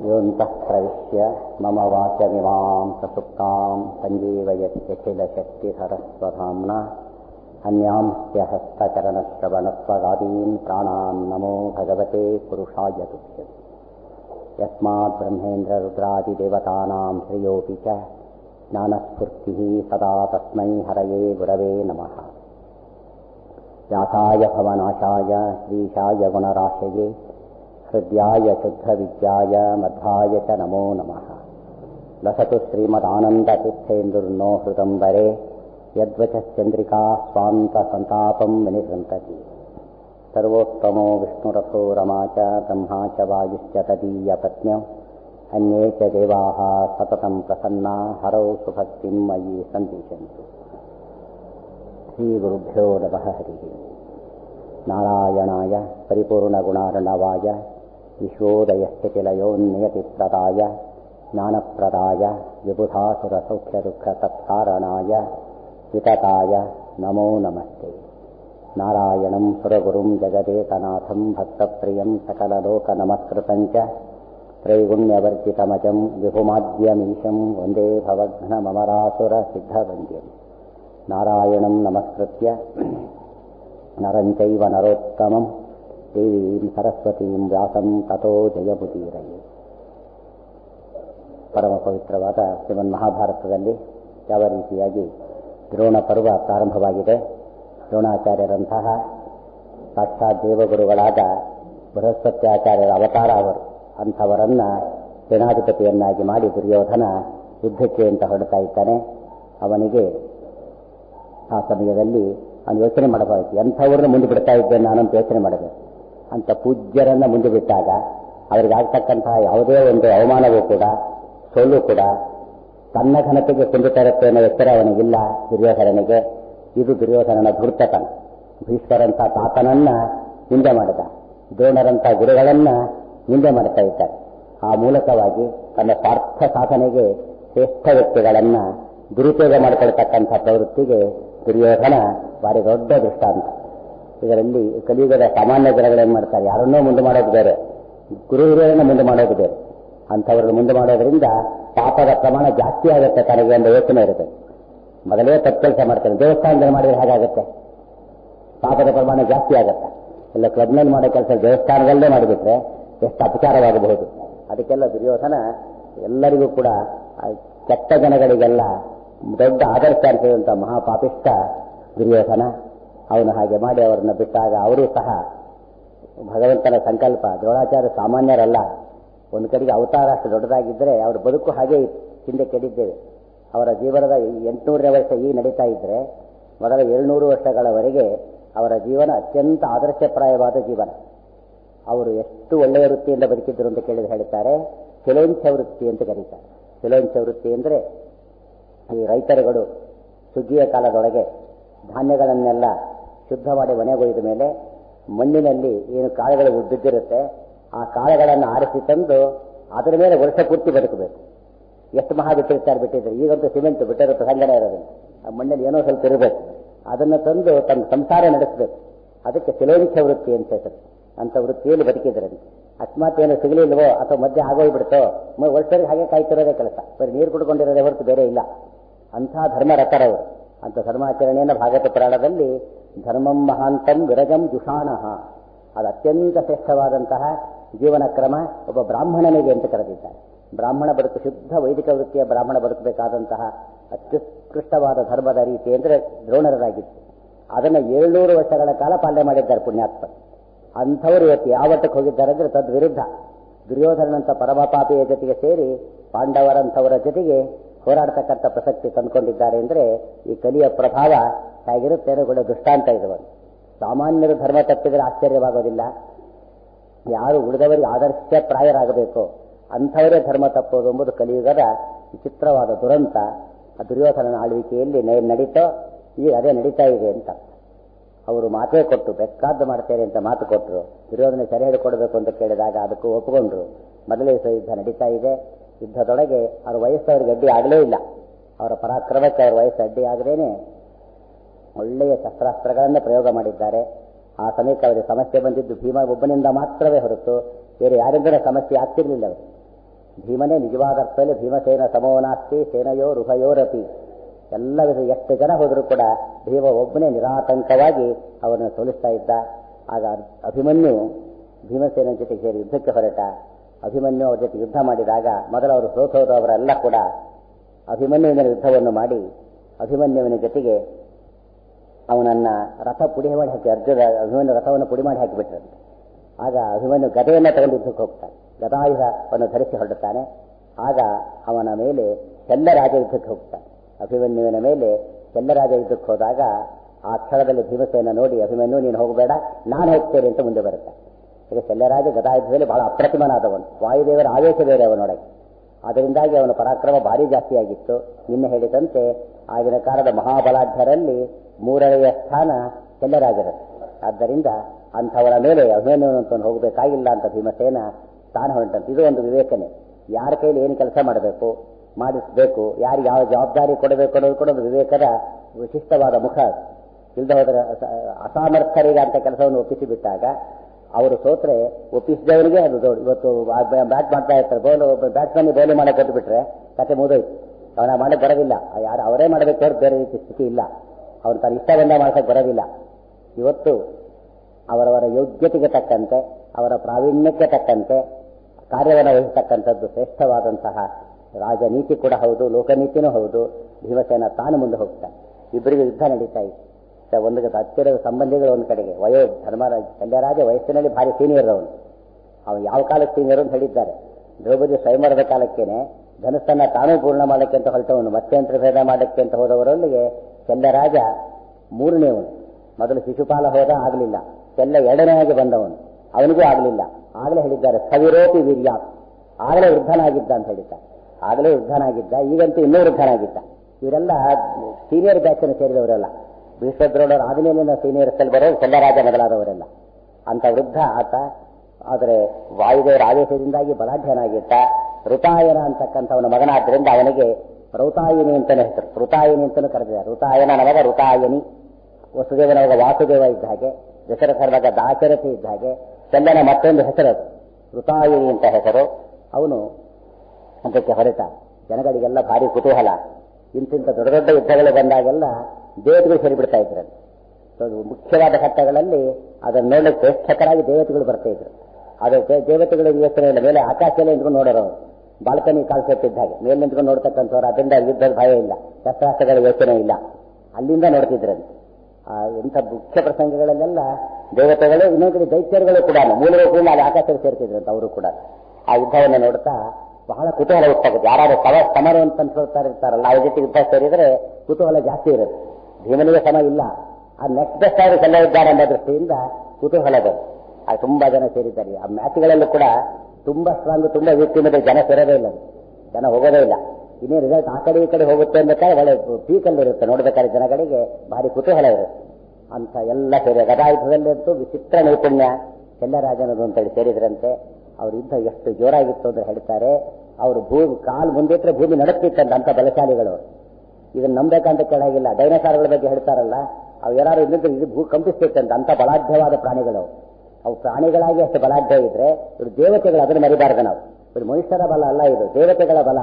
ಯೋಂತಃ ಪ್ರವಿಶ್ಯ ಮಮ ವಾಚಮಿಮಾಂ ಸಸುಪ್ತಾಂ ಸಂಜೀವಯತ್ಯಖಿಲಶಕ್ತಿಧರಸ್ವಧಾಮ್ನ ಅನ್ಯಾಂಸ್ಯ ಹಸ್ತಚರಣಶ್ರವಣತ್ವಗಾದೀನ್ ಪ್ರಾಣಾನ್ ನಮೋ ಭಗವತೆ ಪುರುಷಾಯ ತುಭ್ಯಂ. ಯಸ್ಮಾತ್ ಬ್ರಹ್ಮೇಂದ್ರ ರುದ್ರಾದಿದೇವತಾನಾಂ ಶ್ರೇಯೋಪಿ ಚ ಜ್ಞಾನಸ್ಫೂರ್ತಿಃ ಸದಾ ತಸ್ಮೈ ಹರಯೇ ಗುರವೇ ನಮಃ. ವ್ಯಾಸಾಯ ಭವನಾಶಾಯ ಶ್ರೀಶಾಯ ಗುಣರಾಶಯೇ ಹೃದ್ಯಾಯ ಶುದ್ಧವಿದ್ಯಾಯ ಮಧ್ವಾಯ ಚ ನಮೋ ನಮಃ. ಲಸತು ಶ್ರೀಮದಾನಂದತೀರ್ಥೇಂದುರ್ನೋ ಹೃದಂಬರೆ ಯದ್ವಚಶ್ಚಂದ್ರಿಕಾ ಸ್ವಾಂತ ಸಂತಾಪಂ ವಿನಿಗೃಂತತಿ. ಸರ್ವೋತ್ತಮೋ ವಿಷ್ಣುರಥೋ ರಮಾ ಚ ಬ್ರಹ್ಮಾ ಚ ವಾಯುಶ್ಚ ತದೀಯ ಪತ್ನ್ಯೌ ಅನ್ಯೇ ಚ ದೇವಾಃ ಸತತಂ ಪ್ರಸನ್ನಾ ಹರೌ ಸುಭಕ್ತಿಂ ಮಯಿ ಸಂದಿಶಂತು. ಶ್ರೀಗುರುಭ್ಯೋ ನಮಃ. ಹರಿಃ. ನಾರಾಯಣಾಯ ಪರಿಪೂರ್ಣಗುಣಾರ್ಣವಾಯ ವಿಶ್ವೋದಯಸ್ಥಿತಿಲಯೋನ್ನಿಯತಿಪ್ರದಾಯ ಜ್ಞಾನಪ್ರದಾಯ ವಿಬುಧಾಸುರಸೌಖ್ಯದುಃಖತತ್ಕಾರಣಾಯ ವಿತತಾಯ ನಮೋ ನಮಸ್ತೆ. ನಾರಾಯಣಂ ಸುರಗುರುಂ ಜಗದೇಕನಾಥಂ ಭಕ್ತಪ್ರಿಯಂ ಸಕಲಲೋಕನಮಸ್ಕೃತಂ ಚ ತ್ರೈಗುಣ್ಯವರ್ಜಿತಮಜಂ ವಿಭುಮಾದ್ಯಮೀಶಂ ವಂದೇ ಭವಘ್ನಮಮರಾಸುರಸಿದ್ಧವಂದ್ಯಂ. ನಾರಾಯಣಂ ನಮಸ್ಕೃತ್ಯ ನರಂ ಚೈವ ನರೋತ್ತಮಂ ದೇವೀಂ ಸರಸ್ವತೀಂ ವ್ಯಾಸಂ ತತೋ ಜಯಮುದೀರಯೇ. ಪರಮ ಪವಿತ್ರವಾದ ಶ್ರೀಮನ್ ಮಹಾಭಾರತದಲ್ಲಿ ಯಾವ ರೀತಿಯಾಗಿ ದ್ರೋಣ ಪರ್ವ ಪ್ರಾರಂಭವಾಗಿದೆ. ದ್ರೋಣಾಚಾರ್ಯರಂತಹ ಸಾಕ್ಷಾತ್ ದೇವಗುರುಗಳಾದ ಬೃಹಸ್ಪತ್ಯಾಚಾರ್ಯರ ಅವತಾರ ಅವರು. ಅಂಥವರನ್ನ ಸೇನಾಧಿಪತಿಯನ್ನಾಗಿ ಮಾಡಿ ದುರ್ಯೋಧನ ಯುದ್ಧಕ್ಕೆ ಅಂತ ಹೊರಡ್ತಾ ಇದ್ದಾನೆ. ಅವನಿಗೆ ಆ ಸಮಯದಲ್ಲಿ ಅವನು ಯೋಚನೆ ಮಾಡಬಾರದು, ಎಂಥವ್ರನ್ನ ಮುಂದೆ ಬಿಡ್ತಾ ಇದ್ದೇನೆ ನಾನಂತ ಯೋಚನೆ ಮಾಡಬೇಕು. ಅಂತ ಪೂಜ್ಯರನ್ನ ಮುಂದೆ ಬಿಟ್ಟಾಗ ಅವರಿಗಾಗ್ತಕ್ಕಂತಹ ಯಾವುದೇ ಒಂದು ಅವಮಾನವೂ ಕೂಡ ಸೋಲು ಕೂಡ ತನ್ನ ಘನತೆಗೆ ಕುಂದುತ್ತಾ ಇರುತ್ತೆ ಅನ್ನೋ ಎಚ್ಚರ ಅವನಿಗಿಲ್ಲ ದುರ್ಯೋಧನನಿಗೆ. ಇದು ದುರ್ಯೋಧನನ ಧೂರ್ತತನ. ಭೀಷ್ಮರಂಥ ತಾತನನ್ನ ನಿಂದೆ ಮಾಡಿದ, ದ್ರೋಣರಂಥ ಗುರುಗಳನ್ನ ನಿಂದೆ ಮಾಡ್ತಾ ಇದ್ದಾರೆ. ಆ ಮೂಲಕವಾಗಿ ತನ್ನ ಸ್ವಾರ್ಥ ಸಾಧನೆಗೆ ಶ್ರೇಷ್ಠ ವ್ಯಕ್ತಿಗಳನ್ನ ದುರುಪಯೋಗ ಮಾಡಿಕೊಳ್ತಕ್ಕಂಥ ಪ್ರವೃತ್ತಿಗೆ ದುರ್ಯೋಧನ ಭಾರಿ ದೊಡ್ಡ ದೃಷ್ಟಾಂತ. ಇದರಲ್ಲಿ ಕಲಿಯುಗದ ಸಾಮಾನ್ಯ ಜನಗಳೇನು ಮಾಡ್ತಾರೆ, ಯಾರನ್ನೋ ಮುಂದೆ ಮಾಡೋದು ಬೇರೆ, ಗುರು ಹಿರಿಯರನ್ನ ಮುಂದೆ ಮಾಡೋದು ಬೇರೆ. ಅಂಥವ್ರನ್ನ ಮುಂದೆ ಮಾಡೋದ್ರಿಂದ ಪಾಪದ ಪ್ರಮಾಣ ಜಾಸ್ತಿ ಆಗುತ್ತೆ ತನಗೆ ಎಂಬ ಯೋಚನೆ ಇರುತ್ತೆ. ಮೊದಲೇ ತಪ್ಪು ಕೆಲಸ ಮಾಡ್ತಾನೆ, ದೇವಸ್ಥಾನದಲ್ಲಿ ಮಾಡಿದ್ರೆ ಹೇಗಾಗುತ್ತೆ, ಪಾಪದ ಪ್ರಮಾಣ ಜಾಸ್ತಿ ಆಗುತ್ತೆ. ಎಲ್ಲ ಕ್ಲಬ್ನಲ್ಲಿ ಮಾಡೋ ಕೆಲಸ ದೇವಸ್ಥಾನದಲ್ಲೇ ಮಾಡಿಬಿಟ್ರೆ ಎಷ್ಟು ಅಪಚಾರವಾಗಬಹುದು. ಅದಕ್ಕೆಲ್ಲ ದುರ್ಯೋಧನ ಎಲ್ಲರಿಗೂ ಕೂಡ ಕೆಟ್ಟ ಜನಗಳಿಗೆಲ್ಲ ದೊಡ್ಡ ಆದರ್ಶ ಅನಿಸಿದಂಥ ಮಹಾಪಾಪಿಷ್ಟ ದುರ್ಯೋಧನ. ಅವನು ಹಾಗೆ ಮಾಡಿ ಅವರನ್ನು ಬಿಟ್ಟಾಗ ಅವರೂ ಸಹ ಭಗವಂತನ ಸಂಕಲ್ಪ. ದ್ರೋಣಾಚಾರ್ಯ ಸಾಮಾನ್ಯರಲ್ಲ. ಒಂದು ಕಡೆಗೆ ಅವತಾರ ಅಷ್ಟು ದೊಡ್ಡದಾಗಿದ್ದರೆ ಅವರ ಬದುಕು ಹಾಗೆ ಹಿಂದೆ ಕೆಡಿದ್ದೇವೆ. ಅವರ ಜೀವನದ 800ನೇ ವರ್ಷ ಈಗ ನಡೀತಾ ಇದ್ರೆ ಮೊದಲ 700 ವರ್ಷಗಳವರೆಗೆ ಅವರ ಜೀವನ ಅತ್ಯಂತ ಆದರ್ಶಪ್ರಾಯವಾದ ಜೀವನ. ಅವರು ಎಷ್ಟು ಒಳ್ಳೆಯ ವೃತ್ತಿಯಿಂದ ಬದುಕಿದ್ರು ಅಂತ ಕೇಳಿದ್ರೆ ಹೇಳ್ತಾರೆ, ಕೆಲೋಂಚ ವೃತ್ತಿ ಅಂತ ಕರೀತಾರೆ. ಕೆಲೋಂಚ ವೃತ್ತಿ ಅಂದರೆ ಈ ರೈತರುಗಳು ಸುಗ್ಗಿಯ ಕಾಲದೊಳಗೆ ಧಾನ್ಯಗಳನ್ನೆಲ್ಲ ಶುದ್ಧ ಮಾಡಿ ಮನೆಗೊಯ್ದ ಮೇಲೆ ಮಣ್ಣಿನಲ್ಲಿ ಏನು ಕಾಳುಗಳು ಬಿದ್ದಿರುತ್ತೆ ಆ ಕಾಳುಗಳನ್ನು ಆರಿಸಿ ತಂದು ಅದರ ಮೇಲೆ ವರ್ಷ ಪೂರ್ತಿ ಬದುಕಬೇಕು. ಎಷ್ಟು ಮಹಾ ಬಿಟ್ಟಿರ್ತಾರೆ. ಈಗಂತೂ ಸಿಮೆಂಟ್ ಬಿಟ್ಟಿರುತ್ತೆ, ಸಂಗನೆ ಇರೋದಿಲ್ಲ. ಆ ಮಣ್ಣಲ್ಲಿ ಏನೋ ಸ್ವಲ್ಪ ಇರಬೇಕು, ಅದನ್ನು ತಂದು ತನ್ನ ಸಂಸಾರ ನಡೆಸಬೇಕು. ಅದಕ್ಕೆ ಕೆಲೋಂಚ ವೃತ್ತಿ ಅಂತ ಹೆಸರು. ಅಂತ ವೃತ್ತಿಯಲ್ಲಿ ಬದುಕಿದ್ರಂತೆ. ಅಕಸ್ಮಾತ್ ಏನು ಸಿಗಲಿಲ್ವೋ ಅಥವಾ ಮಧ್ಯೆ ಆಗೋಗ್ಬಿಡ್ತೋ ವರ್ಷರಿಗೆ ಹಾಗೆ ಕಾಯ್ತಿರೋದೇ ಕೆಲಸ, ಬರೀ ನೀರು ಕುಡ್ಕೊಂಡಿರೋದೇ ಹೊರತು ಬೇರೆ ಇಲ್ಲ. ಅಂಥ ಧರ್ಮರತರವರು. ಅಂತ ಧರ್ಮಾಚರಣೆಯನ್ನು ಭಾಗವತ ಪುರಾಣದಲ್ಲಿ ಧರ್ಮಂ ಮಹಾಂತಂ ವಿರಜಂ ಜುಷಾಣಃ, ಅದು ಅತ್ಯಂತ ಶ್ರೇಷ್ಠವಾದಂತಹ ಜೀವನ ಕ್ರಮ ಒಬ್ಬ ಬ್ರಾಹ್ಮಣನಿಗೆ ಅಂತ ಕರೆದಿದ್ದಾರೆ. ಬ್ರಾಹ್ಮಣ ಬದುಕು ಶುದ್ಧ ವೈದಿಕ ವೃತ್ತಿಯ ಬ್ರಾಹ್ಮಣ ಬದುಕಬೇಕಾದಂತಹ ಅತ್ಯುತ್ಕೃಷ್ಟವಾದ ಧರ್ಮದ ರೀತಿ ಅಂದರೆ ದ್ರೋಣರಾಗಿತ್ತು. ಅದನ್ನು 700 ವರ್ಷಗಳ ಕಾಲ ಪಾಲನೆ ಮಾಡಿದ್ದಾರೆ ಪುಣ್ಯಾತ್ಮ. ಅಂಥವರು ಇವತ್ತು ಯಾವತ್ತಕ್ಕೆ ಹೋಗಿದ್ದಾರೆ ಅಂದರೆ ತದ್ವಿರುದ್ಧ ದುರ್ಯೋಧನಂಥ ಪರಮಪಾಪಿಯ ಜೊತೆಗೆ ಸೇರಿ ಪಾಂಡವರಂಥವರ ಜೊತೆಗೆ ಹೋರಾಡ್ತಕ್ಕಂಥ ಪ್ರಸಕ್ತಿ ತಂದುಕೊಂಡಿದ್ದಾರೆ. ಅಂದರೆ ಈ ಕಲಿಯ ಪ್ರಭಾವ ಹೇಗಿರುತ್ತೆ ಅನ್ನೋ ದೃಷ್ಟಾಂತ ಇದು. ಸಾಮಾನ್ಯರು ಧರ್ಮ ತಪ್ಪಿದರೆ ಆಶ್ಚರ್ಯವಾಗೋದಿಲ್ಲ. ಯಾರು ಉಳಿದವರಿಗೆ ಆದರ್ಶಪ್ರಾಯರಾಗಬೇಕು ಅಂಥವರೇ ಧರ್ಮ ತಪ್ಪೋದು ಎಂಬುದು ಕಲಿಯುಗದ ವಿಚಿತ್ರವಾದ ದುರಂತ. ಆ ದುರ್ಯೋಧನನ ಆಳ್ವಿಕೆಯಲ್ಲಿ ನಡೀತೋ ಈಗ ಅದೇ ನಡೀತಾ ಇದೆ ಅಂತ. ಅವರು ಮಾತೇ ಕೊಟ್ಟು ಬೇಕಾದ್ದು ಮಾಡ್ತೇನೆ ಅಂತ ಮಾತು ಕೊಟ್ಟರು. ದುರ್ಯೋಧನ ಸೆರೆ ಹಿಡಿಕೊಡ್ಬೇಕು ಅಂತ ಕೇಳಿದಾಗ ಅದಕ್ಕೂ ಒಪ್ಪಿಕೊಂಡ್ರು. ಮೊದಲೇ ಯುದ್ಧ ನಡೀತಾ ಇದೆ. ಯುದ್ಧದೊಳಗೆ ಅವ್ರ ವಯಸ್ಸು ಅವ್ರಿಗೆ ಅಡ್ಡಿ ಆಗಲೇ ಇಲ್ಲ. ಅವರ ಪರಾಕ್ರಮಕ್ಕೆ ಅವ್ರ ವಯಸ್ಸು ಅಡ್ಡಿ ಆಗದೇನೆ ಒಳ್ಳೆಯ ಶಸ್ತ್ರಾಸ್ತ್ರಗಳನ್ನು ಪ್ರಯೋಗ ಮಾಡಿದ್ದಾರೆ. ಆ ಸಮಯಕ್ಕೆ ಅವರಿಗೆ ಸಮಸ್ಯೆ ಬಂದಿದ್ದು ಭೀಮ ಒಬ್ಬನಿಂದ ಮಾತ್ರವೇ ಹೊರತು ಬೇರೆ ಯಾರಿಂದಲೂ ಸಮಸ್ಯೆ ಆಗ್ತಿರ್ಲಿಲ್ಲ. ಅವರು ಭೀಮನೇ ನಿಜವಾದ ಅರ್ಥದಲ್ಲಿ ಭೀಮಸೇನ ಸಮೋನಾಸ್ತಿ ಸೇನಯೋರ್ ಉಭಯೋರಪಿ. ಎಲ್ಲ ಎಷ್ಟು ಜನ ಹೋದರೂ ಕೂಡ ಭೀಮ ಒಬ್ಬನೇ ನಿರಾತಂಕವಾಗಿ ಅವರನ್ನು ಸೋಲಿಸ್ತಾ ಇದ್ದ. ಆಗ ಅಭಿಮನ್ಯು ಭೀಮಸೇನ ಜೊತೆಗೆ ಸೇರಿ ಯುದ್ಧಕ್ಕೆ ಹೊರಟ. ಅಭಿಮನ್ಯು ಅವ್ರ ಜೊತೆ ಯುದ್ಧ ಮಾಡಿದಾಗ ಮೊದಲು ಅವರು ಸೋತೋದವರೆಲ್ಲ ಕೂಡ ಅಭಿಮನ್ಯುವಿನ ಯುದ್ಧವನ್ನು ಮಾಡಿ ಅಭಿಮನ್ಯುವಿನ ಜೊತೆಗೆ ಅವನನ್ನ ರಥ ಪುಡಿ ಮಾಡಿ ಹಾಕಿ ಅಭಿಮನ್ಯು ರಥವನ್ನು ಪುಡಿ ಮಾಡಿ ಹಾಕಿಬಿಟ್ರಂತೆ. ಆಗ ಅಭಿಮನ್ಯು ಗದೆಯನ್ನು ತಗೊಂಡು ಯುದ್ಧಕ್ಕೆ ಹೋಗ್ತಾನೆ, ಗದಾಯುಧವನ್ನು ಧರಿಸಿ ಹೊರಡುತ್ತಾನೆ. ಆಗ ಅವನ ಮೇಲೆ ಶಲ್ಯರಾಜ ಯುದ್ಧಕ್ಕೆ ಹೋಗ್ತಾನೆ. ಅಭಿಮನ್ಯುವಿನ ಮೇಲೆ ಶಲ್ಯರಾಜ ಯುದ್ಧಕ್ಕೆ ಹೋದಾಗ ಆ ಸ್ಥಳದಲ್ಲಿ ಭೀಮಸೇನ ನೋಡಿ, ಅಭಿಮನ್ಯು ನೀನು ಹೋಗಬೇಡ, ನಾನು ಹೋಗ್ತೇನೆ ಅಂತ ಮುಂದೆ ಬರುತ್ತೆ. ಈಗ ಶಲ್ಯರಾಜ ಗದಾಯುದ್ಧದಲ್ಲಿ ಬಹಳ ಅಪ್ರತಿಮನಾದವನು, ವಾಯುದೇವರ ಆವೇಶ ಬೇರೆ ಅವನೊಳಗೆ. ಅದರಿಂದಾಗಿ ಅವನ ಪರಾಕ್ರಮ ಭಾರಿ ಜಾಸ್ತಿಯಾಗಿತ್ತು. ನಿನ್ನೆ ಹೇಳಿದಂತೆ ಆಗಿನ ಕಾಲದ ಮಹಾಬಲಾಢ್ಯರಲ್ಲಿ 3ನೇ ಸ್ಥಾನ ಶಲ್ಯರಾಜರದ್ದು. ಆದ್ದರಿಂದ ಅಂಥವರ ಮೇಲೆ ಅಭಿಮನ್ಯುವಂತ ಹೋಗಬೇಕಾಗಿಲ್ಲ ಅಂತ ಭೀಮಸೇನ ತಾನು ಹೊರಟಂತೆ. ಇದು ಒಂದು ವಿವೇಚನೆ. ಯಾರ ಕೈಲಿ ಏನು ಕೆಲಸ ಮಾಡಬೇಕು, ಮಾಡಿಸಬೇಕು, ಯಾರಿಗೆ ಯಾವ ಜವಾಬ್ದಾರಿ ಕೊಡಬೇಕು ಅನ್ನೋದು ಕೂಡ ಒಂದು ವಿವೇಕದ ವಿಶಿಷ್ಟವಾದ ಮುಖ. ಇಲ್ಲದೆ ಹೋದರೆ ಅಸಾಮರ್ಥ್ಯರಿಗೆ ಅಂತ ಕೆಲಸವನ್ನು ಒಪ್ಪಿಸಿಬಿಟ್ಟಾಗ ಅವರು ಸೋತ್ರೆ ಒಪ್ಪಿಸಿದವರಿಗೆ ಅದು ದೊಡ್ಡ. ಇವತ್ತು ಬ್ಯಾಟ್ ಮಾಡ್ತಾ ಇರ್ತಾರೆ, ಬ್ಯಾಟ್ಸ್ಮನ್ ಬೌಲಿ ಮಾಡಕ್ಕೆ ಕೊಟ್ಟುಬಿಟ್ರೆ ಕತೆ ಮುಗಿದೋಯ್ತು. ಅವನ ಮಾಡಕ್ಕೆ ಬರೋದಿಲ್ಲ, ಯಾರು ಅವರೇ ಮಾಡಬೇಕು ಹೊರತು ಬೇರೆ ರೀತಿ ಸ್ಥಿತಿ ಇಲ್ಲ. ಅವನು ತನ್ನ ಇಷ್ಟ ಬಂದ ಮಾಡ್ಸಕ್ಕೆ ಬರೋದಿಲ್ಲ. ಇವತ್ತು ಅವರವರ ಯೋಗ್ಯತೆಗೆ ತಕ್ಕಂತೆ, ಅವರ ಪ್ರಾವೀಣ್ಯಕ್ಕೆ ತಕ್ಕಂತೆ ಕಾರ್ಯವನ್ನು ವಹಿಸತಕ್ಕಂಥದ್ದು ಶ್ರೇಷ್ಠವಾದಂತಹ ರಾಜನೀತಿ ಕೂಡ ಹೌದು, ಲೋಕನೀತಿನೂ ಹೌದು. ಭೀಮಸೇನ ತಾನು ಮುಂದೆ ಹೋಗ್ತಾನೆ. ಇಬ್ಬರಿಗೂ ಯುದ್ಧ ನಡೀತಾ ಇತ್ತು. ಒಂದು ಹತ್ತಿರದ ಸಂಬಂಧಿಗಳು ಒಂದು ಕಡೆಗೆ, ಧರ್ಮರಾಜ ಶಲ್ಯರಾಜ ವಯಸ್ಸಿನಲ್ಲಿ ಭಾರಿ ಸೀನಿಯರ್ ಅವನು ಯಾವ ಕಾಲಕ್ಕೆ ಸೀನಿಯರ್ ಅಂತ ಹೇಳಿದ್ದಾರೆ. ದ್ರೌಪದಿ ಸ್ವಯಂವರದ ಕಾಲಕ್ಕೇನೆ ಧನುಸ್ಸನ್ನ ತಾನೂ ಪೂರ್ಣ ಮಾಡಕ್ಕೆ ಅಂತ ಹೊರಟವನು, ಮತ್ಸ್ಯಂತ್ರ ಭೇದ ಮಾಡಕ್ಕೆ ಅಂತ ಹೋದವರೊಂದಿಗೆ ಶಲ್ಯರಾಜ 3ನೇವನು. ಮೊದಲು ಶಿಶುಪಾಲ ಹೋದ, ಆಗಲಿಲ್ಲ. ಶಲ್ಯ 2ನೇಯಾಗಿ ಬಂದವನು, ಅವನಿಗೂ ಆಗಲಿಲ್ಲ. ಆಗಲೇ ಹೇಳಿದ್ದಾರೆ ಸವಿರೋಪಿ ವೀರ್ಯ, ಆಗಲೇ ವೃದ್ಧನಾಗಿದ್ದ ಅಂತ ಹೇಳಿದ್ದಾರೆ. ಆಗಲೇ ವೃದ್ಧನಾಗಿದ್ದ, ಈಗಂತೂ ಇನ್ನೂ ವೃದ್ಧನಾಗಿದ್ದ. ಇವರೆಲ್ಲ ಸೀನಿಯರ್ ಬ್ಯಾಚನ್ನು ಸೇರಿದವರೆಲ್ಲ. ಭೀಷ್ಮದ್ರೋಣರು ಆದಿಮೇಲಿನ ಸೀನಿಯರ್ಸ್ ಅಲ್ಲಿ ಬರೋರು ಶಲ್ಯರಾಜ ಮೊದಲಾದವರೆಲ್ಲ. ಅಂತ ವೃದ್ಧ ಆತ. ಆದರೆ ವಾಯುದೇವರ ಆದೇಶದಿಂದಾಗಿ ಬಲಾಢ್ಯನಾಗಿದ್ದ. ಋತಾಯನ ಅಂತಕ್ಕಂಥವನ ಮಗನಾದ್ದರಿಂದ ಅವನಿಗೆ ಋತಾಯಿನಿ ಅಂತಾನೆ ಹೆಸರು. ಋತಾಯಿನಿ ಅಂತಾನೂ ಕರೆದಿದ್ದಾರೆ. ಋತಾಯನ ಮಗ ಋತಾಯನಿ. ವಸುದೇವನ ಮಗ ವಾಸುದೇವ ಇದ್ದ ಹಾಗೆ, ದಶರಥರ ಮಗ ದಾಶರಥಿ ಇದ್ದ ಹಾಗೆ ಶಲ್ಯನ ಮತ್ತೊಂದು ಹೆಸರದು ಋತಾಯಿನಿ ಅಂತ ಹೆಸರು. ಅವನು ಅದಕ್ಕೆ ಹೊರಟ. ಜನಗಳಿಗೆಲ್ಲ ಭಾರಿ ಕುತೂಹಲ. ಇಂತಿಂತ ದೊಡ್ಡ ದೊಡ್ಡ ಯುದ್ಧಗಳು ಬಂದಾಗೆಲ್ಲ ದೇವತೆಗಳು ಸೇರಿಬಿಡ್ತಾ ಇದ್ರು. ಮುಖ್ಯವಾದ ಘಟ್ಟಗಳಲ್ಲಿ ಅದನ್ನು ನೋಡಲಿಕ್ಕೆ ಶ್ರೇಷ್ಠಕರಾಗಿ ದೇವತೆಗಳು ಬರ್ತಾ ಇದ್ರು. ಅದು ದೇವತೆಗಳ ಯೋಚನೆಯ ಮೇಲೆ ಆಕಾಶದಲ್ಲಿ ನಿಂತ್ಕೊಂಡು ನೋಡೋರು. ಬಾಲ್ಕನಿ ಕಾಲ್ಸೆಟ್ಟಿದ್ದ ಹಾಗೆ ಮೇಲೆ ನಿಂತ್ಕೊಂಡು ನೋಡ್ತಕ್ಕಂಥವ್ರು. ಅದರಿಂದ ಯುದ್ಧದ ಭಯ ಇಲ್ಲ, ಶಸ್ತ್ರಾಸ್ತ್ರಗಳ ಯೋಚನೆ ಇಲ್ಲ. ಅಲ್ಲಿಂದ ನೋಡ್ತಿದ್ರಂತೆ. ಇಂಥ ಮುಖ್ಯ ಪ್ರಸಂಗಗಳಲ್ಲೆಲ್ಲ ದೇವತೆಗಳು, ಇನ್ನೊಂದು ಕಡೆ ದೈತ್ಯರುಗಳು ಕೂಡ ಮೂಲಗಳು ಕೂಡ ಅಲ್ಲಿ ಆಕಾಶದಲ್ಲಿ ಸೇರ್ತಿದ್ರಂತೆ. ಅವರು ಕೂಡ ಆ ಯುದ್ಧವನ್ನು ನೋಡ್ತಾ ಬಹಳ ಕುತೂಹಲ ಉಂಟಾಗುತ್ತೆ. ಯಾರು ಸಮರು ಅಂತ ಇರ್ತಾರಲ್ಲ, ಅವ್ರ ಜೊತೆ ಯುದ್ಧ ಸೇರಿದರೆ ಕುತೂಹಲ ಜಾಸ್ತಿ ಇರುತ್ತೆ. ಭೀಮನಿಗೆ ಸಮ ಇಲ್ಲ, ಆ ನೆಕ್ಸ್ಟ್ ಬೆಸ್ಟ್ ಅವರು ಎಲ್ಲ ಇದ್ದಾರೆ ಅನ್ನೋ ದೃಷ್ಟಿಯಿಂದ ಕುತೂಹಲ ಬಂದು ಅದು ತುಂಬಾ ಜನ ಸೇರಿದ್ದಾರೆ. ಆ ಮ್ಯಾಚ್ಗಳಲ್ಲೂ ಕೂಡ ತುಂಬಾ ಸ್ಟ್ರಾಂಗ್, ತುಂಬಾ ವೀಕ್ ಮೇಲೆ ಜನ ಸೇರೋದೇ ಇಲ್ಲ, ಜನ ಹೋಗೋದೇ ಇಲ್ಲ. ಇನ್ನೇ ರಿಸಲ್ಟ್ ಆ ಕಡೆ ಈ ಕಡೆ ಹೋಗುತ್ತೆ ಅಂಬೇಕಾದ್ರೆ ಒಳ್ಳೆ ಪೀಕಲ್ಲಿ ಇರುತ್ತೆ. ನೋಡ್ಬೇಕಾದ್ರೆ ಜನಗಳಿಗೆ ಭಾರಿ ಕುತೂಹಲ ಇರುತ್ತೆ. ಅಂತ ಎಲ್ಲ ಸೇರಿ ಗದಾಯುಧದಲ್ಲಂತೂ ವಿಚಿತ್ರ ನೈಪುಣ್ಯ ಶಲ್ಯರಾಜನದು ಅಂತೇಳಿ ಸೇರಿದ್ರಂತೆ. ಅವ್ರ ಯುದ್ಧ ಎಷ್ಟು ಜೋರಾಗಿತ್ತು ಅಂದ್ರೆ ಹೇಳ್ತಾರೆ, ಅವರು ಕಾಲು ಮುಂದಿಟ್ಟರೆ ಭೂಮಿ ನಡುತ್ತಿತ್ತಂತ, ಅಂತ ಬಲಶಾಲಿಗಳು. ಇದನ್ನ ನಂಬೇಕಂತ ಕೇಳಾಗಿಲ್ಲ. ಡೈನೋಸಾರ್ಗಳ ಬಗ್ಗೆ ಹೇಳ್ತಾರಲ್ಲ, ಅವು ಯಾರು ಇನ್ನೊಂದು ಇದು ಭೂ ಕಂಪಿಸ್ತಿತ್ತಂತ, ಅಂತ ಬಲಾಢ್ಯವಾದ ಪ್ರಾಣಿಗಳು. ಅವು ಪ್ರಾಣಿಗಳಾಗಿ ಅಷ್ಟು ಬಲಾಢ್ಯ ಇದ್ರೆ ಇವರು ದೇವತೆಗಳು, ಅದನ್ನು ಮರಿಬಾರ್ದು ನಾವು. ಇವರು ಮನುಷ್ಯರ ಬಲ ಅಲ್ಲ, ಇದು ದೇವತೆಗಳ ಬಲ.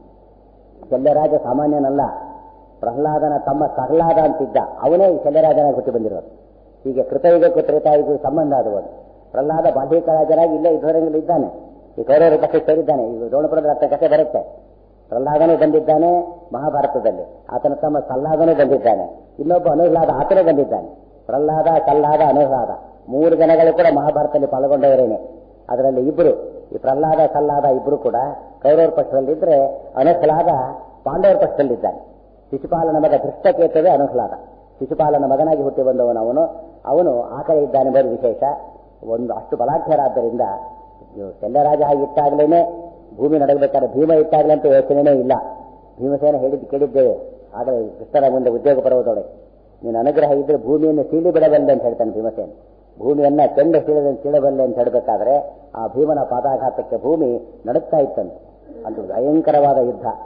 ಶಲ್ಯರಾಜ ಸಾಮಾನ್ಯನಲ್ಲ. ಪ್ರಹ್ಲಾದನ ತಮ್ಮ ಪ್ರಹ್ಲಾದ ಅಂತಿದ್ದ, ಅವನೇ ಶಲ್ಯರಾಜನಾಗಿ ಹುಟ್ಟಿ ಬಂದಿರೋದು. ಹೀಗೆ ಕೃತಯುಗಕ್ಕೂ ತ್ರೇತಾಯುಗಕ್ಕೂ ಸಂಬಂಧ ಆದವನು. ಪ್ರಹ್ಲಾದ ಬಾಲ್ಯಕ ರಾಜನಾಗಿ ಇಲ್ಲೇ ಇದುವರೆಗೂ ಇದ್ದಾನೆ. ಈ ಕೌರವರ ಪಕ್ಷಕ್ಕೆ ಸೇರಿದ್ದಾನೆ. ಈಗ ದ್ರೋಣಪುರದ ಹತ್ತ ಕಥೆ ಬರುತ್ತೆ. ಪ್ರಹ್ಲಾದನೂ ಬಂದಿದ್ದಾನೆ ಮಹಾಭಾರತದಲ್ಲಿ, ಆತನ ತಮ್ಮ ಸಲ್ಲಾದನೂ ಬಂದಿದ್ದಾನೆ, ಇನ್ನೊಬ್ಬ ಅನುಹ್ಲಾದ ಆತನೂ ಬಂದಿದ್ದಾನೆ. ಪ್ರಹ್ಲಾದ, ಕಲ್ಲಾದ, ಅನುಹ್ಲಾದ 3 ಜನಗಳು ಕೂಡ ಮಹಾಭಾರತದಲ್ಲಿ ಪಾಲ್ಗೊಂಡವರೇನೆ. ಅದರಲ್ಲಿ ಇಬ್ಬರು, ಈ ಪ್ರಹ್ಲಾದ ಕಲ್ಲಾದ ಇಬ್ಬರು ಕೂಡ ಕೌರವರ ಪಕ್ಷದಲ್ಲಿದ್ದರೆ, ಅನುಹ್ಲಾದ ಪಾಂಡವರ ಪಕ್ಷದಲ್ಲಿದ್ದಾನೆ. ಶಿಶುಪಾಲನ ಮಗ ದೃಷ್ಟಕೇತವೇ ಅನುಹ್ಲಾದ. ಶಿಶುಪಾಲನ ಮಗನಾಗಿ ಹುಟ್ಟಿ ಬಂದವನು ಅವನು ಆ ಕಡೆ ಇದ್ದಾನೆ ಬರೀ ವಿಶೇಷ. ಒಂದು ಅಷ್ಟು ಬಲಾಢ್ಯರಾದ್ದರಿಂದ ಶಲ್ಯರಾಜ ಇಟ್ಟಾಗಲೇ ಭೂಮಿ ನಡಗಬೇಕಾದ್ರೆ ಭೀಮ ಇಟ್ಟಾಗಲೇ ಅಂತ ಯೋಚನೆಯೇ ಇಲ್ಲ. ಭೀಮಸೇನ ಹೇಳಿದ್ದು ಕೇಳಿದ್ದೇವೆ ಆಗಲೇ ಕೃಷ್ಣರ ಮುಂದೆ ಉದ್ಯೋಗ ಪರ್ವದೊಳಗೆ, ನೀನು ಅನುಗ್ರಹ ಇದ್ರೆ ಭೂಮಿಯನ್ನು ಸೀಳಿ ಬಿಡಬಲ್ಲೆ ಅಂತ ಹೇಳ್ತಾನೆ ಭೀಮಸೇನ. ಭೂಮಿಯನ್ನ ಕೆಂಡ ಸೀಳಬಲ್ಲೆ ಅಂತ ಹೇಳಬೇಕಾದ್ರೆ ಆ ಭೀಮನ ಪಾದಾಘಾತಕ್ಕೆ ಭೂಮಿ ನಡುತ್ತಾ ಇತ್ತಂತೆ. ಅದು ಭಯಂಕರವಾದ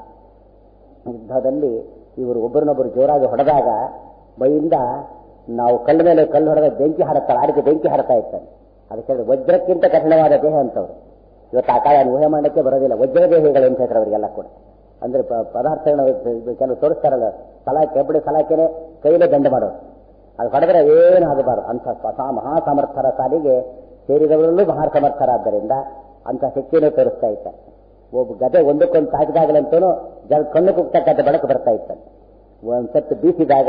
ಯುದ್ಧದಲ್ಲಿ ಇವರು ಒಬ್ಬರನ್ನೊಬ್ಬರು ಜೋರಾಗಿ ಹೊಡೆದಾಗ ಬೈಯಿಂದ ನಾವು ಕಲ್ಲು ಮೇಲೆ ಕಲ್ಲು ಹೊಡೆದ ಬೆಂಕಿ ಹಾಡುತ್ತಾರೆ, ಆ ರೀತಿ ಬೆಂಕಿ ಹಾಡ್ತಾ ಇರ್ತಾನೆ. ಅದಕ್ಕೆ ವಜ್ರಕ್ಕಿಂತ ಕಠಿಣವಾದ ದೇಹ ಅಂತವ್ರು. ಇವತ್ತು ಆ ಕಾಲ ಊಹೆ ಮಾಡಲಿಕ್ಕೆ ಬರೋದಿಲ್ಲ. ವಜ್ರದೇಹಿಗಳು ಅಂತ ಹೇಳ್ತಾರೆ ಅವರಿಗೆಲ್ಲ ಕೂಡ. ಅಂದ್ರೆ ಪದಾರ್ಥಗಳನ್ನ ಕೆಲವು ತೋರಿಸ್ತಾರಲ್ಲ, ಸಲಾಕೆ ಕಬ್ಬಡಿ ಸಲಾಕೆನೆ ಕೈಲೇ ದಂಡ ಮಾಡೋದು, ಅದು ಹೊಡೆದ್ರೆ ಏನು ಆಗಬಾರದು ಅಂತ ಮಹಾಸಮರ್ಥರ ಸಾಲಿಗೆ ಸೇರಿದವರಲ್ಲೂ ಮಹಾ ಸಮರ್ಥರಾದ್ದರಿಂದ ಅಂತ ಶಕ್ತಿಯನ್ನು ತೋರಿಸ್ತಾ ಇದ್ದಾರೆ. ಒಬ್ಬ ಗದೆ ಒಂದಕ್ಕೊಂದು ತಾಕಿದಾಗಲಂತೂ ಕಣ್ಣು ಕುಗ್ತಕ್ಕಂಥ ಬೆಳಕು ಬರ್ತಾ ಇತ್ತಂತೆ. ಒಂದ್ಸತ್ತು ಬೀಸಿದಾಗ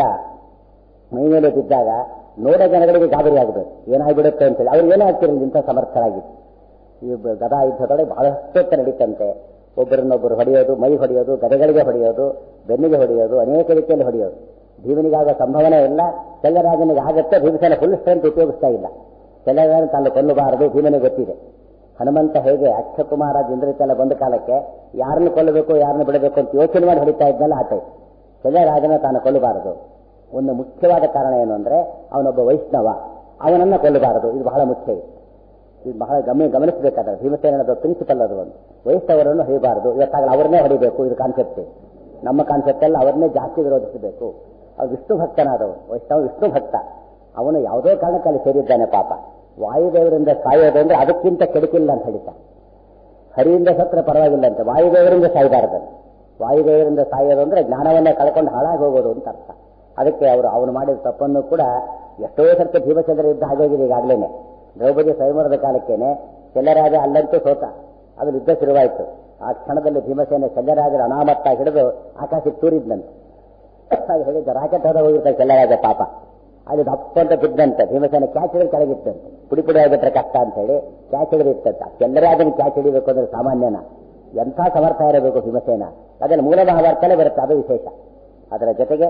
ಮೈ ಮೇಲೆ ಬಿದ್ದಾಗ ನೋಡೋ ಜನಗಳಿಗೆ ಗಾಬರಿ ಆಗಬೇಕು, ಏನಾಗ್ಬಿಡುತ್ತೆ ಅಂತೇಳಿ. ಅವ್ರು ಏನಾಗ್ತಿರಲಿಲ್ಲ, ಇಂಥ ಸಮರ್ಥರಾಗಿತ್ತು. ಈ ಗದಾ ಯುದ್ಧದೊಳಗೆ ಬಹಳಷ್ಟು ನಡೀತಂತೆ. ಒಬ್ಬರನ್ನೊಬ್ಬರು ಹೊಡೆಯೋದು, ಮೈ ಹೊಡೆಯೋದು, ಗದೆಗಳಿಗೆ ಹೊಡೆಯೋದು, ಬೆನ್ನಿಗೆ ಹೊಡೆಯೋದು, ಅನೇಕ ರೀತಿಯಲ್ಲಿ ಹೊಡೆಯೋದು. ಭೀಮನಿಗಾಗ ಸಂಭವನೆ ಇಲ್ಲ, ಶಲ್ಯರಾಜನಿಗೆ ಆಗತ್ತೆ. ಭೀಮಸೇನ ಫುಲ್ ಸ್ಟ್ರೆಂತ್ ಉಪಯೋಗಿಸ್ತಾ ಇಲ್ಲ. ಶಲ್ಯರಾಜನ ತಾನು ಕೊಲ್ಲಬಾರದು, ಭೀಮನಿಗೆ ಗೊತ್ತಿದೆ. ಹನುಮಂತ ಹೇಗೆ ಅಕ್ಷಕುಮಾರ ಇಂದ್ರತೆಲ್ಲ ಬಂದ ಕಾಲಕ್ಕೆ ಯಾರನ್ನು ಕೊಲ್ಲಬೇಕು ಯಾರನ್ನು ಬಿಡಬೇಕು ಅಂತ ಯೋಚನೆ ಮಾಡಿ ಹೊಡಿತಾ ಇದ್ದಲ್ಲ, ಆತ ಶಲ್ಯರಾಜನ ತಾನು ಕೊಲ್ಲಬಾರದು. ಒಂದು ಮುಖ್ಯವಾದ ಕಾರಣ ಏನು ಅಂದ್ರೆ ಅವನೊಬ್ಬ ವೈಷ್ಣವ, ಅವನನ್ನ ಕೊಲ್ಲಬಾರದು. ಇದು ಬಹಳ ಮುಖ್ಯ. ಇದು ಬಹಳ ಗಮನಿಸಬೇಕಾದ್ರೆ ಭೀಮಸೇನದ ಪ್ರಿನ್ಸಿಪಲ್ ಅದು. ಒಂದು ವೈಷ್ಣವರನ್ನು ಹೊಡಿಬಾರದು. ಇವತ್ತಾಗಲೇ ಅವ್ರನ್ನೇ ಹೊಡಿಬೇಕು, ಇದು ಕಾನ್ಸೆಪ್ಟ್. ನಮ್ಮ ಕಾನ್ಸೆಪ್ಟ್ ಎಲ್ಲ ಅವರನ್ನೇ ಜಾಸ್ತಿ ವಿರೋಧಿಸಬೇಕು. ಅವ್ರು ವಿಷ್ಣು ಭಕ್ತನಾದವನು, ವೈಷ್ಣವ ವಿಷ್ಣು ಭಕ್ತ. ಅವನು ಯಾವುದೋ ಕಾರಣಕ್ಕೆ ಅಲ್ಲಿ ಸೇರಿದ್ದಾನೆ ಪಾಪ. ವಾಯುದೇವರಿಂದ ಸಾಯೋದು ಅಂದ್ರೆ ಅದಕ್ಕಿಂತ ಕೆಡಕಿಲ್ಲ ಅಂತ ಹೇಳ್ತಾನೆ. ಹರಿಯಿಂದ ಸತ್ರ ಪರವಾಗಿಲ್ಲ ಅಂತ, ವಾಯುದೇವರಿಂದ ಸಾಯಬಾರದಂತೆ. ವಾಯುದೇವರಿಂದ ಸಾಯೋದು ಅಂದ್ರೆ ಜ್ಞಾನವನ್ನೇ ಕಳ್ಕೊಂಡು ಹಾಳಾಗಿ ಹೋಗೋದು ಅಂತ ಅರ್ಥ. ಅದಕ್ಕೆ ಅವನು ಮಾಡಿದ ತಪ್ಪನ್ನು ಕೂಡ ಎಷ್ಟೋ ಸರ್ತಿ ಭೀಮಚಂದ್ರ ಯುದ್ಧ ಆಗೋಗಿದೆ ಈಗಾಗಲೇನೆ. ದ್ರೌಪದಿ ಸ್ವಯಂವರದ ಕಾಲಕ್ಕೇನೆ ಶಲ್ಯರಾಜ ಅಲ್ಲಂತೂ ಸೋತ, ಅದು ಯುದ್ಧ ಶುರುವಾಯಿತು. ಆ ಕ್ಷಣದಲ್ಲಿ ಭೀಮಸೇನ ಶಲ್ಯರಾಜರ ಅನಾಮತ್ತ ಹಿಡಿದು ಆಕಾಶಕ್ಕೆ ತೂರಿದ್ನಂತೆ. ಅದು ಹೇಳಿದ್ದ ರಾಕೆಟ್ ಹೋದ ಹೋಗಿರ್ತಾರೆ ಶಲ್ಯರಾಜ ಪಾಪ. ಅಲ್ಲಿ ದಪ್ಪ ಅಂತ ಬಿದ್ದಂತೆ. ಭೀಮಸೇನ ಕ್ಯಾಚ್ ಹಿಡಿದು ಕೆಳಗಿತ್ತಂತೆ. ಪುಡಿ ಪುಡಿ ಆಗಿಬಿಟ್ರೆ ಕಷ್ಟ ಅಂತ ಹೇಳಿ ಕ್ಯಾಚ್ ಹಿಡಿದಿತ್ತಂತೆ. ಶಲ್ಯರಾಜನ ಕ್ಯಾಚ್ ಹಿಡಿಬೇಕು ಅಂದ್ರೆ ಸಾಮಾನ್ಯನ, ಎಂಥ ಸಮರ್ಥ ಇರಬೇಕು ಭೀಮಸೇನ. ಅದನ್ನು ಮೂಲ ಮಹಾಭಾರತನೇ ಬರುತ್ತೆ, ಅದು ವಿಶೇಷ. ಅದರ ಜೊತೆಗೆ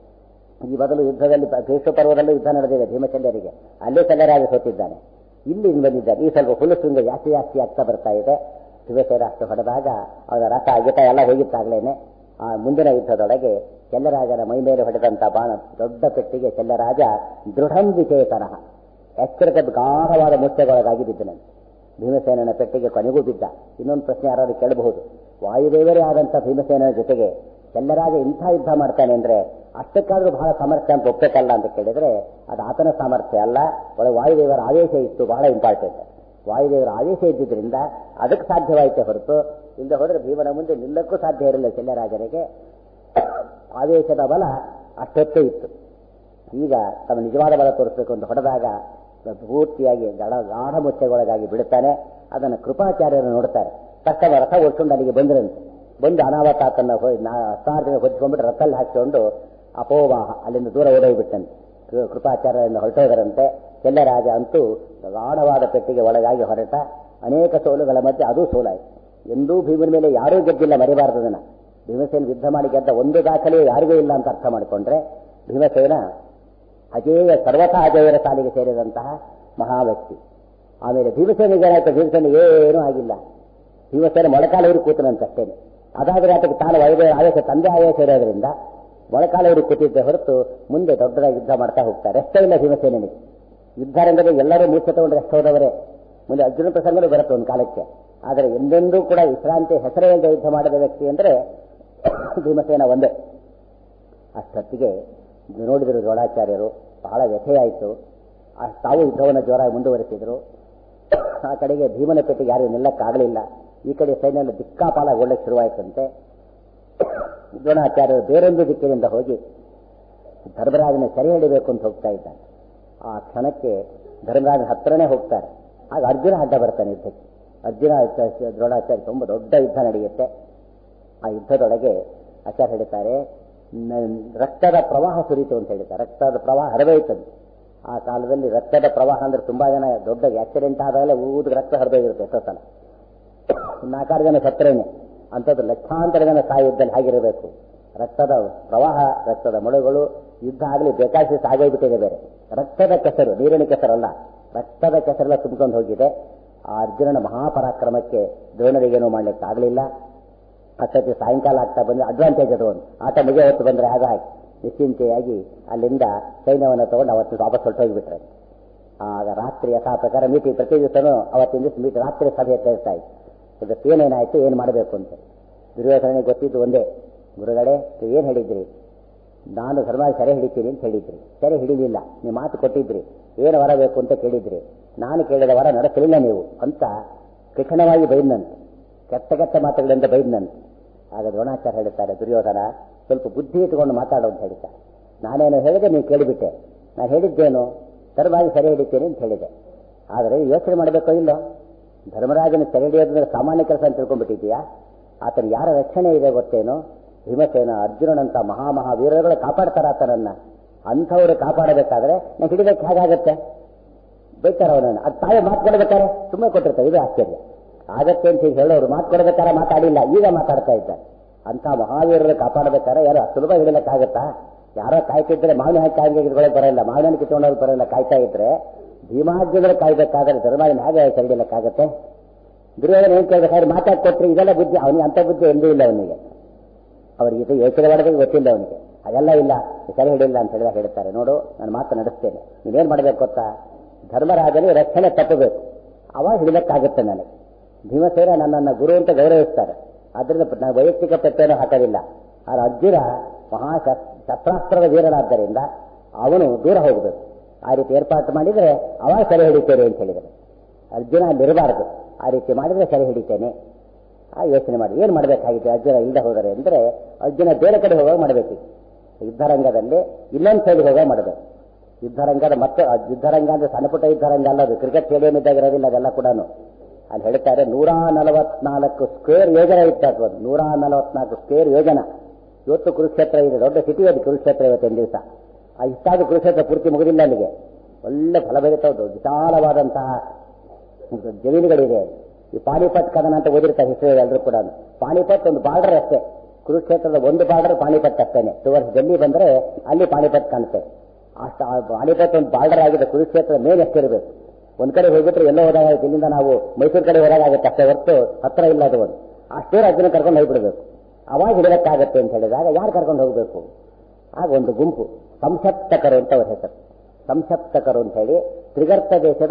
ಈ ಮೊದಲು ಯುದ್ಧದಲ್ಲಿ ಭೀಷ್ಮ ಪರ್ವದಲ್ಲೂ ಯುದ್ಧ ನಡೆದಿದೆ ಭೀಮಚಂದ್ರರಿಗೆ, ಅಲ್ಲೇ ಶಲ್ಯರಾಜ ಸೋತಿದ್ದಾನೆ. ಇಲ್ಲಿ ಬಂದಿದ್ದಾರೆ. ಈ ಸ್ವಲ್ಪ ಹುಲುಸು ಜಾಸ್ತಿ ಆಗ್ತಾ ಬರ್ತಾ ಇದೆ. ಭೀಮಸೇನ ಅಷ್ಟು ಹೊಡೆದಾಗ ಅವರ ರಥ ಗಿಟ ಎಲ್ಲ ಹೋಗಿತ್ತಾಗ್ಲೇನೆ. ಆ ಮುಂದಿನ ಯುದ್ಧದೊಳಗೆ ಶಲ್ಯರಾಜನ ಮೈ ಮೇಲೆ ಹೊಡೆದಂತ ಬಾಣ ದೊಡ್ಡ ಪೆಟ್ಟಿಗೆ ಶಲ್ಯರಾಜ ದೃಢಂ ವಿಚೇತನಃ ಎಚ್ಚರಿಕೆ ಗಾಢವಾದ ಮುಚ್ಚೆಗೊಳಗಾಗಿ ಬಿದ್ದನಂತೆ. ಭೀಮಸೇನನ ಪೆಟ್ಟಿಗೆ ಕೊನೆಗೂ ಬಿದ್ದ. ಇನ್ನೊಂದು ಪ್ರಶ್ನೆ ಯಾರಾದ್ರೂ ಕೇಳಬಹುದು, ವಾಯುದೇವರೇ ಆದಂತ ಭೀಮಸೇನನ ಜೊತೆಗೆ ಶಲ್ಯರಾಜ ಇಂಥ ಯುದ್ಧ ಮಾಡ್ತಾನೆ ಅಂದ್ರೆ ಅಷ್ಟಕ್ಕಾದ್ರೂ ಬಹಳ ಸಾಮರ್ಥ್ಯ ಅಂತ ಒಪ್ಪಬೇಕಲ್ಲ ಅಂತ ಕೇಳಿದ್ರೆ ಅದು ಆತನ ಸಾಮರ್ಥ್ಯ ಅಲ್ಲ, ಒಳಗೆ ವಾಯುದೇವರ ಆದೇಶ ಇತ್ತು, ಬಹಳ ಇಂಪಾರ್ಟೆಂಟ್. ವಾಯುದೇವರ ಆದೇಶ ಇದ್ದಿದ್ರಿಂದ ಅದಕ್ಕೆ ಸಾಧ್ಯವಾಯಿತೇ ಹೊರತು ಇಲ್ಲದೆ ಹೋದ್ರೆ ಭೀಮನ ಮುಂದೆ ನಿಲ್ಲಕ್ಕೂ ಸಾಧ್ಯ ಇರಲಿಲ್ಲ. ಶಲ್ಯರಾಜನಿಗೆ ಆದೇಶದ ಬಲ ಅಷ್ಟೊತ್ತೇ ಇತ್ತು. ಈಗ ತಮ್ಮ ನಿಜವಾದ ಬಲ ತೋರಿಸಬೇಕು ಅಂತ ಹೊಡೆದಾಗ ಪೂರ್ತಿಯಾಗಿ ಗಾಢ ಮುಚ್ಚೆಗೊಳಗಾಗಿ ಬಿಡುತ್ತಾನೆ. ಅದನ್ನು ಕೃಪಾಚಾರ್ಯರು ನೋಡ್ತಾರೆ. ತಕ್ಷಣ ರಥ ಓಡಿಸ್ಕೊಂಡು ಅಲ್ಲಿಗೆ ಬಂದ್ರಂತೆ. ಬಂದು ಅನಾವತಾತನ್ನ ಅಸ್ತಾರ್ಜನೆ ಹೊಚ್ಕೊಂಡ್ಬಿಟ್ಟು ರಥಲ್ಲಿ ಹಾಕಿಕೊಂಡು ಅಪೋವಾಹ ಅಲ್ಲಿಂದ ದೂರ ಓಡೋಗ್ಬಿಟ್ಟಂತೆ. ಕೃಪಾಚಾರ್ಯರಿಂದ ಹೊರಟೋದರಂತೆ. ಶಲ್ಯರಾಜ ಅಂತೂ ಗಾಢವಾದ ಪೆಟ್ಟಿಗೆ ಒಳಗಾಗಿ ಹೊರಟ. ಅನೇಕ ಸೋಲುಗಳ ಮಧ್ಯೆ ಅದೂ ಸೋಲಾಯಿತು. ಎಂದೂ ಭೀಮನ ಮೇಲೆ ಯಾರೂ ಗೆದ್ದಿಲ್ಲ, ಮರಿಬಾರದು ಅದನ್ನ. ಭೀಮಸೇನ ಯುದ್ಧ ಮಾಡಿ ಗೆದ್ದ ಒಂದು ದಾಖಲೆ ಯಾರಿಗೂ ಇಲ್ಲ ಅಂತ ಅರ್ಥ ಮಾಡಿಕೊಂಡ್ರೆ ಭೀಮಸೇನ ಅಜೇಯ ಸರ್ವಥಾ ಅಜೇಯರ ಸಾಲಿಗೆ ಸೇರಿದಂತಹ ಮಹಾ ವ್ಯಕ್ತಿ. ಆಮೇಲೆ ಭೀಮಸೇನಿಗೆ ಏನಾಯ್ತು, ಭೀಮಸೇನಿಗೆ ಏನೂ ಆಗಿಲ್ಲ. ಭೀಮಸೇನ ಮೊಳಕಾಲೂರು ಕೂತನಂತಷ್ಟೇನೆ. ಅದಾದ್ರೆ ಆತಕ್ಕೆ ತಾನು ವೈದ್ಯ ಆದೇಶ ತಂದೆ ಆದೇಶ ಇರೋದ್ರಿಂದ ಮೊಳಕಾಲೂರು ಕೂತಿದ್ದೆ ಹೊರತು ಮುಂದೆ ದೊಡ್ಡದಾಗಿ ಯುದ್ಧ ಮಾಡ್ತಾ ಹೋಗ್ತಾರೆ. ರೆಷ್ಟೇ ಇಲ್ಲ ಭೀಮಸೇನಿಗೆ. ಯುದ್ಧ ರಂಗದಲ್ಲಿ ಎಲ್ಲರೂ ಮೂರ್ಛೆ ತಗೊಂಡು ರೆಸ್ಟ್ ಹೋದವರೇ. ಮುಂದೆ ಅರ್ಜುನ ಪ್ರಸಂಗನೂ ಬರುತ್ತೆ ಒಂದು ಕಾಲಕ್ಕೆ. ಆದರೆ ಎಂದೆಂದೂ ಕೂಡ ವಿಶ್ರಾಂತಿ ಹೆಸರೆಯಿಂದ ಯುದ್ಧ ಮಾಡಿದ ವ್ಯಕ್ತಿ ಅಂದ್ರೆ ಭೀಮಸೇನ ಒಂದೇ. ಅಷ್ಟೊತ್ತಿಗೆ ನೋಡಿದರು ದ್ರೋಣಾಚಾರ್ಯರು, ಬಹಳ ವ್ಯಥೆಯಾಯಿತು. ತಾವು ಯುದ್ಧವನ್ನು ಜೋರಾಗಿ ಮುಂದುವರೆಸಿದ್ರು. ಆ ಕಡೆಗೆ ಭೀಮನ ಪೆಟ್ಟಿಗೆ ಯಾರು ನಿಲ್ಲಕ್ಕಾಗಲಿಲ್ಲ. ಈ ಕಡೆ ಸೈನ್ಯ ದಿಕ್ಕಾಪಾಲಾಗೊಳ್ಳಕ್ಕೆ ಶುರುವಾಯಿತಂತೆ. ದ್ರೋಣಾಚಾರ್ಯರು ಬೇರೊಂದು ದಿಕ್ಕಿನಿಂದ ಹೋಗಿ ಧರ್ಮರಾಜನ ಸೆರೆ ಹಿಡಿಬೇಕು ಅಂತ ಹೋಗ್ತಾ ಇದ್ದಾನೆ. ಆ ಕ್ಷಣಕ್ಕೆ ಧರ್ಮರಾಜನ ಹತ್ರನೇ ಹೋಗ್ತಾರೆ. ಆಗ ಅರ್ಜುನ ಅಡ್ಡ ಬರ್ತಾನೆ ಯುದ್ಧಕ್ಕೆ. ಅರ್ಜುನ ದ್ರೋಣಾಚಾರ್ಯ ತುಂಬ ದೊಡ್ಡ ಯುದ್ಧ ನಡೆಯುತ್ತೆ. ಆ ಯುದ್ಧದೊಳಗೆ ಆಚಾರ್ಯ ಹೇಳ್ತಾರೆ, ರಕ್ತದ ಪ್ರವಾಹ ಸುರಿತು ಅಂತ ಹೇಳ್ತಾರೆ. ರಕ್ತದ ಪ್ರವಾಹ ಹರಿದೋಯ್ತಂತೆ. ಆ ಕಾಲದಲ್ಲಿ ರಕ್ತದ ಪ್ರವಾಹ ಅಂದ್ರೆ ತುಂಬಾ ಜನ ದೊಡ್ಡ ಆಕ್ಸಿಡೆಂಟ್ ಆದಾಗಲೇ ಊದ ರಕ್ತ ಹರಿದೋಗಿರುತ್ತೆ. ಎಷ್ಟೋ ಸಲ 4 ಜನ ಸತ್ತರೇನೆ. ಅಂಥದ್ದು ಲಕ್ಷಾಂತರ ಜನ ಯುದ್ಧದಲ್ಲಿ ಆಗಿರಬೇಕು. ರಕ್ತದ ಪ್ರವಾಹ, ರಕ್ತದ ಮೊಳೆಗಳು, ಯುದ್ಧ ಆಗಲಿ ಬೇಕಾಸಿ ಸಾಗೋಗ್ಬಿಟ್ಟಿದೆ. ಬೇರೆ ರಕ್ತದ ಕೆಸರು, ನೀರಿನ ಕೆಸರಲ್ಲ, ರಕ್ತದ ಕೆಸರೆಲ್ಲ ತುಂಬಿಕೊಂಡು ಹೋಗಿದೆ. ಆ ಅರ್ಜುನನ ಮಹಾಪರಾಕ್ರಮಕ್ಕೆ ದ್ರೋಣರಿಗೇನೂ ಮಾಡ್ಲಿಕ್ಕೆ ಆಗಲಿಲ್ಲ. ಅಷ್ಟೊತ್ತಿ ಸಾಯಂಕಾಲ ಆಗ್ತಾ ಬಂದ್ರೆ ಅಡ್ವಾಂಟೇಜ್ ಅದು. ಒಂದು ಆಟ ಮುಗಿಯ ಹೊತ್ತು ಬಂದ್ರೆ ಹಾಗಾಗಿ ನಿಶ್ಚಿಂತೆಯಾಗಿ ಅಲ್ಲಿಂದ ಸೈನ್ಯವನ್ನು ತಗೊಂಡು ಅವತ್ತು ವಾಪಸ್ ಹೊರಟೋಗಿಬಿಟ್ರೆ. ಆಗ ರಾತ್ರಿ ಯಥಾ ಪ್ರಕಾರ ಮೀಟಿಂಗ್, ಪ್ರತಿ ದಿವಸನೂ ಅವತ್ತಿನ ದಿವಸ ಮೀಟಿಂಗ್ ರಾತ್ರಿ ಸಭೆ ಸೇರ್ತಾ ಇತ್ತು. ಇದಕ್ಕೆ ಏನೇನಾಯ್ತು, ಏನು ಮಾಡಬೇಕು ಅಂತ. ದುರ್ಯೋಧನಿಗೆ ಗೊತ್ತಿದ್ದು ಒಂದೇ, ಗುರುಗಳೇ ಏನು ಹೇಳಿದ್ರಿ, ನಾನು ಧರ್ಮರಾಜ ಸೆರೆ ಹಿಡಿತೀನಿ ಅಂತ ಹೇಳಿದ್ರಿ, ಸೆರೆ ಹಿಡಿಲಿಲ್ಲ, ನೀವು ಮಾತು ಕೊಟ್ಟಿದ್ರಿ, ಏನು ವರ ಬೇಕು ಅಂತ ಕೇಳಿದ್ರಿ, ನಾನು ಕೇಳಿದ ವರ ನಡೆಸಲಿಲ್ಲ ನೀವು ಅಂತ ಕಠಿಣವಾಗಿ ಬೈದಂತೆ, ಕೆಟ್ಟ ಕೆಟ್ಟ ಮಾತುಗಳಿಂದ ಬೈದಂತೆ. ಆಗ ದ್ರೋಣಾಚಾರ್ಯ ಹೇಳುತ್ತಾರೆ, ದುರ್ಯೋಧನ ಸ್ವಲ್ಪ ಬುದ್ಧಿ ಇಟ್ಟುಕೊಂಡು ಮಾತಾಡು ಅಂತ ಹೇಳ್ತಾರೆ. ನಾನೇನು ಹೇಳಿದೆ, ನೀನು ಕೇಳಿಬಿಟ್ಟೆ. ನಾನು ಹೇಳಿದ್ದೇನು, ಧರ್ಮವಾಗಿ ಸೆರೆ ಹಿಡಿತೇನೆ ಅಂತ ಹೇಳಿದೆ. ಆದರೆ ಯೋಚನೆ ಮಾಡಬೇಕೋ ಇಲ್ಲೋ, ಧರ್ಮರಾಜನ ಸೆರೆ ಹಿಡಿಯೋದಂದ್ರೆ ಸಾಮಾನ್ಯ ಕೆಲಸ ಅಂತ ತಿಳ್ಕೊಂಡ್ಬಿಟ್ಟಿದ್ದೀಯಾ? ಆತನ ಯಾರ ರಕ್ಷಣೆ ಇದೆ ಗೊತ್ತೇನೋ? ಭೀಮಸೇನ, ಅರ್ಜುನನಂತ ಮಹಾವೀರರುಗಳು ಕಾಪಾಡ್ತಾರ ಆತನನ್ನ. ಅಂಥವ್ರು ಕಾಪಾಡಬೇಕಾದ್ರೆ ನಾನು ಹಿಡಿಬೇಕು ಹೇಗಾಗತ್ತೆ? ಬೈತಾರ ಅವನನ್ನು. ಅದು ತಾವೇ ಮಾತು ಕೊಡ್ಬೇಕಾರೆ ಸುಮ್ಮನೆ ಕೊಟ್ಟಿರ್ತಾರೆ. ಇದು ಆಶ್ಚರ್ಯ. ಆಗತ್ತೆ ಅಂತ ಹೇಳೋರು ಮಾತು ಕೊಡ್ಬೇಕಾರೆ ಮಾತಾಡಿಲ್ಲ, ಈಗ ಮಾತಾಡ್ತಾ ಇದ್ದಾರೆ. ಅಂಥ ಮಹಾವೀರರು ಕಾಪಾಡಬೇಕಾದ್ರೆ ಯಾರು ಸುಲಭ ಹಿಡಿಲಕ್ಕಾಗತ್ತಾ? ಯಾರೋ ಕಾಯ್ತಿದ್ರೆ ಮಾವಿನ ಹಣ್ಣು ಕಾಯಿಗೆ ಇಟ್ಕೊಳ್ಳೋಕೆ ಬರೋಲ್ಲ, ಮಾವಿನ ಹಣ್ಣು ಕಿತ್ಕೊಂಡವ್ರು ಬರೋಲ್ಲ. ಕಾಯ್ತಾ ಇದ್ರೆ ಭೀಮಾರ್ಜುನರು ಕಾಯ್ಬೇಕಾದ್ರೆ ಧರ್ಮರಾಜನ ಹೇಗೆ ಹಿಡಿಯಲಿಕ್ಕಾಗತ್ತೆ? ದುರ್ಯೋಧನ ಏನ್ ಕೇಳಬೇಕಾದ್ರೆ ಮಾತಾಡಿ ಕೊಟ್ಟರೆ ಇದೆಲ್ಲ ಬುದ್ಧಿ ಅವನಿಗೆ, ಅಂಥ ಬುದ್ಧಿ ಎಂದೂ ಇಲ್ಲ ಅವನಿಗೆ. ಅವರಿಗೆ ಇದು ಯೋಚನೆ ಮಾಡೋದಕ್ಕೆ ಗೊತ್ತಿಲ್ಲ ಅವನಿಗೆ. ಅದೆಲ್ಲ ಇಲ್ಲ, ಸರಿ ಹಿಡಿಯಿಲ್ಲ ಅಂತ ಹೇಳಿದಾಗ ಹೇಳ್ತಾರೆ, ನೋಡು ನಾನು ಮಾತು ನಡೆಸ್ತೇನೆ, ನೀವೇನ್ ಮಾಡ್ಬೇಕು ಗೊತ್ತಾ? ಧರ್ಮರಾಜನಿಗೆ ರಕ್ಷಣೆ ತಪ್ಪಬೇಕು, ಅವಾಗ ಹಿಡಿಲಕ್ಕಾಗುತ್ತೆ ನನಗೆ. ಭೀಮಸೇನ ನನ್ನನ್ನು ಗುರು ಅಂತ ಗೌರವಿಸ್ತಾರೆ, ಆದ್ರಿಂದ ನಾನು ವೈಯಕ್ತಿಕ ಪ್ರತ್ಯೇನೂ ಹಾಕೋದಿಲ್ಲ. ಆದರೆ ಅರ್ಜುನ ಶಸ್ತ್ರಾಸ್ತ್ರದ ವೀರನಾದ್ದರಿಂದ ಅವನು ದೂರ ಹೋಗಬೇಕು. ಆ ರೀತಿ ಏರ್ಪಾಟು ಮಾಡಿದರೆ ಅವಾಗ ಸರಿ ಹಿಡಿತೇನೆ ಅಂತ ಹೇಳಿದರೆ, ಅರ್ಜುನ ಅಲ್ಲಿರಬಾರದು. ಆ ರೀತಿ ಮಾಡಿದರೆ ಸರಿ ಹಿಡಿತೇನೆ. ಆ ಯೋಚನೆ ಮಾಡಿ ಏನು ಮಾಡಬೇಕಾಗಿದೆ ಅರ್ಜುನ ಇಲ್ಲದೆ ಹೋದರೆ ಅಂದರೆ, ಅರ್ಜುನ ಬೇರೆ ಕಡೆ ಹೋಗುವಾಗ ಮಾಡಬೇಕು. ಯುದ್ಧರಂಗದಲ್ಲಿ ಇನ್ನೊಂದು ಸೈಡ್ಗೆ ಹೋಗುವಾಗ ಮಾಡಬೇಕು. ಯುದ್ಧರಂಗದ ಮತ್ತೆ ಯುದ್ಧರಂಗ ಅಂದ್ರೆ ಸಣ್ಣ ಪುಟ್ಟ ಯುದ್ಧರಂಗ ಅಲ್ಲ, ಅದು ಕ್ರಿಕೆಟ್ ಸ್ಟೇಡಿಯಂ ಇದ್ದಾಗ ಇರೋದಿಲ್ಲ. ಅದೆಲ್ಲ ಕೂಡ ಅಲ್ಲಿ ಹೇಳ್ತಾರೆ 144 ಸ್ಕ್ವೇರ್ ಯೋಜನೆ ಇತ್ತು. 144 ಸ್ಕ್ವೇರ್ ಯೋಜನ. ಇವತ್ತು ಕುರುಕ್ಷೇತ್ರ ಇದೆ, ದೊಡ್ಡ ಸಿಟಿ ಅದು ಕುರುಕ್ಷೇತ್ರ. ಇವತ್ತಿನ ದಿವಸ ಇಷ್ಟಾದ ಕುರುಕ್ಷೇತ್ರ ಪೂರ್ತಿ ಮುಗಿದಿಲ್ಲ. ಅಲ್ಲಿಗೆ ಒಳ್ಳೆ ಫಲಭರಿತ ವಿಶಾಲವಾದಂತಹ ಜಮೀನುಗಳಿದೆ. ಈ ಪಾಣಿಪತ್ ಕದನ ಅಂತ ಓದಿರ್ತಾರೆ ಹಿಸ್ಟ್ರಿ ಎಲ್ಲರೂ ಕೂಡ. ಪಾಣಿಪತ್ ಒಂದು ಬಾರ್ಡರ್ ಅಷ್ಟೇ, ಕುರುಕ್ಷೇತ್ರದ ಒಂದು ಬಾರ್ಡರ್ ಪಾಣಿಪತ್ ಅಷ್ಟೇನೆ. ಟುವರ್ಸ್ ಡೆಲ್ಲಿ ಬಂದ್ರೆ ಅಲ್ಲಿ ಪಾಣಿಪತ್ ಕಾಣುತ್ತೆ. ಅಷ್ಟು ಪಾಣಿಪತ್ ಒಂದು ಬಾರ್ಡರ್ ಆಗಿದೆ. ಕುರುಕ್ಷೇತ್ರದ ಮೇಲೆ ಎಷ್ಟಿರಬೇಕು. ಒಂದ್ ಕಡೆ ಹೋಗ್ಬಿಟ್ರೆ ಎಲ್ಲೋ ಹೋದಾಗುತ್ತೆ, ಇಲ್ಲಿಂದ ನಾವು ಮೈಸೂರು ಕಡೆ ಹೋದಾಗುತ್ತೆ ಅಷ್ಟೇ ಹೊರತು ಹತ್ರ ಇಲ್ಲ ಅದು. ಒಂದು ಅಷ್ಟೇ ಅರ್ಜುನ ಕರ್ಕೊಂಡು ಹೋಗ್ಬಿಡ್ಬೇಕು, ಅವಾಗ ಹಿಡಲಕ್ಕಾಗತ್ತೆ ಅಂತ ಹೇಳಿದಾಗ ಯಾರು ಕರ್ಕೊಂಡು ಹೋಗ್ಬೇಕು? ಆಗ ಒಂದು ಗುಂಪು ಸಂಸಪ್ತಕರು ಅಂತ ಅವ್ರ ಹೆಸರು. ಸಂಸಪ್ತಕರು ಅಂತ ಹೇಳಿ ತ್ರಿಗರ್ತ ದೇಶದ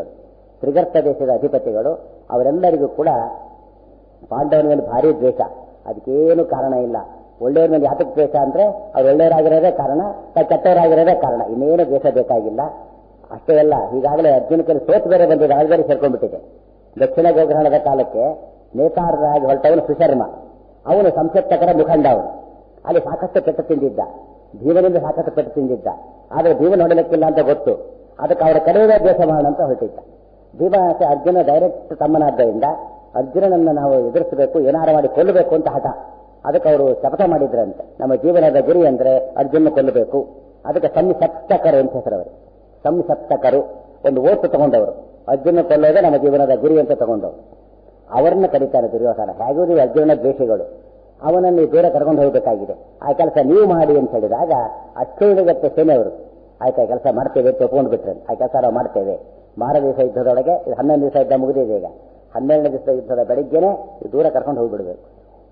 ಅಧಿಪತಿಗಳು. ಅವರೆಲ್ಲರಿಗೂ ಕೂಡ ಪಾಂಡವನ ಮೇಲೆ ಭಾರಿ ದ್ವೇಷ. ಅದಕ್ಕೇನು ಕಾರಣ ಇಲ್ಲ. ಒಳ್ಳೆಯವ್ರ ಮೇಲೆ ಯಾತಕ್ಕೆ ದ್ವೇಷ ಅಂದ್ರೆ ಅವ್ರು ಒಳ್ಳೆಯವರಾಗಿರೋದೇ ಕಾರಣ, ಕೆಟ್ಟವರಾಗಿರೋದೇ ಕಾರಣ. ಇನ್ನೇನು ದ್ವೇಷ ಬೇಕಾಗಿಲ್ಲ. ಅಷ್ಟೇ ಅಲ್ಲ, ಈಗಾಗಲೇ ಅರ್ಜುನ ಕೈಲಿ ಸೋತು ಬೇರೆ ಬಂದಿದೆ, ಅದು ಬೇರೆ ಸೇರ್ಕೊಂಡ್ಬಿಟ್ಟಿದೆ. ದಕ್ಷಿಣ ಗೋಗ್ರಹಣದ ಕಾಲಕ್ಕೆ ನೇತಾರರಾಗಿ ಹೊರಟವನು ಸುಶರ್ಮ, ಅವನು ಸಂಸಪ್ತಕರ ಮುಖಂಡ. ಅವನು ಅಲ್ಲಿ ಸಾಕಷ್ಟು ಪೆಟ್ಟು ತಿಂದಿದ್ದ, ಭೀಮನಿಂದ ಸಾಕಷ್ಟು ಪೆಟ್ಟು ತಿಂದಿದ್ದ. ಆದರೆ ಭೀಮ ನೋಡಲಿಕ್ಕಿಲ್ಲ ಅಂತ ಗೊತ್ತು, ಅದಕ್ಕೆ ಅವರ ಕಡೆಯವೇ ದ್ವೇಷ ಮಾಡೋಣ ಅಂತ ಹೊರಟಿದ್ದ. ಭೀಮ ಅರ್ಜುನ ಡೈರೆಕ್ಟ್ ತಮ್ಮನಾದ್ದರಿಂದ ಅರ್ಜುನನನ್ನು ನಾವು ಎದುರಿಸಬೇಕು, ಏನಾರು ಮಾಡಿ ಕೊಲ್ಲಬೇಕು ಅಂತ ಹಠ. ಅದಕ್ಕೆ ಅವರು ಶಪಥ ಮಾಡಿದ್ರಂತೆ, ನಮ್ಮ ಜೀವನದ ಗುರಿ ಅಂದ್ರೆ ಅರ್ಜುನ ಕೊಲ್ಲಬೇಕು. ಅದಕ್ಕೆ ಸಂಸಪ್ತಕರು ಅಂತ ಹೆಸರು. ಅವರು ಸಂಸಪ್ತಕರು ಒಂದು ಓಟು ತಗೊಂಡವರು, ಅರ್ಜುನ ಕೊಲ್ಲೋದೇ ನಮ್ಮ ಜೀವನದ ಗುರಿ ಅಂತ ತಗೊಂಡವರು. ಅವರನ್ನ ಕರೀತಾರೆ ದುರ್ಯೋಧನ. ಹೇಗೂ ನೀವು ಅರ್ಜುನ ದ್ವೇಷಿಗಳು, ಅವನನ್ನು ದೂರ ಕರ್ಕೊಂಡು ಹೋಗಬೇಕಾಗಿದೆ. ಆ ಕೆಲಸ ನೀವು ಮಾಡಿ ಅಂತ ಹೇಳಿದಾಗ ಅಷ್ಟೇಗತ್ತೆ ಸೇನೆಯವರು ಆಯ್ತಾ ಕೆಲಸ ಮಾಡ್ತೇವೆ ಅಂತ ಒಪ್ಕೊಂಡು ಬಿಟ್ರೆ, ಆ ಕೆಲಸ ನಾವು ಮಾಡ್ತೇವೆ. 12 ದಿವಸ ಯುದ್ಧದೊಳಗೆ 11 ದಿವಸ ಯುದ್ಧ ಮುಗಿದಿದೆ. ಈಗ 12ನೇ ದಿವಸ ಯುದ್ಧದ ಬೆಳಿಗ್ಗೆನೆ ದೂರ ಕರ್ಕೊಂಡು ಹೋಗ್ಬಿಡ್ಬೇಕು.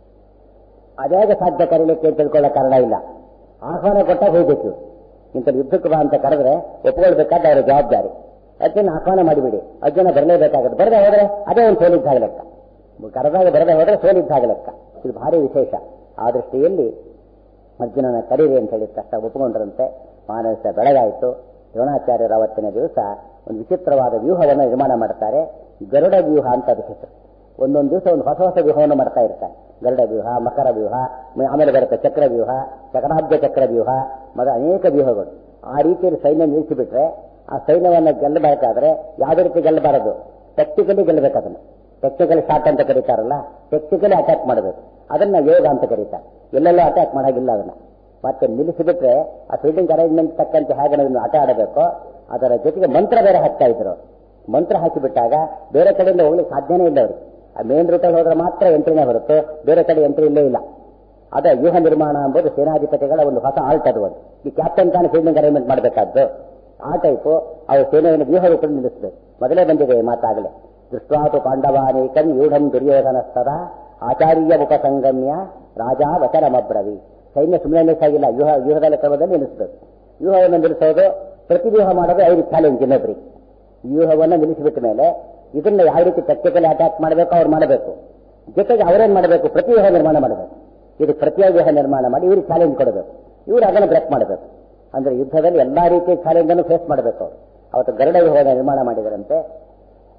ಅದ್ಯಾಗ ಸಾಧ್ಯ ಕರೀಲಿಕ್ಕೆ ತಿಳ್ಕೊಳ್ಳೋ ಕಾರಣ ಇಲ್ಲ. ಆಹ್ವಾನ ಕೊಟ್ಟಾಗ ಹೋಗ್ಬೇಕು. ಇಂಥ ಯುದ್ಧಕ್ಕೆ ಬಾ ಅಂತ ಕರೆದ್ರೆ ಒಪ್ಕೊಳ್ಬೇಕಾದ ಅವರ ಜವಾಬ್ದಾರಿ. ಅರ್ಜುನ ಆಹ್ವಾನ ಮಾಡಿಬಿಡಿ, ಅರ್ಜುನ ಬರಲೇಬೇಕಾಗುತ್ತೆ. ಬರದೆ ಹೋದ್ರೆ ಅದೇ ಒಂದು ಸೋಲಿದ್ದಾಗ ಲೆಕ್ಕ. ಕರೆದಾಗ ಬರದೆ ಹೋದ್ರೆ ಸೋಲಿದ್ದಾಗ ಲೆಕ್ಕ. ಇದು ಭಾರಿ ವಿಶೇಷ. ಆ ದೃಷ್ಟಿಯಲ್ಲಿ ಅರ್ಜುನನ ಕರೀರಿ ಅಂತ ಹೇಳಿದ ತಕ್ಷಣ ಒಪ್ಪಿಕೊಂಡ್ರಂತೆ. ಮಾನಸ ಬೆಳಗಾಯಿತು. ದ್ರೋಣಾಚಾರ್ಯರ ಅವತ್ತಿನ ದಿವಸ ಒಂದು ವಿಚಿತ್ರವಾದ ವ್ಯೂಹವನ್ನು ನಿರ್ಮಾಣ ಮಾಡ್ತಾರೆ. ಗರುಡ ವ್ಯೂಹ ಅಂತ ಅದಕ್ಕೆ ಹೆಸರು. ಒಂದೊಂದು ದಿವಸ ಒಂದು ಹೊಸ ಹೊಸ ವ್ಯೂಹವನ್ನು ಮಾಡ್ತಾ ಇರ್ತಾರೆ. ಗರುಡ ವ್ಯೂಹ, ಮಕರ ವ್ಯೂಹ, ಆಮೇಲೆ ಬರುತ್ತೆ ಚಕ್ರ ವ್ಯೂಹ, ಚಕ್ರಾಬ್ಜ ಚಕ್ರ ವ್ಯೂಹ, ಮತ್ತು ಅನೇಕ ವ್ಯೂಹಗಳು. ಆ ರೀತಿಯಲ್ಲಿ ಸೈನ್ಯ ನಿಲ್ಲಿಸಿಬಿಟ್ರೆ ಆ ಸೈನ್ಯವನ್ನು ಗೆಲ್ಲಬೇಕಾದ್ರೆ ಯಾವುದೇ ರೀತಿ ಗೆಲ್ಲಬಾರದು, ಟೆಕ್ನಿಕಲಿ ಗೆಲ್ಲಬೇಕು. ಅದನ್ನು ಟೆಕ್ನಿಕಲ್ ಶಾಟ್ ಅಂತ ಕರೀತಾರಲ್ಲ, ಟೆಕ್ನಿಕಲಿ ಅಟ್ಯಾಕ್ ಮಾಡಬೇಕು. ಅದನ್ನ ಯೋಗ ಅಂತ ಕರೀತಾರೆ. ಎಲ್ಲೆಲ್ಲೋ ಅಟ್ಯಾಕ್ ಮಾಡೋಗಿಲ್ಲ. ಅದನ್ನ ಮತ್ತೆ ನಿಲ್ಲಿಸಿಬಿಟ್ರೆ ಆ ಫೀಲ್ಡಿಂಗ್ ಅರೇಂಜ್ಮೆಂಟ್ ತಕ್ಕಂತೆ ಹೇಗೆ ಅದನ್ನು ಆಟ ಆಡಬೇಕೋ ಅದರ ಜೊತೆಗೆ ಮಂತ್ರ ಬೇರೆ ಹಾಕ್ತಾ ಇದ್ರು. ಮಂತ್ರ ಹಾಕಿಬಿಟ್ಟಾಗ ಬೇರೆ ಕಡೆಯಿಂದ ಹೋಗ್ಲಿಕ್ಕೆ ಸಾಧ್ಯನೇ ಇಲ್ಲ ಅವ್ರಿಗೆ. ಆ ಮೇನ್ ರೂಟಲ್ಲಿ ಹೋದ್ರೆ ಮಾತ್ರ ಎಂಟ್ರಿನೇ ಹೊರತು ಬೇರೆ ಕಡೆ ಎಂಟ್ರಿ ಇಲ್ಲೇ ಇಲ್ಲ. ಅದೇ ವ್ಯೂಹ ನಿರ್ಮಾಣ ಎಂಬುದು ಸೇನಾಧಿಪತಿಗಳ ಒಂದು ಹೊಸ ಆಲ್ಟ್. ಅದು ಒಂದು ಈ ಕ್ಯಾಪ್ಟನ್ ತಾನು ಫೀಲ್ಡಿಂಗ್ ಅರೇಂಜ್ಮೆಂಟ್ ಮಾಡಬೇಕಾದ್ದು. ಆ ಟೈಪು ಅವರು ಸೇನೆಯನ್ನು ವ್ಯೂಹ ರೂಪದಲ್ಲಿ ನಿಲ್ಲಿಸಬೇಕು. ಮೊದಲೇ ಬಂದಿದೆ ಮಾತಾಗಲೇ. ದೃಷ್ಟಾತು ಪಾಂಡವಾನೇಕಂ ಯೂಢಂ ದುರ್ಯೋಧನಸ್ತದ ಆಚಾರ್ಯ ಉಪಸಂಗಮ್ಯ ರಾಜಾ ವಚನಮಬ್ರವಿ. ಸೈನ್ಯ ಸುಮ್ಮನೆ ನಿಲ್ಲಿಸಾಗಿಲ್ಲ, ವ್ಯೂಹದ ಕ್ರಮದಲ್ಲಿ ನಿಲ್ಲಿಸಬೇಕು. ವ್ಯೂಹವನ್ನು ನಿಲ್ಲಿಸೋದು, ಪ್ರತಿ ವ್ಯೂಹ ಮಾಡೋದು 5 ಚಾಲೆಂಜ್ ಇನ್ನೊಬ್ಬರಿಗೆ. ವ್ಯೂಹವನ್ನು ನಿಲ್ಲಿಸಿಬಿಟ್ಟ ಮೇಲೆ ಇದನ್ನ ಯಾವ ರೀತಿ ಟೆಕ್ನಿಕಲಿ ಅಟ್ಯಾಕ್ ಮಾಡಬೇಕು ಅವ್ರು ಮಾಡಬೇಕು. ಜೊತೆಗೆ ಅವರೇನ್ ಮಾಡಬೇಕು, ಪ್ರತಿ ವ್ಯೂಹ ನಿರ್ಮಾಣ ಮಾಡಬೇಕು. ಇದು ಪ್ರತಿಯೊಂದು ವ್ಯೂಹ ನಿರ್ಮಾಣ ಮಾಡಿ ಇವ್ರಿಗೆ ಚಾಲೆಂಜ್ ಕೊಡಬೇಕು, ಇವರು ಅದನ್ನು ಬ್ರೇಕ್ ಮಾಡಬೇಕು. ಅಂದ್ರೆ ಯುದ್ಧದಲ್ಲಿ ಎಲ್ಲಾ ರೀತಿಯ ಚಾಲೆಂಜ್ ಅನ್ನು ಫೇಸ್ ಮಾಡಬೇಕು ಅವರು. ಅವತ್ತು ಗರುಡ ವ್ಯೂಹದ ನಿರ್ಮಾಣ ಮಾಡಿದರಂತೆ.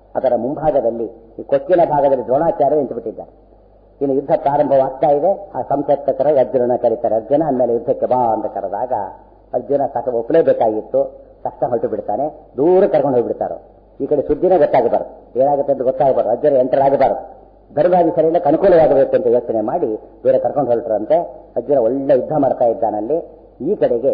ಅದರ ಮುಂಭಾಗದಲ್ಲಿ ಈ ಕೊಚ್ಚಿನ ಭಾಗದಲ್ಲಿ ದ್ರೋಣಾಚಾರ್ಯ ನಿಂತುಬಿಟ್ಟಿದ್ದಾರೆ. ಇನ್ನು ಯುದ್ಧ ಪ್ರಾರಂಭವಾಗ್ತಾ ಇದೆ. ಆ ಸಂಸತ್ತಕರ ಅರ್ಜುನನ ಕರೀತಾರೆ. ಅರ್ಜುನ ಅಂದಮೇಲೆ ಯುದ್ಧಕ್ಕೆ ಬಾ ಅಂತ ಕರೆದಾಗ ಅರ್ಜುನ ಸಾಕು ಒಪ್ಪಲೇಬೇಕಾಗಿತ್ತು. ತಕ್ಷಣ ಹೊರಟು ಬಿಡ್ತಾನೆ. ದೂರ ಕರ್ಕೊಂಡು ಹೋಗ್ಬಿಡ್ತಾರೋ. ಈ ಕಡೆ ಸುದ್ದಿನೇ ಗೊತ್ತಾಗಬಾರ್ದು, ಏನಾಗುತ್ತೆ ಅಂತ ಗೊತ್ತಾಗಬಾರ್ದು. ಅರ್ಜುನ ಎಂಟರಾಗಬಾರದು. ಧರ್ಮರಾಜ ಸರಿಯಕ್ಕೆ ಅನುಕೂಲವಾಗಬೇಕು ಅಂತ ಯೋಚನೆ ಮಾಡಿ ದೂರ ಕರ್ಕೊಂಡು ಹೊರಟ್ರಂತೆ. ಅರ್ಜುನ ಒಳ್ಳೆ ಯುದ್ಧ ಮಾಡ್ತಾ ಇದ್ದಾನಲ್ಲಿ. ಈ ಕಡೆಗೆ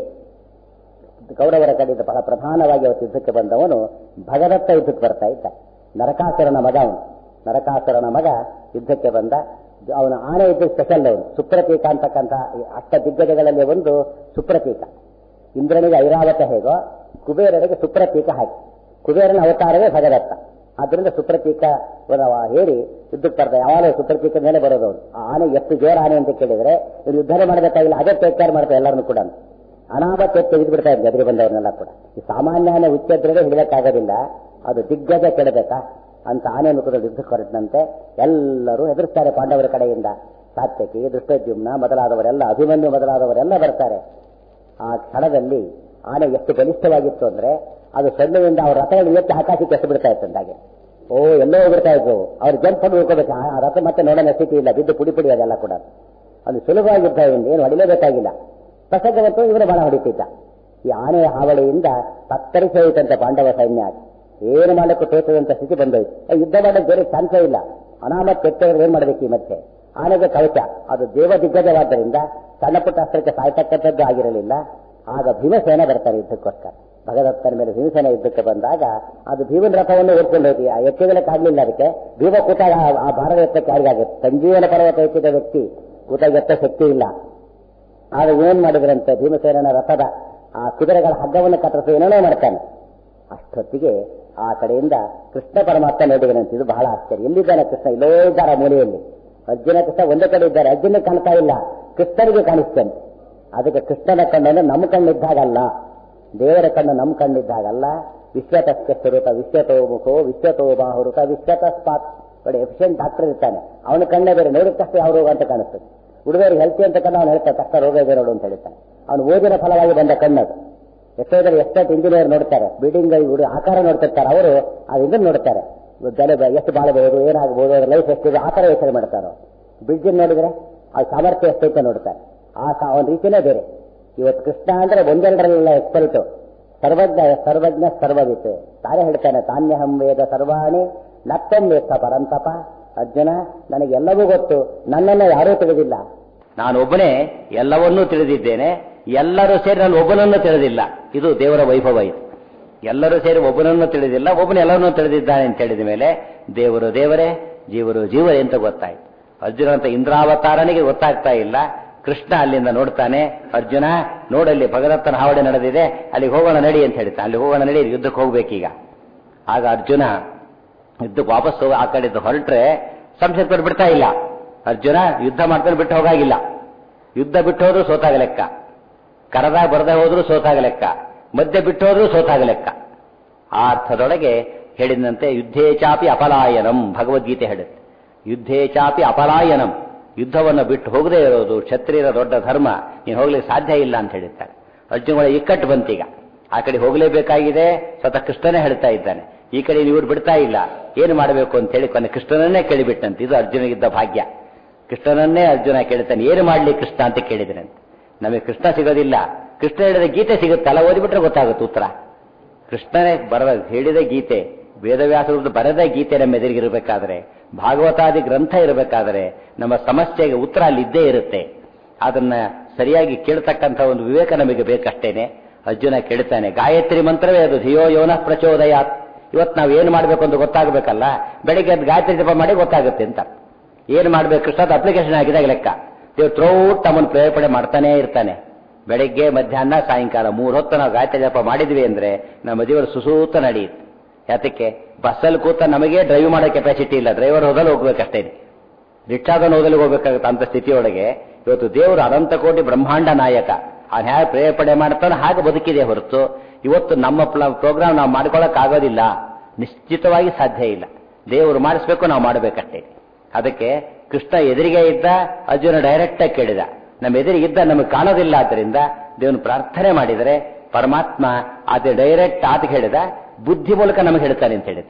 ಕೌರವರ ಕಡೆಯಿಂದ ಬಹಳ ಪ್ರಧಾನವಾಗಿ ಅವತ್ತು ಯುದ್ಧಕ್ಕೆ ಬಂದವನು ಭಗದತ್ತ ಯುದ್ಧಕ್ಕೆ ಬರ್ತಾ ಇದ್ದ. ನರಕಾಸುರನ ಮಗ ಅವನು. ನರಕಾಸುರನ ಮಗ ಯುದ್ಧಕ್ಕೆ ಬಂದ. ಅವನು ಆನೆ ಯುದ್ಧ ಸ್ಪೆಷಲ್. ಅವನು ಸುಪ್ರತೀಕ ಅಂತಕ್ಕಂಥ ಅಷ್ಟ ದಿಗ್ಗಜಗಳಲ್ಲಿ ಒಂದು ಸುಪ್ರತೀಕ. ಇಂದ್ರನಿಗೆ ಐರಾವತ ಹೇಗೋ ಕುಬೇರನಿಗೆ ಸುಪ್ರತೀಕ ಹಾಕಿ. ಕುಬೇರನ ಅವತಾರವೇ ಭಗದತ್ತ. ಆದ್ದರಿಂದ ಸುಪ್ರತೀಕ ಹೇಳಿ ಯುದ್ಧಕ್ಕೆ ಬರ್ತಾರೆ. ಯಾವಾಗ ಸುಪ್ರತೀಕ ಮೇಲೆ ಬರೋದು ಅವನು. ಆ ಆನೆ ಎಷ್ಟು ಜೋರ ಆನೆ ಅಂತ ಕೇಳಿದ್ರೆ ಇವ್ರು ಯುದ್ಧನೇ ಮಾಡಬೇಕಾಗಿಲ್ಲ, ಅದೇ ಟೇಕ್ ಕೇರ್ ಮಾಡ್ತಾರೆ ಎಲ್ಲರನ್ನು ಕೂಡ. ಅನಾಮತ್ ತೆಗೆದು ಬಿಡ್ತಾ ಇದ್ದಾರೆ ಎದುರು ಬಂದವರನ್ನೆಲ್ಲ ಕೂಡ. ಈ ಸಾಮಾನ್ಯ ಆನೆ ಹುಚ್ಚದ್ರಿಗೆ ಹಿಡಿಯಕ್ಕಾಗೋದಿಲ್ಲ, ಅದು ದಿಗ್ಗಜ ಕೆಡಬೇಕಾ ಅಂತ ಆನೆ ಮುಖದ ಯುದ್ಧಕ್ಕೆ ಹೊರಟಂತೆ ಎಲ್ಲರೂ ಎದುರಿಸ್ತಾರೆ ಪಾಂಡವರ ಕಡೆಯಿಂದ. ಸಾತ್ಯಕಿ, ದೃಷ್ಟದ್ಯುಮ್ನ ಮೊದಲಾದವರೆಲ್ಲ, ಅಭಿಮನ್ಯು ಮೊದಲಾದವರೆಲ್ಲ ಬರ್ತಾರೆ. ಆ ಕ್ಷಣದಲ್ಲಿ ಆನೆ ಎಷ್ಟು ಬಲಿಷ್ಠವಾಗಿತ್ತು ಅಂದ್ರೆ ಅದು ಸೊಳ್ಳೆಯಿಂದ ಅವ್ರ ರಥಗಳು ಎತ್ತಿ ಆಕಾಶಕ್ಕೆ ಎತ್ತು ಬಿಡ್ತಾ ಇತ್ತಂದಾಗೆ. ಎಲ್ಲೋ ಬಿಡ್ತಾ ಇದ್ರು. ಅವ್ರು ಜಂಪ್ ಮಾಡಿ ಉಳ್ಕೋಬೇಕು. ಆ ರಥ ಮತ್ತೆ ನೋಡೋಣ ಸ್ಥಿತಿ ಇಲ್ಲ, ಬಿದ್ದು ಪುಡಿ ಪುಡಿ ಅದೆಲ್ಲ ಕೂಡ. ಅದು ಸುಲಭವಾಗಿದ್ದ ಏನು ಹೊಡಿಲೇಬೇಕಾಗಿಲ್ಲ. ಪ್ರಸಂಗವಂತೂ ಇವರೇ ಬಣ ಹೊಡಿತಿದ್ದ. ಈ ಆನೆಯ ಹಾವಳಿಯಿಂದ ತತ್ತರಿಸಿ ಹೋಯಿತಂತೆ ಪಾಂಡವ ಸೈನ್ಯ. ಏನು ಮಾಡಕ್ಕೂ ತೋಚದಂತ ಸ್ಥಿತಿ ಬಂದೋಯ್ತು. ಯುದ್ಧ ಮಾಡಕ್ಕೆ ಬೇರೆ ಚಾನ್ಸೇ ಇಲ್ಲ. ಅನಾಮತ್ ಕೆಟ್ಟವರು ಏನ್ ಮಾಡಬೇಕು ಈ ಮತ್ತೆ. ಆನೆಗೆ ಕವಚ ಅದು ದೇವ ದಿಗ್ಗಜವಾದ್ದರಿಂದ ಸಣ್ಣ ಪುಟ್ಟ ಅಸ್ತ್ರಕ್ಕೆ ಸಾಯ್ತಕ್ಕಂಥದ್ದು ಆಗಿರಲಿಲ್ಲ. ಆಗ ಭೀಮಸೇನ ಬರ್ತಾರೆ ಯುದ್ಧಕ್ಕೋಸ್ಕರ. ಭಗದತ್ತನ ಮೇಲೆ ಭೀಮಸೇನ ಯುದ್ಧಕ್ಕೆ ಬಂದಾಗ ಅದು ಭೀಮನ ರಥವನ್ನು ಓದ್ಕೊಂಡು ಹೋಗಿ ಎತ್ತಿಗಳಕ್ಕಾಗಲಿಲ್ಲ. ಅದಕ್ಕೆ ಭೀಮ ಕೂತಾಗ ಆ ಭಾರದ ಎತ್ತಕ್ಕೆ ಯಾರಿಗಾಗುತ್ತೆ? ಸಂಜೀವನ ಪರ್ವತ ಎತ್ತಿದ ವ್ಯಕ್ತಿ ಕೂತಾಗ ಎತ್ತ ಶಕ್ತಿ ಇಲ್ಲ. ಆಗ ಏನ್ ಮಾಡಿದ್ರಂತೆ, ಭೀಮಸೇನನ ರಥದ ಆ ಕುದುರೆಗಳ ಹಗ್ಗವನ್ನು ಕತ್ತರಿಸಿ ಏನೇನೋ ಮಾಡ್ತಾನೆ. ಅಷ್ಟೊತ್ತಿಗೆ ಆ ಕಡೆಯಿಂದ ಕೃಷ್ಣ ಪರಮಾತ್ಮ ನೋಡಿದನಂತೆ. ಇದು ಬಹಳ ಆಶ್ಚರ್ಯ. ಎಲ್ಲಿದ್ದಾನೆ ಕೃಷ್ಣ? ಇಲ್ಲೋ ಇದ್ದಾರೆ ಮೂಲೆಯಲ್ಲಿ. ಅರ್ಜುನ ಕೃಷ್ಣ ಒಂದೇ ಕಡೆ ಇದ್ದಾರೆ. ಅರ್ಜುನ ಕಾಣ್ತಾ ಇಲ್ಲ, ಕೃಷ್ಣನಿಗೆ ಕಾಣಿಸ್ತೇನೆ. ಅದಕ್ಕೆ ಕೃಷ್ಣನ ಕಣ್ಣನ್ನು ನಮ್ಮ ಕಣ್ಣಿದ್ದಾಗಲ್ಲ, ದೇವರ ಕಣ್ಣು ನಮ್ಮ ಕಣ್ಣಿದ್ದಾಗಲ್ಲ. ವಿಶ್ವತಸ್ಯ ಸ್ವರೂಪ ವಿಶ್ವತೋ ಮುಖೋ ವಿಶ್ವತೋ ಬಾಹುರುತ ವಿಶ್ವತಸ್ಪಾತ್. ಒಳ್ಳೆ ಎಫಿಷಿಯಂಟ್ ಡಾಕ್ಟರ್ ಇರ್ತಾನೆ. ಅವನ ಕಣ್ಣೇ ಬೇರೆ, ನೋಡಿದ ತಕ್ಷಣ ಯಾವ ರೋಗ ಅಂತ ಕಾಣಿಸ್ತದೆ. ಹುಡುಗರಿಗೆ ಹೆಲ್ತಿ ಅಂತ ಕಣ್ಣು ಅವನು ಹೇಳ್ತಾನೆ, ತಕ್ಷಣ ರೋಗ ಇದೆ ನೋಡು ಅಂತ ಹೇಳ್ತಾನೆ. ಅವನು ಓದಿನ ಫಲವಾಗಿ ಬಂದ ಕಣ್ಣದು. ಎಷ್ಟೋದ್ರೆ ಎಷ್ಟೊತ್ತು ಇಂಜಿನಿಯರ್ ನೋಡ್ತಾರೆ, ಬಿಲ್ಡಿಂಗ್ ಆಕಾರ ನೋಡ್ತಿರ್ತಾರೆ, ಅವರು ಅದರಿಂದ ನೋಡ್ತಾರೆ ಬೆಲೆ ಎಷ್ಟು ಬಾಳಬಹುದು, ಏನಾಗಬಹುದು, ಅದ್ರ ಲೈಫ್ ಎಷ್ಟಿದೆ, ಆ ಥರ ಯೋಚನೆ ಮಾಡ್ತಾರೆ. ಬ್ರಿಡ್ಜ್ ನೋಡಿದ್ರೆ ಅದು ಸಾಮರ್ಥ್ಯ ಎಷ್ಟೈತೆ ನೋಡ್ತಾರೆ. ಅವನ ರೀತಿಯೇ ಬೇರೆ. ಇವತ್ತು ಕೃಷ್ಣ ಅಂದ್ರೆ ಒಂದೆರಡರಲ್ಲ ಎಕ್ಸ್ಪರ್ಟು, ಸರ್ವಜ್ಞ ಸರ್ವವಿತ್. ತಾನೇ ಹೇಳ್ತಾನೆ, ತಾನ್ಯಹಂ ವೇದ ಸರ್ವಾಣಿ ನತ್ತಂ ವೇತ್ತ ಪರಂತಪ. ಅರ್ಜುನ, ನನಗೆಲ್ಲವೂ ಗೊತ್ತು, ನನ್ನನ್ನು ಯಾರೂ ತಿಳಿದಿಲ್ಲ. ನಾನೊಬ್ಬನೇ ಎಲ್ಲವನ್ನೂ ತಿಳಿದಿದ್ದೇನೆ, ಎಲ್ಲರೂ ಸೇರಿ ನಾನು ಒಬ್ಬನನ್ನು ತಿಳಿದಿಲ್ಲ. ಇದು ದೇವರ ವೈಭವ. ಇದು ಎಲ್ಲರೂ ಸೇರಿ ಒಬ್ಬನನ್ನು ತಿಳಿದಿಲ್ಲ, ಒಬ್ಬನ ಎಲ್ಲವನ್ನೂ ತಿಳಿದಿದ್ದಾನೆ ಅಂತ ಹೇಳಿದ ಮೇಲೆ ದೇವರು ದೇವರೇ, ಜೀವರು ಜೀವರೇ ಅಂತ ಗೊತ್ತಾಯ್ತು. ಅರ್ಜುನ ಅಂತ ಇಂದ್ರಾವತಾರನಿಗೆ ಗೊತ್ತಾಗ್ತಾ ಇಲ್ಲ. ಕೃಷ್ಣ ಅಲ್ಲಿಂದ ನೋಡ್ತಾನೆ, ಅರ್ಜುನ ನೋಡಲ್ಲಿ ಭಗದತ್ತನ ಹಾವಳಿ ನಡೆದಿದೆ, ಅಲ್ಲಿಗೆ ಹೋಗೋಣ ನಡಿ ಅಂತ ಹೇಳ್ತಾನೆ. ಅಲ್ಲಿ ಹೋಗೋಣ ನಡಿ, ಯುದ್ಧಕ್ಕೆ ಹೋಗ್ಬೇಕೀಗ. ಆಗ ಅರ್ಜುನ ಯುದ್ಧಕ್ಕೆ ವಾಪಸ್ ಹೋಗಿ ಆ ಕಡೆ ಹೊರಟ್ರೆ ಸಂಶಯ ಬಿಡ್ತಾ ಇಲ್ಲ. ಅರ್ಜುನ ಯುದ್ಧ ಮಾಡ್ಕೊಂಡು ಬಿಟ್ಟು ಹೋಗಾಗಿಲ್ಲ. ಯುದ್ಧ ಬಿಟ್ಟು ಹೋದ್ರೂ ಸೋತಾಗ ಲೆಕ್ಕ, ಕರದಾಗ ಬರದೇ ಹೋದ್ರೂ ಸೋತಾಗ ಲೆಕ್ಕ, ಮಧ್ಯೆ ಬಿಟ್ಟು ಹೋದ್ರೂ ಸೋತಾಗ ಲೆಕ್ಕ. ಆ ಅರ್ಥದೊಳಗೆ ಹೇಳಿದಂತೆ ಯುದ್ಧೇ ಚಾಪಿ ಅಪಲಾಯನಂ. ಭಗವದ್ಗೀತೆ ಹೇಳುತ್ತೆ, ಯುದ್ಧೇ ಚಾಪಿ ಅಪಲಾಯನಂ. ಯುದ್ಧವನ್ನು ಬಿಟ್ಟು ಹೋಗದೇ ಇರೋದು ಕ್ಷತ್ರಿಯರ ದೊಡ್ಡ ಧರ್ಮ, ನೀನು ಹೋಗ್ಲಿಕ್ಕೆ ಸಾಧ್ಯ ಇಲ್ಲ ಅಂತ ಹೇಳಿರ್ತಾರೆ. ಅರ್ಜುನ ಇಕ್ಕಟ್ಟು ಬಂತೀಗ. ಆ ಕಡೆ ಹೋಗಲೇಬೇಕಾಗಿದೆ, ಸ್ವತಃ ಕೃಷ್ಣನೇ ಹೇಳ್ತಾ ಇದ್ದಾನೆ. ಈ ಕಡೆ ಇವ್ರು ಬಿಡ್ತಾ ಇಲ್ಲ, ಏನು ಮಾಡಬೇಕು ಅಂತ ಹೇಳಿ ಕೊನೆ ಕೃಷ್ಣನನ್ನೇ ಕೇಳಿಬಿಟ್ಟಂತೆ. ಇದು ಅರ್ಜುನಿಗಿದ್ದ ಭಾಗ್ಯ. ಕೃಷ್ಣನನ್ನೇ ಅರ್ಜುನ ಕೇಳ್ತಾನೆ, ಏನು ಮಾಡ್ಲಿ ಕೃಷ್ಣ ಅಂತ ಕೇಳಿದನಂತೆ. ನಮಗೆ ಕೃಷ್ಣ ಸಿಗೋದಿಲ್ಲ, ಕೃಷ್ಣ ಹೇಳಿದ ಗೀತೆ ಸಿಗುತ್ತಲ್ಲ, ಓದಿಬಿಟ್ರೆ ಗೊತ್ತಾಗುತ್ತೆ ಉತ್ತರ. ಕೃಷ್ಣನೇ ಹೇಳಿದ ಗೀತೆ, ವೇದವ್ಯಾಸರು ಬರೆದ ಗೀತೆ ನಮ್ಮ ಎದುರಿಗಿರಬೇಕಾದ್ರೆ, ಭಾಗವತಾದಿ ಗ್ರಂಥ ಇರಬೇಕಾದ್ರೆ ನಮ್ಮ ಸಮಸ್ಯೆಗೆ ಉತ್ತರ ಅಲ್ಲಿದ್ದೇ ಇರುತ್ತೆ. ಅದನ್ನ ಸರಿಯಾಗಿ ಕೇಳ್ತಕ್ಕಂಥ ಒಂದು ವಿವೇಕ ನಮಗೆ ಬೇಕಷ್ಟೇನೆ. ಅರ್ಜುನ ಕೇಳ್ತಾನೆ, ಗಾಯತ್ರಿ ಮಂತ್ರವೇ ಅದು, ಧಿಯೋ ಯೋನಃ ಪ್ರಚೋದಯಾತ್. ಇವತ್ತು ನಾವು ಏನು ಮಾಡಬೇಕು ಅಂತ ಗೊತ್ತಾಗಬೇಕಲ್ಲ, ಬೆಳಿಗ್ಗೆ ಅದು ಗಾಯತ್ರಿ ಜಪ ಮಾಡಿ ಗೊತ್ತಾಗುತ್ತೆ ಅಂತ. ಏನು ಮಾಡಬೇಕು ಕೃಷ್ಣ ಅಪ್ಲಿಕೇಶನ್ ಆಗಿದಾಗ ಲೆಕ್ಕ. ದೇವ್ರು ಥ್ರೂಟ್ ತಮ್ಮನ್ನು ಪ್ರೇರೇಪಣೆ ಮಾಡ್ತಾನೇ ಇರ್ತಾನೆ. ಬೆಳಿಗ್ಗೆ ಮಧ್ಯಾಹ್ನ ಸಾಯಂಕಾಲ 3 ಹೊತ್ತು ನಾವು ಗಾಯತ್ರಿ ಜಪ ಮಾಡಿದ್ವಿ ಅಂದ್ರೆ ನಮ್ಮ ಜೀವನ ಸುಸೂತ ನಡೆಯುತ್ತೆ. ಯಾತಕ್ಕೆ? ಬಸ್ಸಲ್ಲಿ ಕೂತ ನಮಗೆ ಡ್ರೈವ್ ಮಾಡೋ ಕೆಪಾಸಿಟಿ ಇಲ್ಲ, ಡ್ರೈವರ್ ಹೋದಲ್ಲಿ ಹೋಗ್ಬೇಕಷ್ಟೇ. ರಿಕ್ಷಾದನ್ನು ಹೋದಲ್ಲಿ ಹೋಗ್ಬೇಕಾಗುತ್ತೆ. ಅಂತ ಸ್ಥಿತಿಯೊಳಗೆ ಇವತ್ತು ದೇವರು ಅನಂತ ಕೋಟಿ ಬ್ರಹ್ಮಾಂಡ ನಾಯಕ, ಅವ್ನು ಹೇಗೆ ಪ್ರೇರೇಪಣೆ ಮಾಡ್ತಾನೋ ಹಾಗೆ ಬದುಕಿದೆ ಹೊರತು ಇವತ್ತು ನಮ್ಮ ಪ್ರೋಗ್ರಾಮ್ ನಾವು ಮಾಡ್ಕೊಳ್ಳೋಕ್ಕಾಗೋದಿಲ್ಲ, ನಿಶ್ಚಿತವಾಗಿ ಸಾಧ್ಯ ಇಲ್ಲ. ದೇವರು ಮಾಡಿಸ್ಬೇಕು, ನಾವು ಮಾಡಬೇಕಷ್ಟೇ. ಅದಕ್ಕೆ ಕೃಷ್ಣ ಎದುರಿಗೆ ಇದ್ದ, ಅರ್ಜುನ ಡೈರೆಕ್ಟ್ ಆಗಿ ಕೇಳಿದ. ನಮ್ಮ ಎದುರಿಗಿದ್ದ ನಮಗೆ ಕಾಣೋದಿಲ್ಲ, ಆದ್ದರಿಂದ ದೇವನು ಪ್ರಾರ್ಥನೆ ಮಾಡಿದರೆ ಪರಮಾತ್ಮ ಆತ ಡೈರೆಕ್ಟ್ ಆತ ಹೇಳಿದ, ಬುದ್ಧಿ ಮೂಲಕ ನಮಗೆ ಹೇಳ್ತಾನೆ ಅಂತ ಹೇಳಿದ್ದಾರೆ.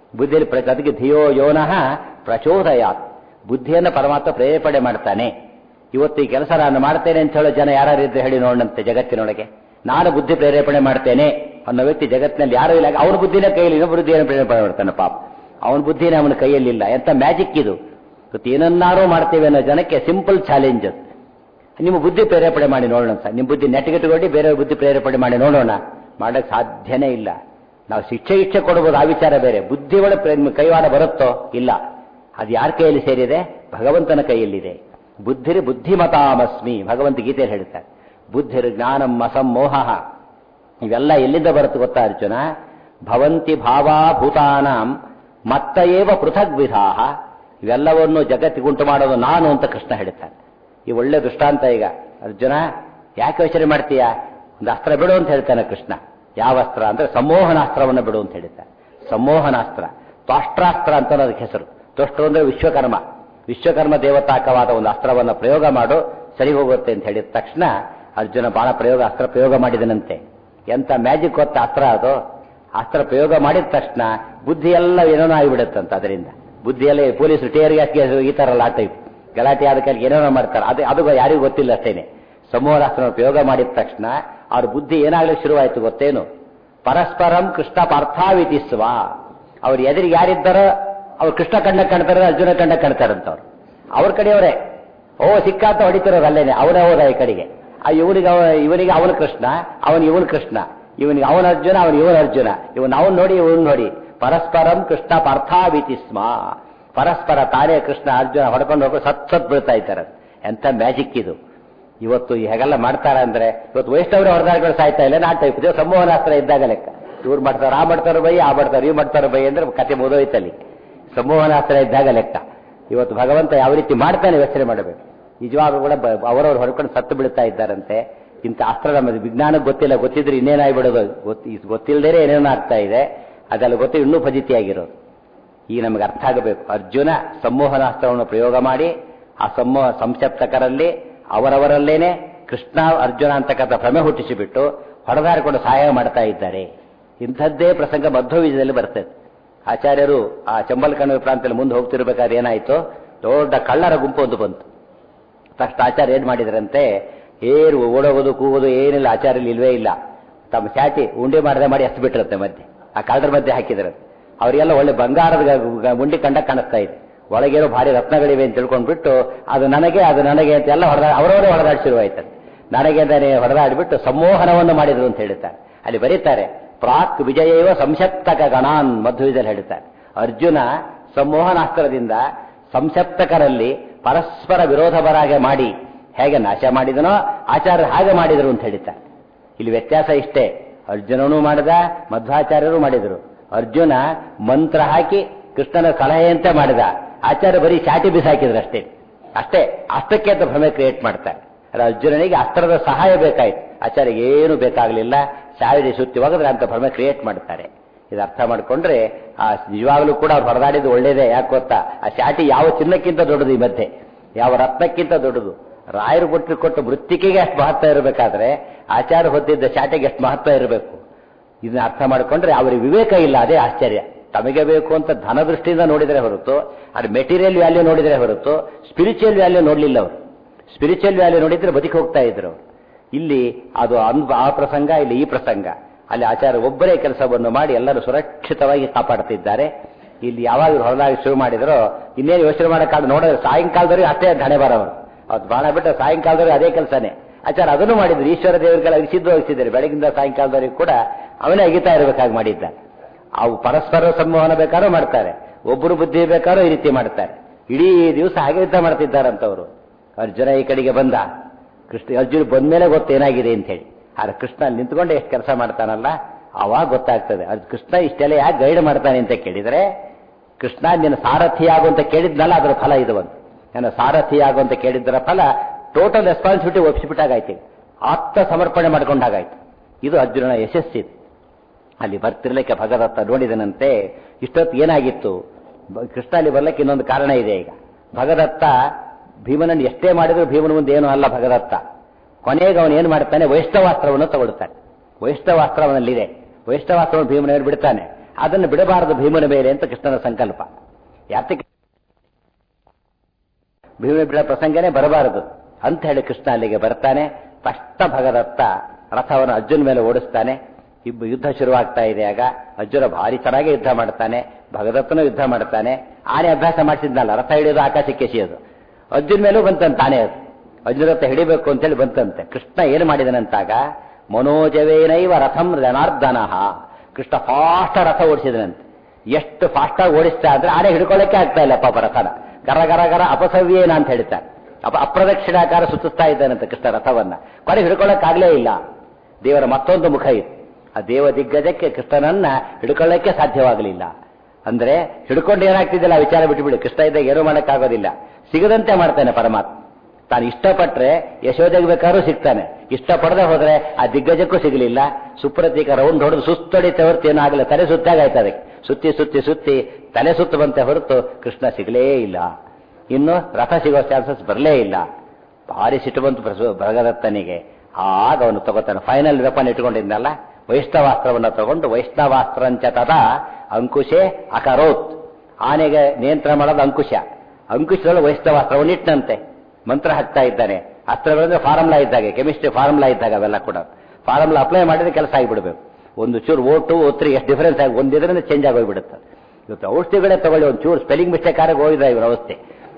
ಬುದ್ಧಿಯಲ್ಲಿ ಅದಕ್ಕೆ ಧಿಯೋ ಯೋನಃ ಪ್ರಚೋದಯಾತ್, ಬುದ್ಧಿಯನ್ನು ಪರಮಾತ್ಮ ಪ್ರೇರೇಪಣೆ ಮಾಡ್ತಾನೆ. ಇವತ್ತು ಈ ಕೆಲಸ ನಾನು ಮಾಡ್ತೇನೆ ಅಂತ ಹೇಳೋ ಜನ ಯಾರಿದ್ರೆ ಹೇಳಿ ನೋಡಂತೆ ಜಗತ್ತಿನೊಳಗೆ. ನಾನು ಬುದ್ಧಿ ಪ್ರೇರೇಪಣೆ ಮಾಡ್ತೇನೆ ಅನ್ನೋ ವ್ಯಕ್ತಿ ಜಗತ್ತಿನಲ್ಲಿ ಯಾರೂ ಇಲ್ಲ. ಅವನ ಬುದ್ಧಿನೇ ಕೈಯಲ್ಲಿ ಇನ್ನೊಬ್ಬ ಬುದ್ಧಿಯನ್ನು ಪ್ರೇರೇಪಣೆ ಮಾಡ್ತಾನೆ. ಪಾಪ ಅವನ ಬುದ್ಧಿನೇ ಅವನ ಕೈಯಲ್ಲಿಲ್ಲ. ಎಂತ ಮ್ಯಾಜಿಕ್ ಇದು. ಇವತ್ತು ಏನನ್ನಾರು ಮಾಡ್ತೇವೆ ಅನ್ನೋ ಜನಕ್ಕೆ ಸಿಂಪಲ್ ಚಾಲೆಂಜ್. ನಿಮ್ಮ ಬುದ್ಧಿ ಪ್ರೇರೇಪಣೆ ಮಾಡಿ ನೋಡೋಣ ಸರ್. ನಿಮ್ಮ ಬುದ್ಧಿ ನೆಟ್ಟಗೆಟ್ಟುಕೊಂಡು ಬೇರೆ ಬುದ್ಧಿ ಪ್ರೇರೇಪಣೆ ಮಾಡಿ ನೋಡೋಣ. ಮಾಡೋಕ್ಕೆ ಸಾಧ್ಯನೇ ಇಲ್ಲ. ನಾವು ಶಿಕ್ಷೆ ಕೊಡಬಹುದು, ಆ ವಿಚಾರ ಬೇರೆ. ಬುದ್ಧಿ ಒಳಗೆ ಕೈವಾಡ ಬರುತ್ತೋ ಇಲ್ಲ. ಅದು ಯಾರ ಕೈಯಲ್ಲಿ ಸೇರಿದೆ? ಭಗವಂತನ ಕೈಯಲ್ಲಿದೆ. ಬುದ್ಧಿರ್ ಬುದ್ಧಿಮತಾಮಸ್ಮಿ, ಭಗವಂತ ಗೀತೆಯಲ್ಲಿ ಹೇಳ್ತಾರೆ. ಬುದ್ಧಿರ್ ಜ್ಞಾನಂ ಅಸಮ್ಮೋಹ. ಇವೆಲ್ಲ ಎಲ್ಲಿಂದ ಬರುತ್ತೆ ಗೊತ್ತಾ ಅರ್ಜುನ? ಭವಂತಿ ಭಾವಾಭೂತಾನಾಂ ಮತ್ತಯೇವ ಪೃಥಗ್ ವಿಧಾಹ. ಇವೆಲ್ಲವನ್ನು ಜಗತ್ತಿಗುಂಟು ಮಾಡೋದು ನಾನು ಅಂತ ಕೃಷ್ಣ ಹೇಳ್ತಾನೆ. ಈ ಒಳ್ಳೆ ದೃಷ್ಟಾಂತ. ಈಗ ಅರ್ಜುನ ಯಾಕೆ ಯೋಚನೆ ಮಾಡ್ತೀಯಾ? ಒಂದು ಅಸ್ತ್ರ ಬಿಡು ಅಂತ ಹೇಳ್ತಾನೆ ಕೃಷ್ಣ. ಯಾವ ಅಸ್ತ್ರ ಅಂದ್ರೆ ಸಂಮೋಹನಾಸ್ತ್ರವನ್ನು ಬಿಡು ಅಂತ ಹೇಳ್ತಾನೆ. ಸಂಮೋಹನಾಸ್ತ್ರ, ತ್ವಾಷ್ಟ್ರಾಸ್ತ್ರ ಅಂತ ಅದಕ್ಕೆ ಹೆಸರು. ತ್ವಷ್ಟರು ಅಂದ್ರೆ ವಿಶ್ವಕರ್ಮ ದೇವತಾಕವಾದ ಒಂದು ಅಸ್ತ್ರವನ್ನು ಪ್ರಯೋಗ ಮಾಡು, ಸರಿ ಹೋಗುತ್ತೆ ಅಂತ ಹೇಳಿದ ತಕ್ಷಣ ಅರ್ಜುನ ಅಸ್ತ್ರ ಪ್ರಯೋಗ ಮಾಡಿದನಂತೆ. ಎಂತ ಮ್ಯಾಜಿಕ್ ಗೊತ್ತ ಅಸ್ತ್ರ ಅದು. ಅಸ್ತ್ರ ಪ್ರಯೋಗ ಮಾಡಿದ ತಕ್ಷಣ ಬುದ್ಧಿ ಎಲ್ಲ ಏನೇನೋ ಆಗಿಬಿಡುತ್ತಂತ. ಅದರಿಂದ ಬುದ್ಧಿಯಲ್ಲೇ ಪೊಲೀಸರು ಟೇರ್ ಗ್ಯಾಸ್ ಈ ತರ ಆ ಟೈಪ್ ಗಲಾಟೆ ಆದ ಕಾಲ ಏನೇನೋ ಮಾಡ್ತಾರೆ. ಅದು ಯಾರಿಗೂ ಗೊತ್ತಿಲ್ಲ ಅಷ್ಟೇನೆ. ಸಂಮೋಹನಾಸ್ತ್ರ ಪ್ರಯೋಗ ಮಾಡಿದ ತಕ್ಷಣ ಅವ್ರ ಬುದ್ಧಿ ಏನಾಗ್ಲಿಕ್ಕೆ ಶುರುವಾಯಿತು ಗೊತ್ತೇನು? ಪರಸ್ಪರಂ ಕೃಷ್ಣ ಪಾರ್ಥಾವಿತಿಸ್ವ. ಅವ್ರು ಎದುರಿಗೆ ಯಾರಿದ್ದಾರೋ ಅವ್ರು ಕೃಷ್ಣ ಕಂಡ ಕಾಣ್ತಾರೆ, ಅರ್ಜುನ ಕಂಡ ಕಾಣ್ತಾರಂತವ್ರು. ಅವ್ರ ಕಡೆಯವರೇ ಸಿಕ್ಕಾತ ಹೊಡಿತಿರೋರು ಅಲ್ಲೇನೆ. ಅವನೇ ಹೋದ ಈ ಕಡೆಗೆ. ಇವನಿಗೆ ಅವನು ಕೃಷ್ಣ, ಇವನು ಕೃಷ್ಣ, ಇವನಿಗೆ ಅವನ ಅರ್ಜುನ, ಇವನ ಅರ್ಜುನ, ಅವನು ನೋಡಿ ಇವನು ನೋಡಿ. ಪರಸ್ಪರಂ ಕೃಷ್ಣ ಪಾರ್ಥಾವಿತಿಸ್ಮ. ಪರಸ್ಪರ ತಾನೇ ಕೃಷ್ಣ ಅರ್ಜುನ ಹೊಡ್ಕೊಂಡು ಹೋಗಿ ಸತ್ ಬೀಳ್ತಾ ಇದ್ದಾರೆ. ಎಂತ ಮ್ಯಾಜಿಕ್ ಇದು. ಇವತ್ತು ಹೇಗೆಲ್ಲ ಮಾಡ್ತಾರ ಅಂದ್ರೆ, ಇವತ್ತು ವೈಷ್ಣವರು ಹೊರದಾಡ್ಗಳು ಸಾಯ್ತಾ ಇಲ್ಲ. ನಾ ಟೈಪ್ ಇದೆ ಸಂಮೋಹನಾಸ್ತ್ರ ಇದ್ದಾಗ ಲೆಕ್ಕ. ಇವ್ರು ಮಾಡ್ತಾರೆ, ಆ ಮಾಡ್ತಾರೋ ಬೈ, ಆ ಮಾಡ್ತಾರೆ, ಇವ್ ಮಾಡ್ತಾರೋ ಬೈ ಅಂದ್ರೆ ಕತೆ ಮುಗಿದೋಯ್ತಲ್ಲಿ. ಸಂಮೋಹನಾಸ್ತ್ರ ಇದ್ದಾಗ ಲೆಕ್ಕ. ಇವತ್ತು ಭಗವಂತ ಯಾವ ರೀತಿ ಮಾಡ್ತಾನೆ ಯೋಚನೆ ಮಾಡಬೇಕು. ನಿಜವಾಗ್ಲೂ ಕೂಡ ಅವರವ್ರು ಹೊರಕೊಂಡು ಸತ್ತು ಬೀಳ್ತಾ ಇದ್ದಾರಂತೆ. ಇಂಥ ಅಸ್ತ್ರ ನಮ್ಮದು ವಿಜ್ಞಾನಕ್ಕೆ ಗೊತ್ತಿಲ್ಲ. ಗೊತ್ತಿದ್ರೆ ಇನ್ನೇನಾಗ್ಬಿಡೋದು, ಗೊತ್ತಿಲ್ಲದೇ ಏನೇನೋ ಆಗ್ತಾ ಇದೆ. ಅದೆಲ್ಲ ಗೊತ್ತಿಲ್ಲ, ಇನ್ನೂ ಫಜಿತಿಯಾಗಿರೋದು. ಈಗ ನಮಗೆ ಅರ್ಥ ಆಗಬೇಕು. ಅರ್ಜುನ ಸಂಮೋಹನಾಸ್ತ್ರವನ್ನು ಪ್ರಯೋಗ ಮಾಡಿ ಆ ಸಂಸಪ್ತಕರಲ್ಲಿ ಅವರವರಲ್ಲೇನೆ ಕೃಷ್ಣ ಅರ್ಜುನ ಅಂತಕ್ಕಂಥ ಭ್ರಮೆ ಹುಟ್ಟಿಸಿಬಿಟ್ಟು ಹೊಡೆದಾಡಿಕೊಂಡು ಸಹಾಯ ಮಾಡ್ತಾ ಇದ್ದಾರೆ. ಇಂಥದ್ದೇ ಪ್ರಸಂಗ ಮಧ್ವವಿಜಯದಲ್ಲಿ ಬರ್ತದೆ. ಆಚಾರ್ಯರು ಆ ಚಂಬಲ್ಕಣಿವೆ ಪ್ರಾಂತದಲ್ಲಿ ಮುಂದೆ ಹೋಗ್ತಿರ್ಬೇಕಾದ್ರೆ ಏನಾಯ್ತು, ದೊಡ್ಡ ಕಳ್ಳರ ಗುಂಪು ಒಂದು ಬಂತು. ತಕ್ಷಣ ಆಚಾರ್ಯ ಏನ್ ಮಾಡಿದ್ರಂತೆ, ಓಡೋಗೋದು ಕೂಗೋದು ಏನಿಲ್ಲ, ಆಚಾರ್ಯಲ್ಲಿ ಇಲ್ವೇ ಇಲ್ಲ. ತಮ್ಮ ಚಾಟಿ ಉಂಡೆ ಮಾಡಿ ಎತ್ತು ಬಿಟ್ಟಿರುತ್ತೆ ಮಧ್ಯೆ, ಆ ಕಳ್ಳರ ಮಧ್ಯೆ ಹಾಕಿದ್ರಂತೆ. ಅವರಿಗೆಲ್ಲ ಒಳ್ಳೆ ಬಂಗಾರದ ಉಂಡಿ ಕಂಡ ಕಾಣಿಸ್ತಾ ಇದೆ. ಒಳಗೇನೋ ಭಾರಿ ರತ್ನಗಳಿವೆ ಅಂತ ತಿಳ್ಕೊಂಡ್ಬಿಟ್ಟು ಅದು ನನಗೆ ಅಂತ ಎಲ್ಲ ಅವರವರೇ ಹೊಡೆದಾಡಿಸಿರುವಾಯ್ತು. ನನಗೆ ಅಂತಾನೆ ಹೊಡೆದಾಡಿಬಿಟ್ಟು ಸಂಮೋಹನವನ್ನು ಮಾಡಿದ್ರು ಅಂತ ಹೇಳ್ತಾರೆ. ಅಲ್ಲಿ ಬರೀತಾರೆ, ಪ್ರಾಕ್ ವಿಜಯವ ಸಂಸಪ್ತಕ ಗಣಾನ್ ಮಧ್ವವಿಜಯಲ್ಲಿ ಹೇಳ್ತಾರೆ. ಅರ್ಜುನ ಸಂಮೋಹನಾಸ್ತ್ರದಿಂದ ಸಂಸಪ್ತಕರಲ್ಲಿ ಪರಸ್ಪರ ವಿರೋಧ ಬರಾಗೆ ಮಾಡಿ ಹೇಗೆ ನಾಶ ಮಾಡಿದನೋ ಆಚಾರ್ಯರು ಹಾಗೆ ಮಾಡಿದರು ಅಂತ ಹೇಳ್ತಾರೆ. ಇಲ್ಲಿ ವ್ಯತ್ಯಾಸ ಇಷ್ಟೇ, ಅರ್ಜುನನೂ ಮಾಡಿದ, ಮಧ್ವಾಚಾರ್ಯರು ಮಾಡಿದರು. ಅರ್ಜುನ ಮಂತ್ರ ಹಾಕಿ ಕೃಷ್ಣನ ಸಲಹೆಯಂತೆ ಮಾಡಿದ, ಆಚಾರ್ಯ ಬರೀ ಚಾಟಿ ಬಿಸಾಕಿದ್ರು ಅಷ್ಟೇ. ಅಷ್ಟಕ್ಕೆ ಅಂತ ಭ್ರಮೆ ಕ್ರಿಯೇಟ್ ಮಾಡ್ತಾರೆ. ಅಲ್ಲ, ಅರ್ಜುನನಿಗೆ ಅಸ್ತ್ರದ ಸಹಾಯ ಬೇಕಾಯ್ತು, ಆಚಾರ್ಯಗೆ ಏನು ಬೇಕಾಗಲಿಲ್ಲ. ಶಾವಿಡಿ ಸುತ್ತಿ ಹೋಗಿದ್ರೆ ಅಂತ ಭ್ರಮೆ ಕ್ರಿಯೇಟ್ ಮಾಡ್ತಾರೆ. ಇದು ಅರ್ಥ ಮಾಡ್ಕೊಂಡ್ರೆ ನಿಜವಾಗ್ಲೂ ಕೂಡ ಅವ್ರು ಹೊರದಾಡಿದ್ದು ಒಳ್ಳೇದೇ. ಯಾಕೆ ಗೊತ್ತಾ, ಆ ಚಾಟಿ ಯಾವ ಚಿನ್ನಕ್ಕಿಂತ ದೊಡ್ಡದು, ಈ ಮಧ್ಯೆ ಯಾವ ರತ್ನಕ್ಕಿಂತ ದೊಡ್ಡದು. ರಾಯರು ಕೊಟ್ಟು ವೃತ್ತಿಕೆಗೆ ಅಷ್ಟು ಮಹತ್ವ ಇರಬೇಕಾದ್ರೆ ಆಚಾರ್ಯ ಹೊತ್ತಿದ್ದ ಚಾಟಿಗೆ ಎಷ್ಟು ಮಹತ್ವ ಇರಬೇಕು. ಇದನ್ನ ಅರ್ಥ ಮಾಡ್ಕೊಂಡ್ರೆ ಅವರಿಗೆ ವಿವೇಕ ಇಲ್ಲ. ಅದೇ ಆಶ್ಚರ್ಯ. ತಮಗೆ ಬೇಕು ಅಂತ ಧನ ದೃಷ್ಟಿಯಿಂದ ನೋಡಿದರೆ ಹೊರತು, ಅದು ಮೆಟೀರಿಯಲ್ ವ್ಯಾಲ್ಯೂ ನೋಡಿದರೆ ಹೊರತು ಸ್ಪಿರಿಚುವಲ್ ವ್ಯಾಲ್ಯೂ ನೋಡ್ಲಿಲ್ಲ ಅವರು. ಸ್ಪಿರಿಚುವಲ್ ವ್ಯಾಲ್ಯೂ ನೋಡಿದ್ರೆ ಬದುಕಿ ಹೋಗ್ತಾ ಇದ್ರು. ಇಲ್ಲಿ ಅದು ಆ ಪ್ರಸಂಗ, ಇಲ್ಲಿ ಈ ಪ್ರಸಂಗ. ಅಲ್ಲಿ ಆಚಾರ್ಯ ಒಬ್ಬರೇ ಕೆಲಸವನ್ನು ಮಾಡಿ ಎಲ್ಲರೂ ಸುರಕ್ಷಿತವಾಗಿ ಕಾಪಾಡ್ತಿದ್ದಾರೆ. ಇಲ್ಲಿ ಯಾವಾಗ ಹೊರದಾಗಿ ಶುರು ಮಾಡಿದ್ರೋ ಇನ್ನೇನು ಯೋಚನೆ ಮಾಡೋಕ್ಕಾಗ ನೋಡಿದ್ರೆ ಸಾಯಂಕಾಲದವರೆಗೆ ಅಷ್ಟೇ ಹಣೆ ಬರೋರು. ಅವತ್ತು ಬಾಣ ಬಿಟ್ಟು ಸಾಯಂಕಾಲದವರೆಗೆ ಅದೇ ಕೆಲಸನೇ. ಆಚಾರ್ಯ ಅದನ್ನು ಮಾಡಿದ್ರು. ಈಶ್ವರ ದೇವರುಗಳ ಅಗಿಸಿದ್ದಾರೆ. ಬೆಳಗಿಂದ ಸಾಯಂಕಾಲದವರೆಗೂ ಕೂಡ ಅವನೇ ಅಗಿತಾ ಇರಬೇಕಾಗಿ ಮಾಡಿದ್ದ. ಅವು ಪರಸ್ಪರ ಸಂವಹನ ಬೇಕಾದ್ರೂ ಮಾಡ್ತಾರೆ, ಒಬ್ಬರು ಬುದ್ಧಿ ಬೇಕಾದ್ರೂ ಈ ರೀತಿ ಮಾಡ್ತಾರೆ. ಇಡೀ ದಿವಸ ಹಾಗೆ ಯುದ್ಧ ಮಾಡ್ತಿದ್ದಾರಂತವ್ರು. ಅರ್ಜುನ ಈ ಕಡೆಗೆ ಬಂದ, ಅರ್ಜುನ ಬಂದ್ಮೇಲೆ ಗೊತ್ತೇನಾಗಿದೆ ಅಂತ ಹೇಳಿ. ಆದ್ರೆ ಕೃಷ್ಣ ನಿಂತ್ಕೊಂಡೆ ಎಷ್ಟು ಕೆಲಸ ಮಾಡ್ತಾನಲ್ಲ, ಅವಾಗ ಗೊತ್ತಾಗ್ತದೆ. ಅದು ಕೃಷ್ಣ ಇಷ್ಟೆಲ್ಲ ಯಾಕೆ ಗೈಡ್ ಮಾಡ್ತಾನೆ ಅಂತ ಕೇಳಿದ್ರೆ, ಕೃಷ್ಣ ನಿನ್ನ ಸಾರಥಿ ಆಗು ಅಂತ ಕೇಳಿದ್ನಲ್ಲ, ಅದರ ಫಲ ಇದು ಬಂತು. ನನ್ನ ಸಾರಥಿ ಆಗು ಅಂತ ಕೇಳಿದ್ದರ ಫಲ ಟೋಟಲ್ ರೆಸ್ಪಾನ್ಸಿಬಿಲಿಟಿ ಒಪ್ಪಿಸಿಬಿಟ್ಟಾಗಾಯ್ತು, ಆತ್ಮ ಸಮರ್ಪಣೆ ಮಾಡ್ಕೊಂಡಾಗಾಯ್ತು. ಇದು ಅರ್ಜುನನ ಯಶಸ್ಸಿತ್ತು. ಅಲ್ಲಿ ಬರ್ತಿರ್ಲಿಕ್ಕೆ ಭಗದತ್ತ ನೋಡಿದನಂತೆ. ಇಷ್ಟೊತ್ತು ಏನಾಗಿತ್ತು, ಕೃಷ್ಣ ಅಲ್ಲಿ ಬರ್ಲಿಕ್ಕೆ ಇನ್ನೊಂದು ಕಾರಣ ಇದೆ. ಈಗ ಭಗದತ್ತ ಭೀಮನನ್ನು ಎಷ್ಟೇ ಮಾಡಿದ್ರು ಭೀಮನ ಮುಂದೆ ಏನೂ ಅಲ್ಲ ಭಗದತ್ತ. ಕೊನೆಗೆ ಅವನು ಏನು ಮಾಡ್ತಾನೆ, ವೈಷ್ಣವಾಸ್ತ್ರವನ್ನು ತಗೊಳ್ತಾನೆ. ವೈಷ್ಣವಾಸ್ತ್ರ ಅವನಲ್ಲಿದೆ. ವೈಷ್ಣವಾಸ್ತ್ರವನ್ನು ಭೀಮನ ಬಿಡ್ತಾನೆ. ಅದನ್ನು ಬಿಡಬಾರದು ಭೀಮನ ಮೇಲೆ ಅಂತ ಕೃಷ್ಣನ ಸಂಕಲ್ಪ. ಯಾತಕ್ಕೆ ಭೀಮನ ಬಿಡ ಪ್ರಸಂಗನೇ ಬರಬಾರದು ಅಂತ ಹೇಳಿ ಕೃಷ್ಣ ಅಲ್ಲಿಗೆ ಬರ್ತಾನೆ. ತಕ್ಷಣ ಭಗದತ್ತ ರಥವನ್ನು ಅರ್ಜುನ ಮೇಲೆ ಓಡಿಸ್ತಾನೆ. ಯುದ್ಧ ಶುರುವಾಗ್ತಾ ಇದೆ. ಆಗ ಅರ್ಜುನ ಭಾರಿ ಚೆನ್ನಾಗಿ ಯುದ್ಧ ಮಾಡ್ತಾನೆ, ಭಗದತ್ತನೂ ಯುದ್ಧ ಮಾಡ್ತಾನೆ. ಆನೆ ಅಭ್ಯಾಸ ಮಾಡಿಸಿದ್ನಲ್ಲ, ರಥ ಹಿಡಿಯೋದು ಆಕಾಶಕ್ಕೆ ಎಸೆಯೋದು. ಅರ್ಜುನ ಮೇಲೂ ಬಂತಂತೆ ತಾನೇ ಅದು. ಅರ್ಜುನ ರಥ ಹಿಡಿಬೇಕು ಅಂತೇಳಿ ಬಂತಂತೆ. ಕೃಷ್ಣ ಏನು ಮಾಡಿದನಂತಾಗ ಮನೋಜವೇನೈವ ರಥಂ ಜನಾರ್ದನ. ಕೃಷ್ಣ ಫಾಸ್ಟ್ ರಥ ಓಡಿಸಿದನಂತೆ. ಎಷ್ಟು ಫಾಸ್ಟಾಗಿ ಓಡಿಸ್ತಾ ಅಂದ್ರೆ ಆನೆ ಹಿಡ್ಕೊಳ್ಳಕ್ಕೆ ಆಗ್ತಾ ಇಲ್ಲ ಪಾಪ ರಥನ. ಗರ ಗರ ಗರ ಅಪಸವ್ಯೇನ ಅಂತ ಹೇಳ್ತಾರೆ. ಅಪ್ರದಕ್ಷಿಣಾಕಾರ ಸುತ್ತಿಸ್ತಾ ಇದ್ದಾನಂತೆ ಕೃಷ್ಣ ರಥವನ್ನ. ಕೊನೆ ಹಿಡ್ಕೊಳ್ಳಕ್ಕಾಗಲೇ ಇಲ್ಲ. ದೇವರ ಮತ್ತೊಂದು ಮುಖ ಇತ್ತು. ಆ ದೇವ ದಿಗ್ಗಜಕ್ಕೆ ಕೃಷ್ಣನನ್ನ ಹಿಡ್ಕೊಳ್ಳಕ್ಕೆ ಸಾಧ್ಯವಾಗಲಿಲ್ಲ. ಅಂದ್ರೆ ಹಿಡ್ಕೊಂಡು ಏನಾಗ್ತಿದ್ದಿಲ್ಲ ವಿಚಾರ ಬಿಟ್ಟುಬಿಡಿ. ಕೃಷ್ಣ ಇದ್ದಾಗ ಏನೂ ಮಾಡೋಕ್ಕಾಗೋದಿಲ್ಲ. ಸಿಗದಂತೆ ಮಾಡ್ತಾನೆ ಪರಮಾತ್ಮ. ತಾನು ಇಷ್ಟಪಟ್ರೆ ಯಶೋದೆಗೆ ಬೇಕಾದ್ರೂ ಸಿಗ್ತಾನೆ, ಇಷ್ಟಪಡದೆ ಹೋದ್ರೆ ಆ ದಿಗ್ಗಜಕ್ಕೂ ಸಿಗಲಿಲ್ಲ. ಸುಪ್ರತೀಕ ರೌಂಡ್ ಹೊಡೆದು ಸುಸ್ತೊಡಿತೆ ಹೊರತು ಏನೂ ಆಗಲಿಲ್ಲ. ತಲೆ ಸುತ್ತಾಗಾಯ್ತು ಅದಕ್ಕೆ. ಸುತ್ತಿ ಸುತ್ತಿ ಸುತ್ತಿ ತಲೆ ಸುತ್ತುವಂತೆ ಹೊರತು ಕೃಷ್ಣ ಸಿಗಲೇ ಇಲ್ಲ. ಇನ್ನು ರಥ ಸಿಗೋ ಚಾನ್ಸಸ್ ಬರಲೇ ಇಲ್ಲ. ಭಾರಿ ಸಿಟ್ಟು ಬಂತು ಭಗದತ್ತನಿಗೆ. ಆಗ ಅವನು ತಗೋತಾನೆ. ಫೈನಲ್ ವೆಪನ್ ಇಟ್ಕೊಂಡಿದ್ನಲ್ಲ, ವೈಷ್ಣವಾಸ್ತ್ರವನ್ನು ತಗೊಂಡು ವೈಷ್ಣವಾಸ್ತ್ರಂಚ ತದಾ ಅಂಕುಶೆ ಅಕರೋತ್. ಆನೆಗೆ ನಿಯಂತ್ರಣ ಮಾಡೋದು ಅಂಕುಶ. ಅಂಕುಶದೊಳಗೆ ವೈಷ್ಣವಾಸ್ತ್ರವನ್ನು ಇಟ್ಟನಂತೆ. ಮಂತ್ರ ಹಾಕ್ತಾ ಇದ್ದಾನೆ. ಅಸ್ತ್ರಗಳಂದ್ರೆ ಫಾರ್ಮುಲಾ ಇದ್ದಾಗೆ, ಕೆಮಿಸ್ಟ್ರಿ ಫಾರ್ಮುಲಾ ಇದ್ದಾಗ ಅವೆಲ್ಲ ಕೂಡ ಫಾರ್ಮುಲಾ ಅಪ್ಲೈ ಮಾಡಿದ್ರೆ ಕೆಲಸ ಆಗಿಬಿಡ್ಬೇಕು. ಒಂದು ಚೂರು ಓಟು ಒತ್ರಿ ಎಷ್ಟು ಡಿಫರೆನ್ಸ್ ಆಗಿ ಒಂದಿದ್ರಿಂದ ಚೇಂಜ್ ಆಗೋಗ್ಬಿಡುತ್ತೆ. ಇವತ್ತು ಔಷಧಿಗಳೇ ತಗೊಳ್ಳಿ, ಒಂದು ಚೂರು ಸ್ಪೆಲ್ಲಿಂಗ್ ಮಿಸ್ಟೇಕ್ ಆಗಿ ಹೋಗಿದ ಇವ್ರ ಅವಸ್ಥೆ.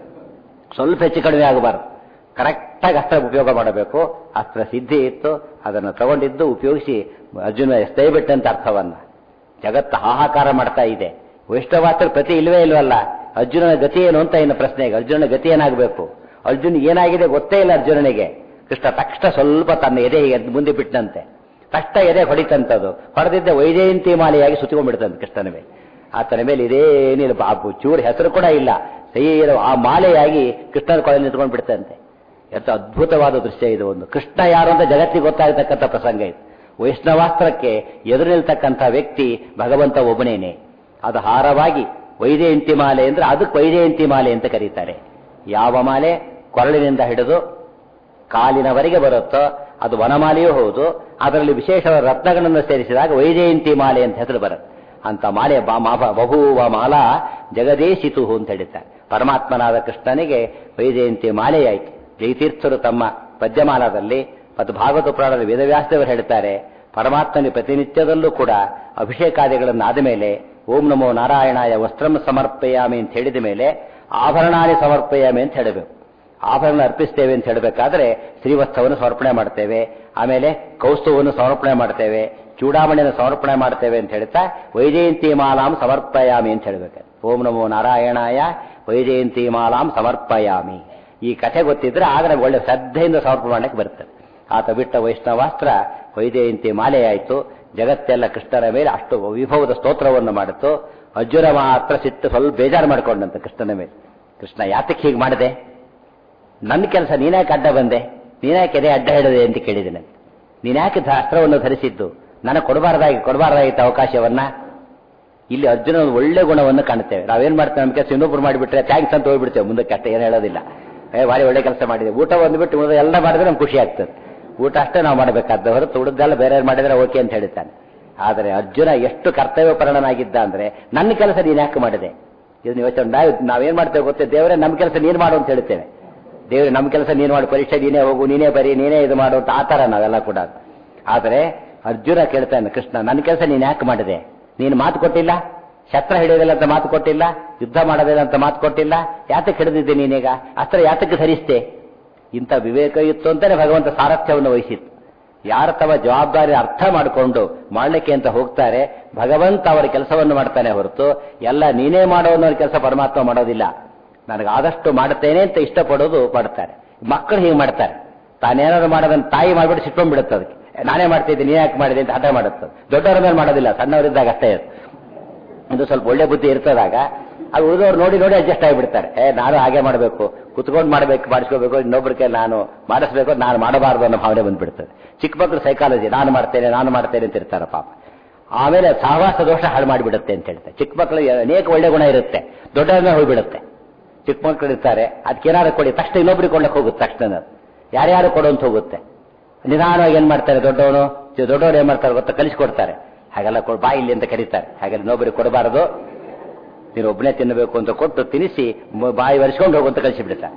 ಸ್ವಲ್ಪ ಹೆಚ್ಚು ಕಡಿಮೆ ಆಗಬಾರ್ದು. ಕರೆಕ್ಟಾಗಿ ಅಸ್ತ್ರ ಉಪಯೋಗ ಮಾಡಬೇಕು. ಅಸ್ತ್ರ ಸಿದ್ಧಿ ಇತ್ತು, ಅದನ್ನು ತಗೊಂಡಿದ್ದು ಉಪಯೋಗಿಸಿ ಅರ್ಜುನ ಎಸ್ತೈಬಿಟ್ಟಂತ ಅರ್ಥವನ್ನ. ಜಗತ್ತು ಹಾಹಾಕಾರ ಮಾಡ್ತಾ ಇದೆ. ವೈಷ್ಣವಾಸ್ತ್ರ ಪ್ರತಿ ಇಲ್ವೇ ಇಲ್ವಲ್ಲ. ಅರ್ಜುನನ ಗತಿ ಏನು ಅಂತ ಇನ್ನು ಪ್ರಶ್ನೆಗೆ. ಅರ್ಜುನನ ಗತಿ ಏನಾಗಬೇಕು? ಅರ್ಜುನ್ ಏನಾಗಿದೆ ಗೊತ್ತೇ ಇಲ್ಲ ಅರ್ಜುನನಿಗೆ. ಕೃಷ್ಣ ತಕ್ಷಣ ಸ್ವಲ್ಪ ತನ್ನ ಎದೆ ಮುಂದೆ ಬಿಟ್ಟಂತೆ. ತಕ್ಷಣ ಎದೆ ಹೊಡಿತಂತದ್ದು. ಹೊಡೆದಿದ್ದ ವೈಜಯಂತಿ ಮಾಲೆಯಾಗಿ ಸುತ್ತಿಕೊಂಡ್ಬಿಡ್ತಂತೆ ಕೃಷ್ಣನ ಮೇಲೆ. ಆತನ ಮೇಲೆ ಇದೇನಿಲ್ಲ, ಬಾಬು ಚೂರು ಹೆಸರು ಕೂಡ ಇಲ್ಲ. ಸೈಯದ ಆ ಮಾಲೆಯಾಗಿ ಕೃಷ್ಣನ ಕೊಳಲ್ಲಿ ನಿಂತ್ಕೊಂಡು ಬಿಡ್ತಂತೆ. ಎಂತ ಅದ್ಭುತವಾದ ದೃಶ್ಯ ಇದು. ಒಂದು ಕೃಷ್ಣ ಯಾರು ಅಂತ ಜಗತ್ತಿಗೆ ಗೊತ್ತಾಗತಕ್ಕಂಥ ಪ್ರಸಂಗ ಇದು. ವೈಷ್ಣವಾಸ್ತ್ರಕ್ಕೆ ಎದುರು ನಿಲ್ತಕ್ಕಂಥ ವ್ಯಕ್ತಿ ಭಗವಂತ ಒಬ್ಬನೇನೆ. ಅದು ಹಾರವಾಗಿ ವೈಜಯಂತಿ ಮಾಲೆ ಅಂದ್ರೆ ಅದಕ್ಕೆ ವೈಜಯಂತಿ ಮಾಲೆ ಅಂತ ಕರೀತಾರೆ. ಯಾವ ಮಾಲೆ ಕೊರಳಿನಿಂದ ಹಿಡಿದು ಕಾಲಿನವರೆಗೆ ಬರುತ್ತೋ ಅದು ವನಮಾಲೆಯೂ ಹೌದು. ಅದರಲ್ಲಿ ವಿಶೇಷವಾದ ರತ್ನಗಳನ್ನು ಸೇರಿಸಿದಾಗ ವೈಜಯಂತಿ ಮಾಲೆ ಅಂತ ಹೆಸರು ಬರುತ್ತೆ. ಅಂತ ಮಾಲೆ ಬಹುವ ಮಾಲಾ ಜಗದೇಶಿತು ಅಂತ ಹೇಳ್ತಾರೆ. ಪರಮಾತ್ಮನಾದ ಕೃಷ್ಣನಿಗೆ ವೈಜಯಂತಿ ಮಾಲೆಯಾಯಿತು. ಜಯತೀರ್ಥರು ತಮ್ಮ ಪದ್ಯಮಾಲದಲ್ಲಿ ಮತ್ತು ಭಾಗವತ ಪುರಾಣದ ವೇದವ್ಯಾಸದೇವರು ಹೇಳ್ತಾರೆ, ಪರಮಾತ್ಮನಿಗೆ ಪ್ರತಿನಿತ್ಯದಲ್ಲೂ ಕೂಡ ಅಭಿಷೇಕಾದಿಗಳನ್ನು ಆದ ಮೇಲೆ ಓಂ ನಮೋ ನಾರಾಯಣಾಯ ವಸ್ತ್ರಂ ಸಮರ್ಪಯಾಮಿ ಅಂತ ಹೇಳಿದ ಮೇಲೆ ಆಭರಣಾನಿ ಸಮರ್ಪಯಾಮಿ ಅಂತ ಹೇಳಬೇಕು. ಆಭರಣ ಅರ್ಪಿಸ್ತೇವೆ ಅಂತ ಹೇಳಬೇಕಾದ್ರೆ ಶ್ರೀವತ್ಸವನ್ನು ಸಮರ್ಪಣೆ ಮಾಡ್ತೇವೆ, ಆಮೇಲೆ ಕೌಸ್ತುವನ್ನು ಸಮರ್ಪಣೆ ಮಾಡ್ತೇವೆ, ಚೂಡಾಮಣಿಯನ್ನು ಸಮರ್ಪಣೆ ಮಾಡ್ತೇವೆ ಅಂತ ಹೇಳ್ತಾ ವೈಜಯಂತಿ ಮಾಲಾಂ ಸಮರ್ಪಯಾಮಿ ಅಂತ ಹೇಳಬೇಕು. ಓಂ ನಮೋ ನಾರಾಯಣಾಯ ವೈಜಯಂತಿ ಮಾಲಾಂ ಸಮರ್ಪಯಾಮಿ. ಈ ಕಥೆ ಗೊತ್ತಿದ್ರೆ ಆಗ ನಮ್ಗೆ ಒಳ್ಳೆ ಶ್ರದ್ಧೆಯಿಂದ ಸಮರ್ಪಣೆ ಮಾಡಕ್ಕೆ ಬರ್ತದೆ. ಆತ ಬಿಟ್ಟ ವೈಷ್ಣವಾಸ್ತ್ರ ವೈಜಯಂತಿ ಮಾಲೆಯಾಯಿತು. ಜಗತ್ತೆಲ್ಲ ಕೃಷ್ಣನ ಮೇಲೆ ಅಷ್ಟು ವಿಭವದ ಸ್ತೋತ್ರವನ್ನು ಮಾಡಿತು. ಅರ್ಜುನ ಮಾತ್ರ ಸಿಟ್ಟು ಸ್ವಲ್ಪ ಬೇಜಾರು ಮಾಡಿಕೊಂಡಂತ ಕೃಷ್ಣನ ಮೇಲೆ. ಕೃಷ್ಣ ಯಾತಕ್ಕೆ ಹೀಗೆ ಮಾಡಿದೆ? ನನ್ನ ಕೆಲಸ ನೀನ್ಯಾಕೆ ಅಡ್ಡ ಬಂದೆ? ನೀನ್ಯಾಕೆ ಎದೆ ಅಡ್ಡ ಹಿಡಿದೆ ಅಂತ ಕೇಳಿದ್ದೇನೆ. ನೀನ್ಯಾಕೆ ಅಸ್ತ್ರವನ್ನು ಧರಿಸಿದ್ದು? ನನಗೆ ಕೊಡಬಾರ್ದಾಗಿತ್ತು ಅವಕಾಶವನ್ನ. ಇಲ್ಲಿ ಅರ್ಜುನ ಒಂದು ಒಳ್ಳೆ ಗುಣವನ್ನು ಕಾಣುತ್ತೇವೆ. ನಾವೇನ್ ಮಾಡ್ತೇವೆ, ನಮ್ಮ ಕೆಲಸ ಇನ್ನೊಬ್ರು ಮಾಡಿಬಿಟ್ರೆ ಥ್ಯಾಂಕ್ಸ್ ಅಂತ ಹೋಗ್ಬಿಡ್ತೇವೆ, ಮುಂದಕ್ಕೆ ಅಷ್ಟೇ ಏನು ಹೇಳೋದಿಲ್ಲ. ಭಾರಿ ಒಳ್ಳೆ ಕೆಲಸ ಮಾಡಿದೆ, ಊಟ ಬಂದ್ಬಿಟ್ಟು ಎಲ್ಲ ಮಾಡಿದ್ರೆ ನಮ್ಗೆ ಖುಷಿ ಆಗ್ತದೆ. ಊಟ ಅಷ್ಟೇ ನಾವು ಮಾಡಬೇಕಾದ ಹೊರತು ಉಳಿದೆಲ್ಲ ಬೇರೆ ಮಾಡಿದ್ರೆ ಓಕೆ ಅಂತ ಹೇಳ್ತಾನೆ. ಆದರೆ ಅರ್ಜುನ ಎಷ್ಟು ಕರ್ತವ್ಯಪರಣನಾಗಿದ್ದ ಅಂದ್ರೆ ನನ್ನ ಕೆಲಸ ನೀನು ಯಾಕೆ ಮಾಡಿದೆ? ಇದನ್ನ ಯೋಚನೆ ನಾವೇನ್ ಮಾಡ್ತೇವೆ ಗೊತ್ತೇ, ದೇವರೇ ನಮ್ಮ ಕೆಲಸ ನೀನು ಮಾಡು ಅಂತ ಹೇಳ್ತೇವೆ. ದೇವ್ರೆ ನಮ್ಮ ಕೆಲಸ ನೀನು ಮಾಡು, ಪರೀಕ್ಷೆ ನೀನೇ ಹೋಗು, ನೀನೇ ಬರೀ, ನೀನೇ ಇದು ಮಾಡು ಅಂತ ಆ ಥರ ನಾವೆಲ್ಲ ಕೂಡ. ಆದರೆ ಅರ್ಜುನ ಕೇಳ್ತಾನೆ, ಕೃಷ್ಣ ನನ್ನ ಕೆಲಸ ನೀನು ಯಾಕೆ ಮಾಡಿದೆ? ನೀನು ಮಾತು ಕೊಟ್ಟಿಲ್ಲ, ಶಸ್ತ್ರ ಹಿಡಿಯೋದಿಲ್ಲ ಅಂತ ಮಾತು ಕೊಟ್ಟಿಲ್ಲ, ಯುದ್ಧ ಮಾಡೋದಿಲ್ಲ ಅಂತ ಮಾತು ಕೊಟ್ಟಿಲ್ಲ, ಯಾತಕ್ಕೆ ಹಿಡಿದಿದ್ದೆ ನೀನೀಗ? ಅಸ್ತ್ರ ಯಾತಕ್ಕೆ ಧರಿಸ್ತೆ? ಇಂಥ ವಿವೇಕ ಇತ್ತು ಅಂತಾನೆ ಭಗವಂತ ಸಾರಥ್ಯವನ್ನು ವಹಿಸಿತ್ತು. ಯಾರು ತಮ್ಮ ಜವಾಬ್ದಾರಿ ಅರ್ಥ ಮಾಡಿಕೊಂಡು ಮಾಡಲಿಕ್ಕೆ ಅಂತ ಹೋಗ್ತಾರೆ, ಭಗವಂತ ಅವರ ಕೆಲಸವನ್ನು ಮಾಡ್ತಾನೆ ಹೊರತು ಎಲ್ಲ ನೀನೇ ಮಾಡೋ ಅನ್ನೋ ಕೆಲಸ ಪರಮಾತ್ಮ ಮಾಡೋದಿಲ್ಲ. ನನಗೆ ಆದಷ್ಟು ಮಾಡುತ್ತೇನೆ ಅಂತ ಇಷ್ಟಪಡೋದು ಮಾಡ್ತಾರೆ. ಮಕ್ಕಳು ಹೀಗೆ ಮಾಡ್ತಾರೆ, ತಾನೇನಾದ್ರು ಮಾಡೋದನ್ನು ತಾಯಿ ಮಾಡಿಬಿಟ್ಟು ಸಿಟ್ಕೊಂಡ್ಬಿಡುತ್ತೆ. ಅದಕ್ಕೆ ನಾನೇ ಮಾಡ್ತಿದ್ದೆ, ನೀನೇ ಯಾಕೆ ಮಾಡಿದೆ ಅಂತ ಹಠ ಮಾಡುತ್ತೆ. ದೊಡ್ಡವರ ಮೇಲೆ ಮಾಡೋದಿಲ್ಲ, ಸಣ್ಣವರಿದ್ದಾಗ ಅಷ್ಟೇ. ಇದು ಸ್ವಲ್ಪ ಒಳ್ಳೆ ಬುದ್ಧಿ ಇರ್ತದಾಗ ಅದು ಉಳಿದವ್ರು ನೋಡಿ ನೋಡಿ ಅಡ್ಜಸ್ಟ್ ಆಗಿಬಿಡ್ತಾರೆ. ನಾನು ಹಾಗೆ ಮಾಡಬೇಕು, ಕುತ್ಕೊಂಡು ಮಾಡಬೇಕು, ಮಾಡಿಸ್ಕೋಬೇಕು, ಇನ್ನೊಬ್ಬರಿಗೆ ನಾನು ಮಾಡಿಸ್ಬೇಕು, ನಾನು ಮಾಡಬಾರ್ದು ಅನ್ನೋ ಭಾವನೆ ಬಂದ್ಬಿಡ್ತದೆ. ಚಿಕ್ಕ ಮಕ್ಕಳು ಸೈಕಾಲಜಿ, ನಾನು ಮಾಡ್ತೇನೆ ಅಂತ ಇರ್ತಾರೆ ಪಾಪ. ಆಮೇಲೆ ಸಹವಾಸ ದೋಷ ಹಾಳು ಮಾಡಿಬಿಡುತ್ತೆ ಅಂತ ಹೇಳ್ತಾರೆ. ಚಿಕ್ಕ ಮಕ್ಕಳಿಗೆ ಅನೇಕ ಒಳ್ಳೆ ಗುಣ ಇರುತ್ತೆ, ದೊಡ್ಡವ್ರನ್ನ ಹೋಗ್ಬಿಡುತ್ತೆ. ಚಿಕ್ಕ ಮಕ್ಕಳು ಇರ್ತಾರೆ, ಅದಕ್ಕೇನಾದ್ರು ಕೊಡಿ, ತಕ್ಷಣ ಇನ್ನೊಬ್ರಿಗೆ ಕೊಳ್ಳಕ್ಕೆ ಹೋಗುತ್ತೆ. ತಕ್ಷಣ ಯಾರ್ಯಾರು ಕೊಡೋಂತ ಹೋಗುತ್ತೆ. ನಿಧಾನವಾಗಿ ಏನ್ ಮಾಡ್ತಾರೆ, ದೊಡ್ಡವನು ಏನ್ ಮಾಡ್ತಾರೆ ಗೊತ್ತಾ, ಕಲಿಸ್ಕೊಡ್ತಾರೆ. ಹಾಗೆಲ್ಲ ಬಾ ಇಲ್ಲಿ ಅಂತ ಕರೀತಾರೆ. ಹಾಗೆಲ್ಲ ಇನ್ನೊಬ್ಬರಿಗೆ ಕೊಡಬಾರದು, ನೀನು ಒಬ್ಬನೇ ತಿನ್ನಬೇಕು ಅಂತ ಕೊಟ್ಟು ತಿನ್ನಿಸಿ ಬಾಯಿ ಒರೆಸ್ಕೊಂಡು ಹೋಗುವಂತ ಕಳಿಸಿಬಿಡ್ತಾರೆ.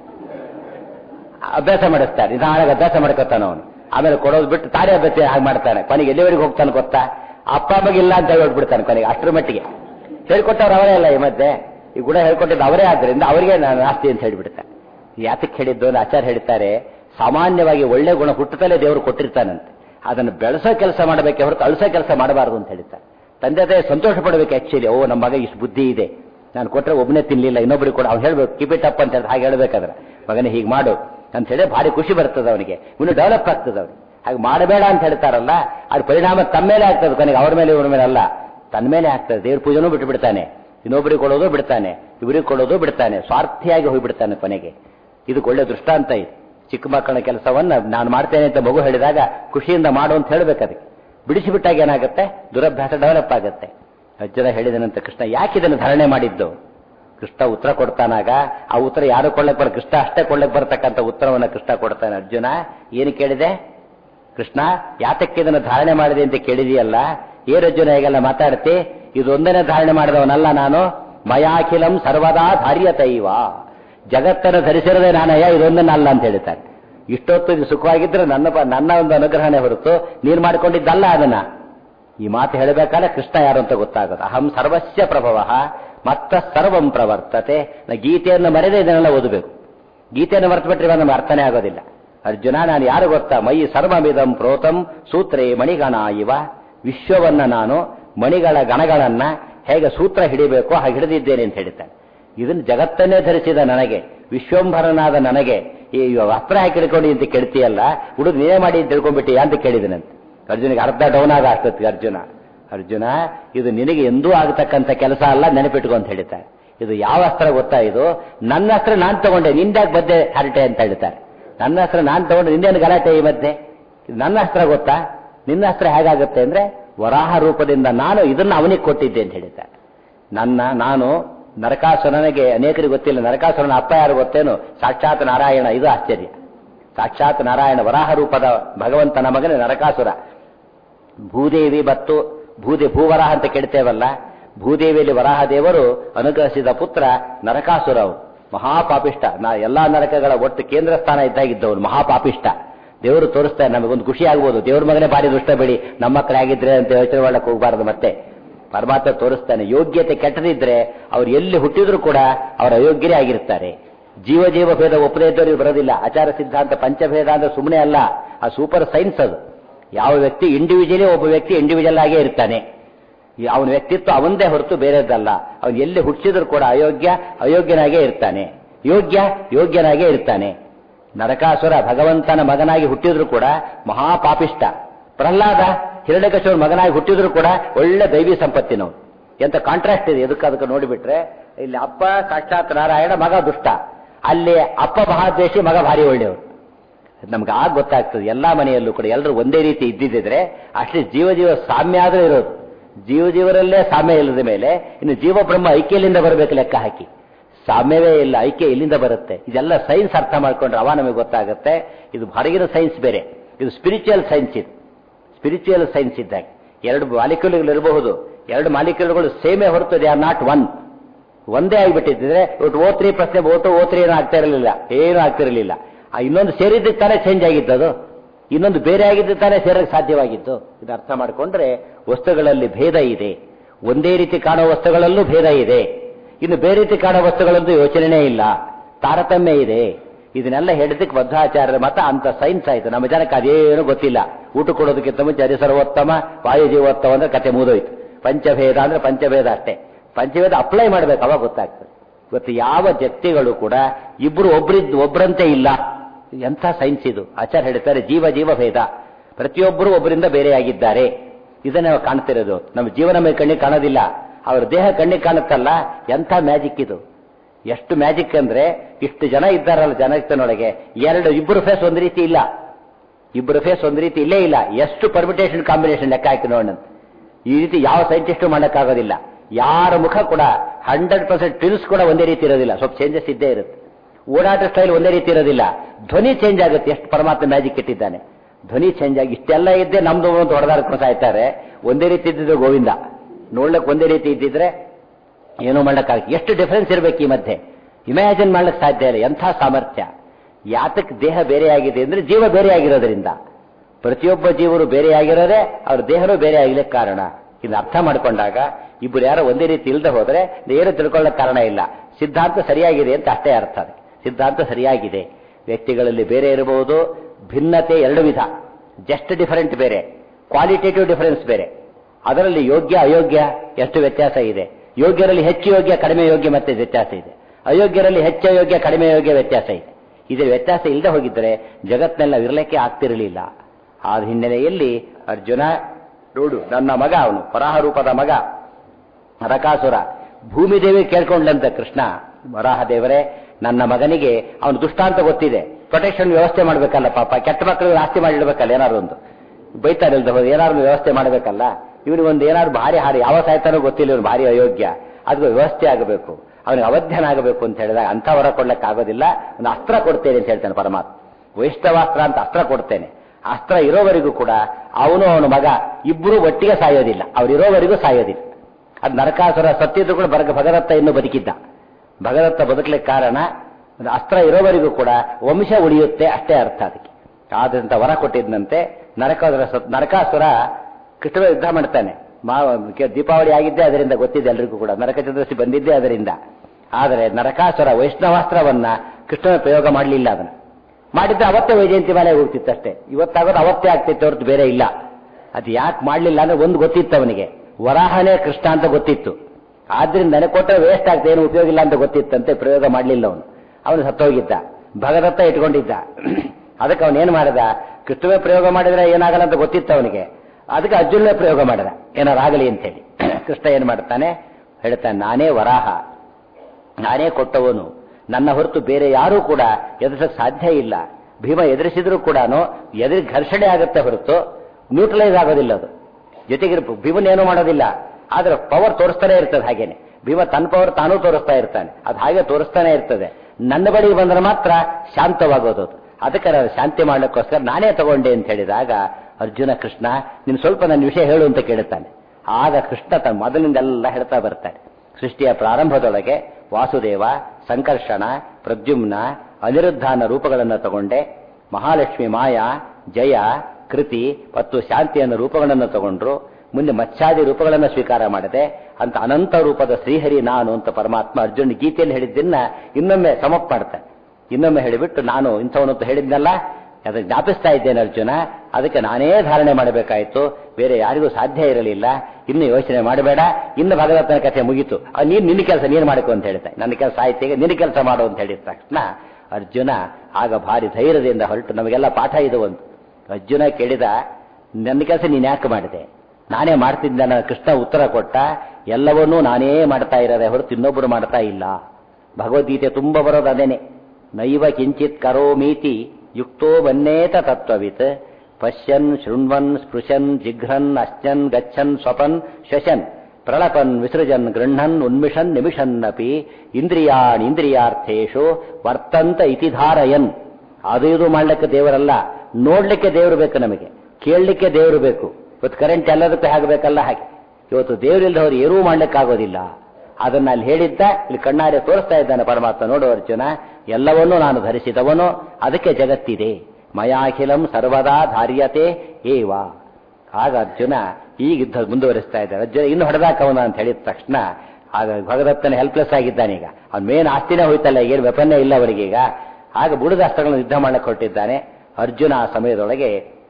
ಅಭ್ಯಾಸ ಮಾಡಿಸ್ತಾರೆ. ನಿಧಾನಾಗಿ ಅಭ್ಯಾಸ ಮಾಡ್ಕೊತಾನ ಅವನು. ಆಮೇಲೆ ಕೊಡೋದು ಬಿಟ್ಟು ತಾನೇ ಅಭ್ಯಾಸ ಹಾಗೆ ಮಾಡ್ತಾನೆ. ಕೊನೆಗೆ ಎಲ್ಲಿವರೆಗೆ ಹೋಗ್ತಾನೆ ಗೊತ್ತಾ? ಅಪ್ಪ ಅಮ್ಮಗೆ ಇಲ್ಲ ಅಂತ ಹೇಳ್ಬಿಡ್ತಾನೆ ಕೊನೆಗೆ. ಅಷ್ಟರ ಮಟ್ಟಿಗೆ ಹೇಳ್ಕೊಟ್ಟವ್ರು ಅವರೇ ಅಲ್ಲ. ಈ ಮಧ್ಯೆ ಈ ಗುಣ ಹೇಳ್ಕೊಟ್ಟಿದ್ದು ಅವರೇ ಆದ್ರಿಂದ ಅವರಿಗೆ ನಾನು ಆಸ್ತಿ ಅಂತ ಹೇಳಿಬಿಡ್ತಾನೆ. ಯಾತಕ್ಕೆ ಹೇಳಿದ್ದು ಅಂತ ಆಚಾರ್ಯ ಹೇಳ್ತಾರೆ, ಸಾಮಾನ್ಯವಾಗಿ ಒಳ್ಳೆ ಗುಣ ಹುಟ್ಟುತ್ತಲೇ ದೇವರು ಕೊಟ್ಟಿರ್ತಾನಂತೆ. ಅದನ್ನು ಬೆಳೆಸೋ ಕೆಲಸ ಮಾಡಬೇಕೆ ಹೊರತು ಅಳಿಸೋ ಕೆಲಸ ಮಾಡಬಾರದು ಅಂತ ಹೇಳ್ತಾರೆ. ತಂದೆ ತಾಯಿ ಸಂತೋಷ ಪಡಬೇಕು. ಆಕ್ಚುಲಿ ಓ ನಮ್ಮ ಮಗ ಇಷ್ಟು ಬುದ್ಧಿ ಇದೆ, ನಾನು ಕೊಟ್ಟರೆ ಒಬ್ಬನೇ ತಿನ್ಲಿಲ್ಲ ಇನ್ನೊಬ್ಬರಿಗೆ ಕೊಡ, ಅವ್ನು ಹೇಳ್ಬೇಕು ಕೀಪ್ ಇಟ್ ಅಪ್ ಅಂತ ಹೇಳಿ ಹಾಗೆ ಹೇಳ್ಬೇಕಾದ್ರೆ ಮಗನೇ ಹೀಗೆ ಮಾಡು ಅಂತ ಹೇಳಿ ಭಾರಿ ಖುಷಿ ಬರ್ತದೆ ಅವನಿಗೆ, ಇನ್ನು ಡೆವಲಪ್ ಆಗ್ತದೆ ಅವನಿಗೆ. ಹಾಗೆ ಮಾಡಬೇಡ ಅಂತ ಹೇಳ್ತಾರಲ್ಲ, ಅದು ಪರಿಣಾಮ ತಮ್ಮ ಮೇಲೆ ಆಗ್ತದೆ ಕೊನೆಗೆ, ಅವ್ರ ಮೇಲೆ ಇವ್ರ ಮೇಲೆ ಅಲ್ಲ, ತನ್ನ ಮೇಲೆ ಆಗ್ತದೆ. ದೇವ್ರ ಪೂಜೆನೂ ಬಿಟ್ಟು ಬಿಡ್ತಾನೆ, ಇನ್ನೊಬ್ಬರಿಗೆ ಕೊಡೋದು ಬಿಡ್ತಾನೆ, ಇವರಿಗೆ ಕೊಡೋದು ಬಿಡ್ತಾನೆ, ಸ್ವಾರ್ಥಿಯಾಗಿ ಹೋಗಿಬಿಡ್ತಾನೆ ಕೊನೆಗೆ. ಇದಕ್ಕೆ ಒಳ್ಳೆ ದೃಷ್ಟಾಂತ ಇದೆ. ಚಿಕ್ಕ ಮಕ್ಕಳ ಕೆಲಸವನ್ನ ನಾನು ಮಾಡ್ತೇನೆ ಅಂತ ಮಗು ಹೇಳಿದಾಗ ಖುಷಿಯಿಂದ ಮಾಡು ಅಂತ ಹೇಳ್ಬೇಕು. ಅದಕ್ಕೆ ಬಿಡಿಸಿಬಿಟ್ಟಾಗ ಏನಾಗುತ್ತೆ, ದುರಭ್ಯಾಸ ಡೆವಲಪ್ ಆಗುತ್ತೆ. ಅರ್ಜುನ ಹೇಳಿದನಂತ ಕೃಷ್ಣ ಯಾಕೆ ಇದನ್ನು ಧಾರಣೆ ಮಾಡಿದ್ದು? ಕೃಷ್ಣ ಉತ್ತರ ಕೊಡ್ತಾನಾಗ ಆ ಉತ್ತರ ಯಾರು ಕೊಳ್ಳಕ್ ಬರ, ಕೃಷ್ಣ ಅಷ್ಟೇ ಕೊಳ್ಳಕ್ ಬರ್ತಕ್ಕಂಥ ಉತ್ತರವನ್ನ ಕೃಷ್ಣ ಕೊಡ್ತಾನೆ. ಅರ್ಜುನ ಏನು ಕೇಳಿದೆ? ಕೃಷ್ಣ ಯಾತಕ್ಕೆ ಇದನ್ನು ಧಾರಣೆ ಮಾಡಿದೆ ಅಂತ ಕೇಳಿದೆಯಲ್ಲ, ಅರ್ಜುನ ಹೇಗೆಲ್ಲ ಮಾತಾಡ್ತಿ? ಇದೊಂದನೇ ಧಾರಣೆ ಮಾಡಿದವನಲ್ಲ ನಾನು. ಮಯಾಖಿಲಂ ಸರ್ವದಾ ಧಾರ್ಯತೈವ, ಜಗತ್ತನ್ನು ಧರಿಸಿರದೆ ನಾನಯ್ಯ, ಇದೊಂದನ್ನಲ್ಲ ಅಂತ ಹೇಳ್ತಾನೆ. ಇಷ್ಟೊತ್ತು ಇದು ಸುಖವಾಗಿದ್ರೆ ನನ್ನ ಒಂದು ಅನುಗ್ರಹಣೆ ಹೊರತು ನೀನು ಮಾಡಿಕೊಂಡಿದ್ದಲ್ಲ ಅದನ್ನ. ಈ ಮಾತು ಹೇಳಬೇಕಾದ್ರೆ ಕೃಷ್ಣ ಯಾರು ಅಂತ ಗೊತ್ತಾಗುತ್ತೆ. ಅಹಂ ಸರ್ವಸ್ಯ ಪ್ರಭವ ಮತ್ತ ಸರ್ವಂ ಪ್ರವರ್ತತೆ. ಗೀತೆಯನ್ನು ಮರೆದೇ ಇದನ್ನೆಲ್ಲ ಓದಬೇಕು. ಗೀತೆಯನ್ನು ಮರೆತುಬಿಟ್ರೆ ನಮ್ಗೆ ಅರ್ಥನೇ ಆಗೋದಿಲ್ಲ. ಅರ್ಜುನ ನಾನು ಯಾರು ಗೊತ್ತಾ? ಮಯಿ ಸರ್ವಮಿದಂ ಪ್ರೋತಂ ಸೂತ್ರೇ ಮಣಿಗಣ ಇವ. ವಿಶ್ವವನ್ನ ನಾನು ಮಣಿಗಳ ಗಣಗಳನ್ನ ಹೇಗೆ ಸೂತ್ರ ಹಿಡಿಬೇಕೋ ಹಾಗೆ ಹಿಡಿದಿದ್ದೇನೆ ಅಂತ ಹೇಳ್ತಾನೆ. ಇದನ್ನು ಜಗತ್ತನ್ನೇ ಧರಿಸಿದ ನನಗೆ, ವಿಶ್ವಂಭರನಾದ ನನಗೆ ಈ ವಸ್ತ್ರ ಹಾಕಿ ಹಿಡ್ಕೊಂಡು ಅಂತ ಕೇಳ್ತೀಯಲ್ಲ, ಹುಡುಗ ನೀವೇ ಮಾಡಿ ತಿಳ್ಕೊಂಡ್ಬಿಟ್ಟಿಯಾ ಅಂತ ಕೇಳಿದನಂತೆ. ಅರ್ಜುನಿಗೆ ಅರ್ಧ ಡೌನ್ ಆಗ ಆಗ್ತದೆ. ಅರ್ಜುನ ಇದು ನಿನಗೆ ಎಂದೂ ಆಗತಕ್ಕಂಥ ಕೆಲಸ ಅಲ್ಲ, ನೆನಪಿಟ್ಕೊ ಅಂತ ಹೇಳ್ತಾರೆ. ಇದು ಯಾವ ಅಸ್ತ್ರ ಗೊತ್ತಾ? ಇದು ನನ್ನ ಅಸ್ತ್ರ ನಾನು ತಗೊಂಡೆ, ನಿಂದಾಗಿ ಬದ್ದೆ ಹರಟೆ ಅಂತ ಹೇಳ್ತಾರೆ. ನನ್ನ ಅಸ್ತ್ರ ನಾನು ತಗೊಂಡೆ, ನಿಂದೇನು ಗಲಾಟೆ ಈ ಮಧ್ಯೆ? ಇದು ನನ್ನ ಅಸ್ತ್ರ ಗೊತ್ತಾ? ನಿನ್ನ ಅಸ್ತ್ರ ಹೇಗಾಗುತ್ತೆ ಅಂದ್ರೆ ವರಾಹ ರೂಪದಿಂದ ನಾನು ಇದನ್ನು ಅವನಿಗೆ ಕೊಟ್ಟಿದ್ದೆ ಅಂತ ಹೇಳ್ತಾರೆ. ನಾನು ನರಕಾಸುರನಿಗೆ ಅನೇಕರಿಗೆ ಗೊತ್ತಿಲ್ಲ. ನರಕಾಸುರನ ಅಪ್ಪ ಯಾರು ಗೊತ್ತೇನು? ಸಾಕ್ಷಾತ್ ನಾರಾಯಣ. ಇದು ಆಶ್ಚರ್ಯ. ಸಾಕ್ಷಾತ್ ನಾರಾಯಣ ವರಾಹ ರೂಪದ ಭಗವಂತನ ಮಗನೇ ನರಕಾಸುರ. ಭೂದೇವಿ ಮತ್ತು ಭೂವರಾಹ ಅಂತ ಕೇಳ್ತೇವಲ್ಲ, ಭೂದೇವಿಯಲ್ಲಿ ವರಾಹ ದೇವರು ಅನುಗ್ರಹಿಸಿದ ಪುತ್ರ ನರಕಾಸುರ. ಅವರು ಮಹಾಪಾಪಿಷ್ಟ. ಎಲ್ಲಾ ನರಕಗಳ ಒಟ್ಟು ಕೇಂದ್ರ ಸ್ಥಾನ ಇದ್ದಾಗಿದ್ದವನು ಮಹಾಪಾಪಿಷ್ಟ. ದೇವರು ತೋರಿಸ್ತಾರೆ. ನಮಗೊಂದು ಖುಷಿ ಆಗ್ಬೋದು, ದೇವ್ರ ಮಗನೇ ಭಾರಿ ದುಷ್ಟ ಬಿಡಿ, ನಮ್ಮ ಮಕ್ಕಳು ಆಗಿದ್ರೆ ಅಂತ ಯೋಚನೆ ಮಾಡಕ್ಕೆ ಹೋಗಬಾರದು. ಮತ್ತೆ ಪರಮಾತ್ಮ ತೋರಿಸ್ತಾನೆ, ಯೋಗ್ಯತೆ ಕೆಟ್ಟದಿದ್ರೆ ಅವ್ರು ಎಲ್ಲಿ ಹುಟ್ಟಿದ್ರು ಕೂಡ ಅವರು ಅಯೋಗ್ಯರೇ ಆಗಿರ್ತಾರೆ. ಜೀವ ಭೇದ ಒಪ್ಪದೇ ಇದ್ದವರಿಗೆ ಬರೋದಿಲ್ಲ. ಆಚಾರ ಸಿದ್ಧಾಂತ ಪಂಚಭೇದ ಅಂದ್ರೆ ಸುಮ್ಮನೆ ಅಲ್ಲ, ಆ ಸೂಪರ್ ಸೈನ್ಸ್ ಅದು. ಯಾವ ವ್ಯಕ್ತಿ ಇಂಡಿವಿಜುವಲಿ ಒಬ್ಬ ವ್ಯಕ್ತಿ ಇಂಡಿವಿಜುವಲ್ ಆಗೇ ಇರ್ತಾನೆ. ಅವನ ವ್ಯಕ್ತಿತ್ವ ಅವಂದೇ ಹೊರತು ಬೇರೆದಲ್ಲ. ಅವನು ಎಲ್ಲಿ ಹುಟ್ಟಿದ್ರು ಕೂಡ ಅಯೋಗ್ಯನಾಗೇ ಇರ್ತಾನೆ, ಯೋಗ್ಯನಾಗೇ ಇರ್ತಾನೆ. ನರಕಾಸುರ ಭಗವಂತನ ಮಗನಾಗಿ ಹುಟ್ಟಿದ್ರು ಕೂಡ ಮಹಾಪಾಪಿಷ್ಟ. ಪ್ರಹ್ಲಾದ ಹಿರಣ್ಯಕಶಿಪುವಿನ ಮಗನಾಗಿ ಹುಟ್ಟಿದ್ರು ಕೂಡ ಒಳ್ಳೆ ದೈವಿ ಸಂಪತ್ತಿನವನು. ಎಂತ ಕಾಂಟ್ರಾಸ್ಟ್ ಇದೆ ಅದಕ್ಕೆ ನೋಡಿಬಿಟ್ರೆ. ಇಲ್ಲಿ ಅಪ್ಪ ಸಾಕ್ಷಾತ್ ನಾರಾಯಣ, ಮಗ ದುಷ್ಟ. ಅಲ್ಲಿ ಅಪ್ಪ ಮಹಾದ್ವೇಷಿ, ಮಗ ಭಾರಿ ಒಳ್ಳೆಯವರು. ನಮ್ಗೆ ಆಗ ಗೊತ್ತಾಗ್ತದೆ ಎಲ್ಲಾ ಮನೆಯಲ್ಲೂ ಕೂಡ ಎಲ್ಲರೂ ಒಂದೇ ರೀತಿ ಇದ್ದಿದ್ರೆ ಅಷ್ಟೇ ಜೀವ ಸಾಮ್ಯ ಆದ್ರೂ ಇರೋದು. ಜೀವರಲ್ಲೇ ಸಾಮ್ಯ ಇಲ್ಲದ ಮೇಲೆ ಇನ್ನು ಜೀವ ಬ್ರಹ್ಮ ಐಕ್ಯಲಿಂದ ಬರಬೇಕು ಲೆಕ್ಕ ಹಾಕಿ. ಸಾಮ್ಯವೇ ಇಲ್ಲ, ಐಕ್ಯ ಇಲ್ಲಿಂದ ಬರುತ್ತೆ. ಇದೆಲ್ಲ ಸೈನ್ಸ್ ಅರ್ಥ ಮಾಡ್ಕೊಂಡ್ರೆ ಅವ ನಮಗೆ ಗೊತ್ತಾಗುತ್ತೆ. ಇದು ಹೊರಗಿನ ಸೈನ್ಸ್ ಬೇರೆ, ಇದು ಸ್ಪಿರಿಚುವಲ್ ಸೈನ್ಸ್. ಇದು ಸ್ಪಿರಿಚುವಲ್ ಸೈನ್ಸ್ ಇದ್ದಾಗ ಎರಡು ಮಾಲಿಕ್ಯೂಲ್ಗಳು ಇರಬಹುದು, ಎರಡು ಮಾಲಿಕ್ಯೂಲ್ಗಳು ಸೇಮೇ ಹೊರತು ದೇ ಆರ್ ನಾಟ್ ಒನ್. ಒಂದೇ ಆಗಿಬಿಟ್ಟಿದ್ರೆ O3 ಪ್ರಶ್ನೆ O3 ಏನೂ ಆಗ್ತಿರಲಿಲ್ಲ. ಆ ಇನ್ನೊಂದು ಸೇರಿದ್ದಕ್ಕೆ ತಾನೇ ಚೇಂಜ್ ಆಗಿದ್ದದು, ಇನ್ನೊಂದು ಬೇರೆ ಆಗಿದ್ದು ತಾನೇ ಸೇರಕ್ಕೆ ಸಾಧ್ಯವಾಗಿತ್ತು. ಇದು ಅರ್ಥ ಮಾಡಿಕೊಂಡ್ರೆ ವಸ್ತುಗಳಲ್ಲಿ ಭೇದ ಇದೆ. ಒಂದೇ ರೀತಿ ಕಾಣುವ ವಸ್ತುಗಳಲ್ಲೂ ಭೇದ ಇದೆ, ಇನ್ನು ಬೇರೆ ರೀತಿ ಕಾಣುವ ವಸ್ತುಗಳಂತೂ ಯೋಚನೆನೇ ಇಲ್ಲ, ತಾರತಮ್ಯ ಇದೆ. ಇದನ್ನೆಲ್ಲ ಹೇಳಿದಕ್ಕೆ ಬದ್ಧಾಚಾರ್ಯರ ಮತ ಅಂತ ಸೈನ್ಸ್ ಆಯ್ತು. ನಮ್ಮ ಜನಕ್ಕೆ ಅದೇನು ಗೊತ್ತಿಲ್ಲ. ಊಟ ಕೊಡೋದಕ್ಕಿಂತ ಮುಂಚೆ ಅದೇ ಸರ್ವೋತ್ತಮ ವಾಯು ಜೀವೋತ್ತಮ ಅಂದ್ರೆ ಕತೆ ಮುಗಿದೋಯ್ತು. ಪಂಚಭೇದ ಅಂದ್ರೆ ಪಂಚಭೇದ ಅಷ್ಟೇ. ಪಂಚಭೇದ ಅಪ್ಲೈ ಮಾಡ್ಬೇಕು, ಅವಾಗ ಗೊತ್ತಾಗ್ತದೆ. ಇವತ್ತು ಯಾವ ವ್ಯಕ್ತಿಗಳು ಕೂಡ ಇಬ್ರು ಒಬ್ಬರಂತೆ ಇಲ್ಲ. ಎಂಥ ಸೈನ್ಸ್ ಇದು! ಆಚಾರ್ಯ ಹೇಳ್ತಾರೆ ಜೀವ ಭೇದ, ಪ್ರತಿಯೊಬ್ಬರು ಒಬ್ಬರಿಂದ ಬೇರೆಯಾಗಿದ್ದಾರೆ. ಇದನ್ನ ನಾವು ಕಾಣ್ತಿರೋದು. ನಮ್ಮ ಜೀವನ ಮೇಲೆ ಕಣ್ಣಿಗೆ ಕಾಣೋದಿಲ್ಲ, ಅವರ ದೇಹ ಕಣ್ಣಿಗೆ ಕಾಣುತ್ತಲ್ಲ. ಎಂಥ ಮ್ಯಾಜಿಕ್ ಇದು! ಎಷ್ಟು ಮ್ಯಾಜಿಕ್ ಅಂದ್ರೆ ಇಷ್ಟು ಜನ ಇದ್ದಾರಲ್ಲ ಜನನೊಳಗೆ, ಇಬ್ಬರು ಫೇಸ್ ಒಂದು ರೀತಿ ಇಲ್ಲ, ಇಬ್ಬರು ಫೇಸ್ ಒಂದು ರೀತಿ ಇಲ್ಲೇ ಇಲ್ಲ. ಎಷ್ಟು ಪರ್ಮಿಟೇಷನ್ ಕಾಂಬಿನೇಷನ್ ಲೆಕ್ಕ ಹಾಕಿ ನೋಡೋಣ. ಈ ರೀತಿ ಯಾವ ಸೈಂಟಿಸ್ಟು ಮಾಡೋಕ್ಕಾಗೋದಿಲ್ಲ. ಯಾರ ಮುಖ ಕೂಡ 100% ಟ್ವಿನ್ಸ್ ಕೂಡ ಒಂದೇ ರೀತಿ ಇರೋದಿಲ್ಲ, ಸ್ವಲ್ಪ ಚೇಂಜಸ್ ಇದ್ದೇ ಇರುತ್ತೆ. ಓಡಾಟ ಸ್ಟೈಲ್ ಒಂದೇ ರೀತಿ ಇರೋದಿಲ್ಲ, ಧ್ವನಿ ಚೇಂಜ್ ಆಗುತ್ತೆ. ಎಷ್ಟು ಪರಮಾತ್ಮ ಮ್ಯಾಜಿಕ್ ಇಟ್ಟಿದ್ದಾನೆ. ಧ್ವನಿ ಚೇಂಜ್ ಆಗಿ ಇಷ್ಟೆಲ್ಲ ಇದ್ದೇ ನಮ್ದು ಅಂತ ಹೊಡೆದಾಡ್ಕೊಂಡು ಸಾಯ್ತಾರೆ. ಒಂದೇ ರೀತಿ ಇದ್ದಿದ್ದು ಗೋವಿಂದ ನೋಡ್ಲಿಕ್ಕೆ ಒಂದೇ ರೀತಿ ಇದ್ದಿದ್ರೆ ಏನೋ ಮಾಡ್ಲಿಕ್ಕಾಗ ಎಷ್ಟು ಡಿಫರೆನ್ಸ್ ಇರಬೇಕು ಈ ಮಧ್ಯೆ, ಇಮ್ಯಾಜಿನ್ ಮಾಡ್ಲಿಕ್ಕೆ ಸಾಧ್ಯ ಇಲ್ಲ. ಎಂಥ ಸಾಮರ್ಥ್ಯ. ಯಾತಕ್ಕೆ ದೇಹ ಬೇರೆಯಾಗಿದೆ ಅಂದ್ರೆ ಜೀವ ಬೇರೆಯಾಗಿರೋದ್ರಿಂದ. ಪ್ರತಿಯೊಬ್ಬ ಜೀವರು ಬೇರೆಯಾಗಿರೋದೇ ಅವ್ರ ದೇಹನೂ ಬೇರೆ ಆಗ್ಲಿಕ್ಕೆ ಕಾರಣ. ಇದನ್ನ ಅರ್ಥ ಮಾಡ್ಕೊಂಡಾಗ ಇಬ್ಬರು ಯಾರೋ ಒಂದೇ ರೀತಿ ಇಲ್ಲದೆ ಹೋದ್ರೆ ಏನು ತಿಳ್ಕೊಳ್ಳೋಕೆ ಕಾರಣ ಇಲ್ಲ. ಸಿದ್ಧಾಂತ ಸರಿಯಾಗಿದೆ ಅಂತ ಅಷ್ಟೇ ಅರ್ಥ. ಸಿದ್ಧಾಂತ ಸರಿಯಾಗಿದೆ. ವ್ಯಕ್ತಿಗಳಲ್ಲಿ ಬೇರೆ ಇರಬಹುದು, ಭಿನ್ನತೆ ಎರಡು ವಿಧ, ಜಸ್ಟ್ ಡಿಫರೆಂಟ್ ಬೇರೆ, ಕ್ವಾಲಿಟೇಟಿವ್ ಡಿಫರೆನ್ಸ್ ಬೇರೆ. ಅದರಲ್ಲಿ ಯೋಗ್ಯ ಅಯೋಗ್ಯ ಎಷ್ಟು ವ್ಯತ್ಯಾಸ ಇದೆ. ಯೋಗ್ಯರಲ್ಲಿ ಹೆಚ್ಚು ಯೋಗ್ಯ ಕಡಿಮೆ ಯೋಗ್ಯ ಮತ್ತೆ ವ್ಯತ್ಯಾಸ ಇದೆ. ಅಯೋಗ್ಯರಲ್ಲಿ ಹೆಚ್ಚು ಯೋಗ್ಯ ಕಡಿಮೆ ಯೋಗ್ಯ ವ್ಯತ್ಯಾಸ ಇದೆ. ಇದೇ ವ್ಯತ್ಯಾಸ ಇಲ್ಲದೆ ಹೋಗಿದ್ರೆ ಜಗತ್ನೆಲ್ಲ ಇರಲಿಕ್ಕೆ ಆಗ್ತಿರಲಿಲ್ಲ. ಆ ಹಿನ್ನೆಲೆಯಲ್ಲಿ ಅರ್ಜುನ ನೋಡು, ನನ್ನ ಮಗ ಅವನು ವರಾಹ ರೂಪದ ಮಗ ನರಕಾಸುರ. ಭೂಮಿದೇವಿ ಕೇಳ್ಕೊಂಡ್ಲಂತ ಕೃಷ್ಣ, ವರಾಹ ದೇವರೇ ನನ್ನ ಮಗನಿಗೆ ಅವನು ದುಷ್ಟಾಂತ ಗೊತ್ತಿದೆ, ಪ್ರೊಟೆಕ್ಷನ್ ವ್ಯವಸ್ಥೆ ಮಾಡಬೇಕಲ್ಲ, ಪಾಪ ಕೆಟ್ಟ ಮಕ್ಕಳಿಗೆ ಆಸ್ತಿ ಮಾಡಿಡ್ಬೇಕಲ್ಲ, ಏನಾದ್ರು ಒಂದು ಬೈತಾರೆ ಇಲ್ದ ಹೋದ್ರೆ ಏನಾದ್ರು ವ್ಯವಸ್ಥೆ ಮಾಡಬೇಕಲ್ಲ. ಇವನಿಗೆ ಒಂದು ಏನಾದ್ರು ಭಾರಿ ಹಾರಿ ಯಾವ ಸಾಯ್ತಾನೋ ಗೊತ್ತಿಲ್ಲ, ಇವನು ಭಾರಿ ಅಯೋಗ್ಯ, ಅದಕ್ಕೆ ವ್ಯವಸ್ಥೆ ಆಗಬೇಕು, ಅವನಿಗೆ ಅವಧ್ಯನಾಗಬೇಕು ಅಂತ ಹೇಳಿದಾಗ ಅಂಥ ವರ ಕೊಡ್ಲಿಕ್ಕೆ ಆಗೋದಿಲ್ಲ, ಒಂದು ಅಸ್ತ್ರ ಕೊಡ್ತೇನೆ ಅಂತ ಹೇಳ್ತಾನೆ ಪರಮಾತ್ಮ. ವೈಷ್ಣವಾಸ್ತ್ರ ಅಂತ ಅಸ್ತ್ರ ಕೊಡ್ತೇನೆ. ಅಸ್ತ್ರ ಇರೋವರೆಗೂ ಕೂಡ ಅವನು ಅವನ ಮಗ ಇಬ್ಬರು ಒಟ್ಟಿಗೆ ಸಾಯೋದಿಲ್ಲ, ಅವರಿರೋವರೆಗೂ ಸಾಯೋದಿಲ್ಲ. ಅದು ನರಕಾಸುರ ಸತ್ತಿದ್ರು ಕೂಡ ಭಗದತ್ತ ಇನ್ನೂ ಬದುಕಿದ್ದ. ಭಗದತ್ತ ಬದುಕಲಿಕ್ಕೆ ಕಾರಣ ಅಸ್ತ್ರ ಇರೋವರೆಗೂ ಕೂಡ ವಂಶ ಉಳಿಯುತ್ತೆ, ಅಷ್ಟೇ ಅರ್ಥ ಅದಕ್ಕೆ. ಆದ್ರಿಂದ ವರ ಕೊಟ್ಟಿದ್ದಂತೆ ನರಕಾಸುರ ಕೃಷ್ಣ ಯುದ್ಧ ಮಾಡ್ತಾನೆ. ದೀಪಾವಳಿ ಆಗಿದ್ದೆ ಅದರಿಂದ, ಗೊತ್ತಿದೆ ಎಲ್ರಿಗೂ ಕೂಡ, ನರಕ ಚತುರ್ದಶಿ ಬಂದಿದ್ದೆ ಅದರಿಂದ. ಆದರೆ ನರಕಾಸುರ ವೈಷ್ಣವಾಸ್ತ್ರವನ್ನ ಕೃಷ್ಣನ ಪ್ರಯೋಗ ಮಾಡಲಿಲ್ಲ. ಅದನ್ನ ಮಾಡಿದ್ರೆ ಅವತ್ತೇ ವೈಜಯಂತಿ ಮೇಲೆ ಹೋಗ್ತಿತ್ತಷ್ಟೇ. ಇವತ್ತಾಗೋದು ಅವತ್ತೇ ಆಗ್ತಿತ್ತು ಹೊರತು ಬೇರೆ ಇಲ್ಲ. ಅದು ಯಾಕೆ ಮಾಡಲಿಲ್ಲ ಅಂದ್ರೆ ಒಂದು ಗೊತ್ತಿತ್ತು ಅವನಿಗೆ, ವರಾಹನೇ ಕೃಷ್ಣ ಅಂತ ಗೊತ್ತಿತ್ತು. ಆದ್ರಿಂದ ನನಗೆ ಕೊಟ್ಟರೆ ವೇಸ್ಟ್ ಆಗ್ತದೆ, ಏನು ಉಪಯೋಗ ಇಲ್ಲ ಅಂತ ಗೊತ್ತಿತ್ತಂತೆ, ಪ್ರಯೋಗ ಮಾಡಲಿಲ್ಲ ಅವನು ಸತ್ತೋಗಿದ್ದ. ಭಗದತ್ತ ಇಟ್ಕೊಂಡಿದ್ದ. ಅದಕ್ಕೆ ಅವನೇನು ಮಾಡಿದ, ಕೃಷ್ಣವೇ ಪ್ರಯೋಗ ಮಾಡಿದ್ರೆ ಏನಾಗಲ್ಲ ಅಂತ ಗೊತ್ತಿತ್ತು ಅವನಿಗೆ. ಅದಕ್ಕೆ ಅರ್ಜುನನೇ ಪ್ರಯೋಗ ಮಾಡಿದ, ಏನಾರಾಗಲಿ ಅಂತೇಳಿ. ಕೃಷ್ಣ ಏನ್ ಮಾಡ್ತಾನೆ ಹೇಳ್ತಾನೆ, ನಾನೇ ವರಾಹ, ನಾನೇ ಕೊಟ್ಟವನು, ನನ್ನ ಹೊರತು ಬೇರೆ ಯಾರೂ ಕೂಡ ಎದುರಿಸಕ್ಕೆ ಸಾಧ್ಯ ಇಲ್ಲ. ಭೀಮ ಎದುರಿಸಿದ್ರು ಕೂಡ ಎದುರು ಘರ್ಷಣೆ ಆಗುತ್ತೆ ಹೊರತು ನ್ಯೂಟ್ರಲೈಸ್ ಆಗೋದಿಲ್ಲ. ಅದು ಜೊತೆಗೆ ಭೀಮನ್ ಏನೂ ಮಾಡೋದಿಲ್ಲ, ಆದ್ರೆ ಪವರ್ ತೋರಿಸ್ತಾನೆ ಇರ್ತದೆ. ಹಾಗೇನೆ ಭೀಮ ತನ್ನ ಪವರ್ ತಾನೂ ತೋರಿಸ್ತಾ ಇರ್ತಾನೆ, ಅದು ಹಾಗೆ ತೋರಿಸ್ತಾನೆ ಇರ್ತದೆ. ನನ್ನ ಬಳಿ ಬಂದ್ರೆ ಮಾತ್ರ ಶಾಂತವಾಗೋದು. ಅದಕ್ಕೆ ಶಾಂತಿ ಮಾಡ್ಲಿಕ್ಕೋಸ್ಕರ ನಾನೇ ತಗೊಂಡೆ ಅಂತ ಹೇಳಿದಾಗ ಅರ್ಜುನ, ಕೃಷ್ಣ ನೀನು ಸ್ವಲ್ಪ ನನ್ನ ವಿಷಯ ಹೇಳು ಅಂತ ಕೇಳುತ್ತಾನೆ. ಆಗ ಕೃಷ್ಣ ತನ್ನ ಮೊದಲಿಂದೆಲ್ಲ ಹೇಳ್ತಾ ಬರ್ತಾನೆ. ಸೃಷ್ಟಿಯ ಪ್ರಾರಂಭದೊಳಗೆ ವಾಸುದೇವ, ಸಂಕರ್ಷಣ, ಪ್ರದ್ಯುಮ್ನ, ಅನಿರುದ್ಧಾನ ರೂಪಗಳನ್ನು ತಗೊಂಡೆ. ಮಹಾಲಕ್ಷ್ಮಿ, ಮಾಯಾ, ಜಯ, ಕೃತಿ ಮತ್ತು ಶಾಂತಿಯನ್ನು ರೂಪಗಳನ್ನು ತಗೊಂಡ್ರು. ಮುಂದೆ ಮತ್ಸ್ಯಾದಿ ರೂಪಗಳನ್ನು ಸ್ವೀಕಾರ ಮಾಡಿದೆ. ಅಂತ ಅನಂತ ರೂಪದ ಶ್ರೀಹರಿ ನಾನು ಅಂತ ಪರಮಾತ್ಮ ಅರ್ಜುನ ಗೀತೆಯಲ್ಲಿ ಹೇಳಿದ್ದನ್ನ ಇನ್ನೊಮ್ಮೆ ಸಮಪ್ ಮಾಡ್ತಾನೆ. ಇನ್ನೊಮ್ಮೆ ಹೇಳಿಬಿಟ್ಟು, ನಾನು ಇಂಥವನು ಅಂತ ಹೇಳಿದ್ನಲ್ಲ, ಅದಕ್ಕೆ ಜ್ಞಾಪಿಸ್ತಾ ಇದ್ದೇನೆ ಅರ್ಜುನ, ಅದಕ್ಕೆ ನಾನೇ ಧಾರಣೆ ಮಾಡಬೇಕಾಯ್ತು, ಬೇರೆ ಯಾರಿಗೂ ಸಾಧ್ಯ ಇರಲಿಲ್ಲ. ಇನ್ನು ಯೋಚನೆ ಮಾಡಬೇಡ, ಇನ್ನು ಭಗವಂತನ ಕಥೆ ಮುಗೀತು, ನೀನು ನಿನ್ನ ಕೆಲಸ ನೀನು ಮಾಡಿಕೊ ಅಂತ ಹೇಳ್ತಾನೆ. ನನ್ನ ಕೆಲಸ ಆಯ್ತು, ಈಗ ನಿನ್ನ ಕೆಲಸ ಮಾಡು ಅಂತ ಹೇಳಿದ ತಕ್ಷಣ ಅರ್ಜುನ ಆಗ ಭಾರಿ ಧೈರ್ಯದಿಂದ ಹೊರಟು, ನಮಗೆಲ್ಲ ಪಾಠ ಇದು ಒಂದು. ಅರ್ಜುನ ಕೇಳಿದ, ನನ್ನ ಕೆಲಸ ನೀನು ಯಾಕೆ ಮಾಡಿದೆ, ನಾನೇ ಮಾಡ್ತಿದ್ದ. ಕೃಷ್ಣ ಉತ್ತರ ಕೊಟ್ಟ, ಎಲ್ಲವನ್ನೂ ನಾನೇ ಮಾಡ್ತಾ ಇರೋದೇ ಹೊರತು ಇನ್ನೊಬ್ಬರು ಮಾಡ್ತಾ ಇಲ್ಲ. ಭಗವದ್ಗೀತೆ ತುಂಬ ಬರೋದು ಅದೇನೆ. ನೈವ ಕಿಂಚಿತ್ ಕರೋಮೀತಿ ಯುಕ್ತೋ ಬನ್ನೇತ ತತ್ವವಿತ್ ಪಶ್ಯನ್ ಶೃಣ್ವನ್ ಸ್ಪೃಶನ್ ಜಿಘ್ರನ್ ಅಶ್ಚನ್ ಗಚ್ಚನ್ ಸ್ವಪನ್ ಶ್ವಶನ್ ಪ್ರಳಪನ್ ವಿಸೃಜನ್ ಗೃಹ್ಣನ್ ಉನ್ಮಿಷನ್ ನಿಮಿಷನ್ನಪಿ ಇಂದ್ರಿಯಾರ್ಥೇಶು ವರ್ತಂತ ಇತಿ ಧಾರಯನ್. ಅದು ಇದು ಮಾಡ್ಲಿಕ್ಕೆ ದೇವರಲ್ಲ, ನೋಡ್ಲಿಕ್ಕೆ ದೇವರು ಬೇಕು, ನಮಗೆ ಕೇಳಲಿಕ್ಕೆ ದೇವರು ಬೇಕು. ಇವತ್ತು ಕರೆಂಟ್ ಎಲ್ಲದಕ್ಕೂ ಆಗಬೇಕಲ್ಲ, ಹಾಗೆ ಇವತ್ತು ದೇವರಿಲ್ಲದವರು ಏನೂ ಮಾಡ್ಲಿಕ್ಕಾಗೋದಿಲ್ಲ. ಅದನ್ನ ಅಲ್ಲಿ ಹೇಳಿದ್ದ, ಇಲ್ಲಿ ಕಣ್ಣಾರೆ ತೋರಿಸ್ತಾ ಇದ್ದಾನೆ ಪರಮಾತ್ಮ. ನೋಡು ಅರ್ಜುನ, ಎಲ್ಲವನ್ನೂ ನಾನು ಧರಿಸಿದವನು, ಅದಕ್ಕೆ ಜಗತ್ತಿದೆ. ಮಯಾಖಿಲಂ ಸರ್ವದಾ ಧಾರ್ಯತೆ ಏವ. ಆಗ ಅರ್ಜುನ ಈಗ ಯುದ್ಧ ಮುಂದುವರಿಸ್ತಾ ಇದ್ದಾರೆ. ಅರ್ಜುನ ಇನ್ನು ಹೊಡೆದಾಕವನ ಅಂತ ಹೇಳಿದ ತಕ್ಷಣ ಆಗ ಭಗದತ್ತನ ಹೆಲ್ಪ್ಲೆಸ್ ಆಗಿದ್ದಾನೀಗ. ಅವ್ನ ಮೇನ್ ಆಸ್ತಿನೇ ಹೋಯ್ತಲ್ಲ, ಏನು ವೆಪನ್ನೇ ಇಲ್ಲ ಅವರಿಗೀಗ. ಆಗ ಬುಡದ ಅಸ್ತ್ರಗಳನ್ನು ಯುದ್ಧ ಮಾಡಕ್ಕೆ ಹೊರಟಿದ್ದಾನೆ ಅರ್ಜುನ. ಆ ಸಮಯದೊಳಗೆ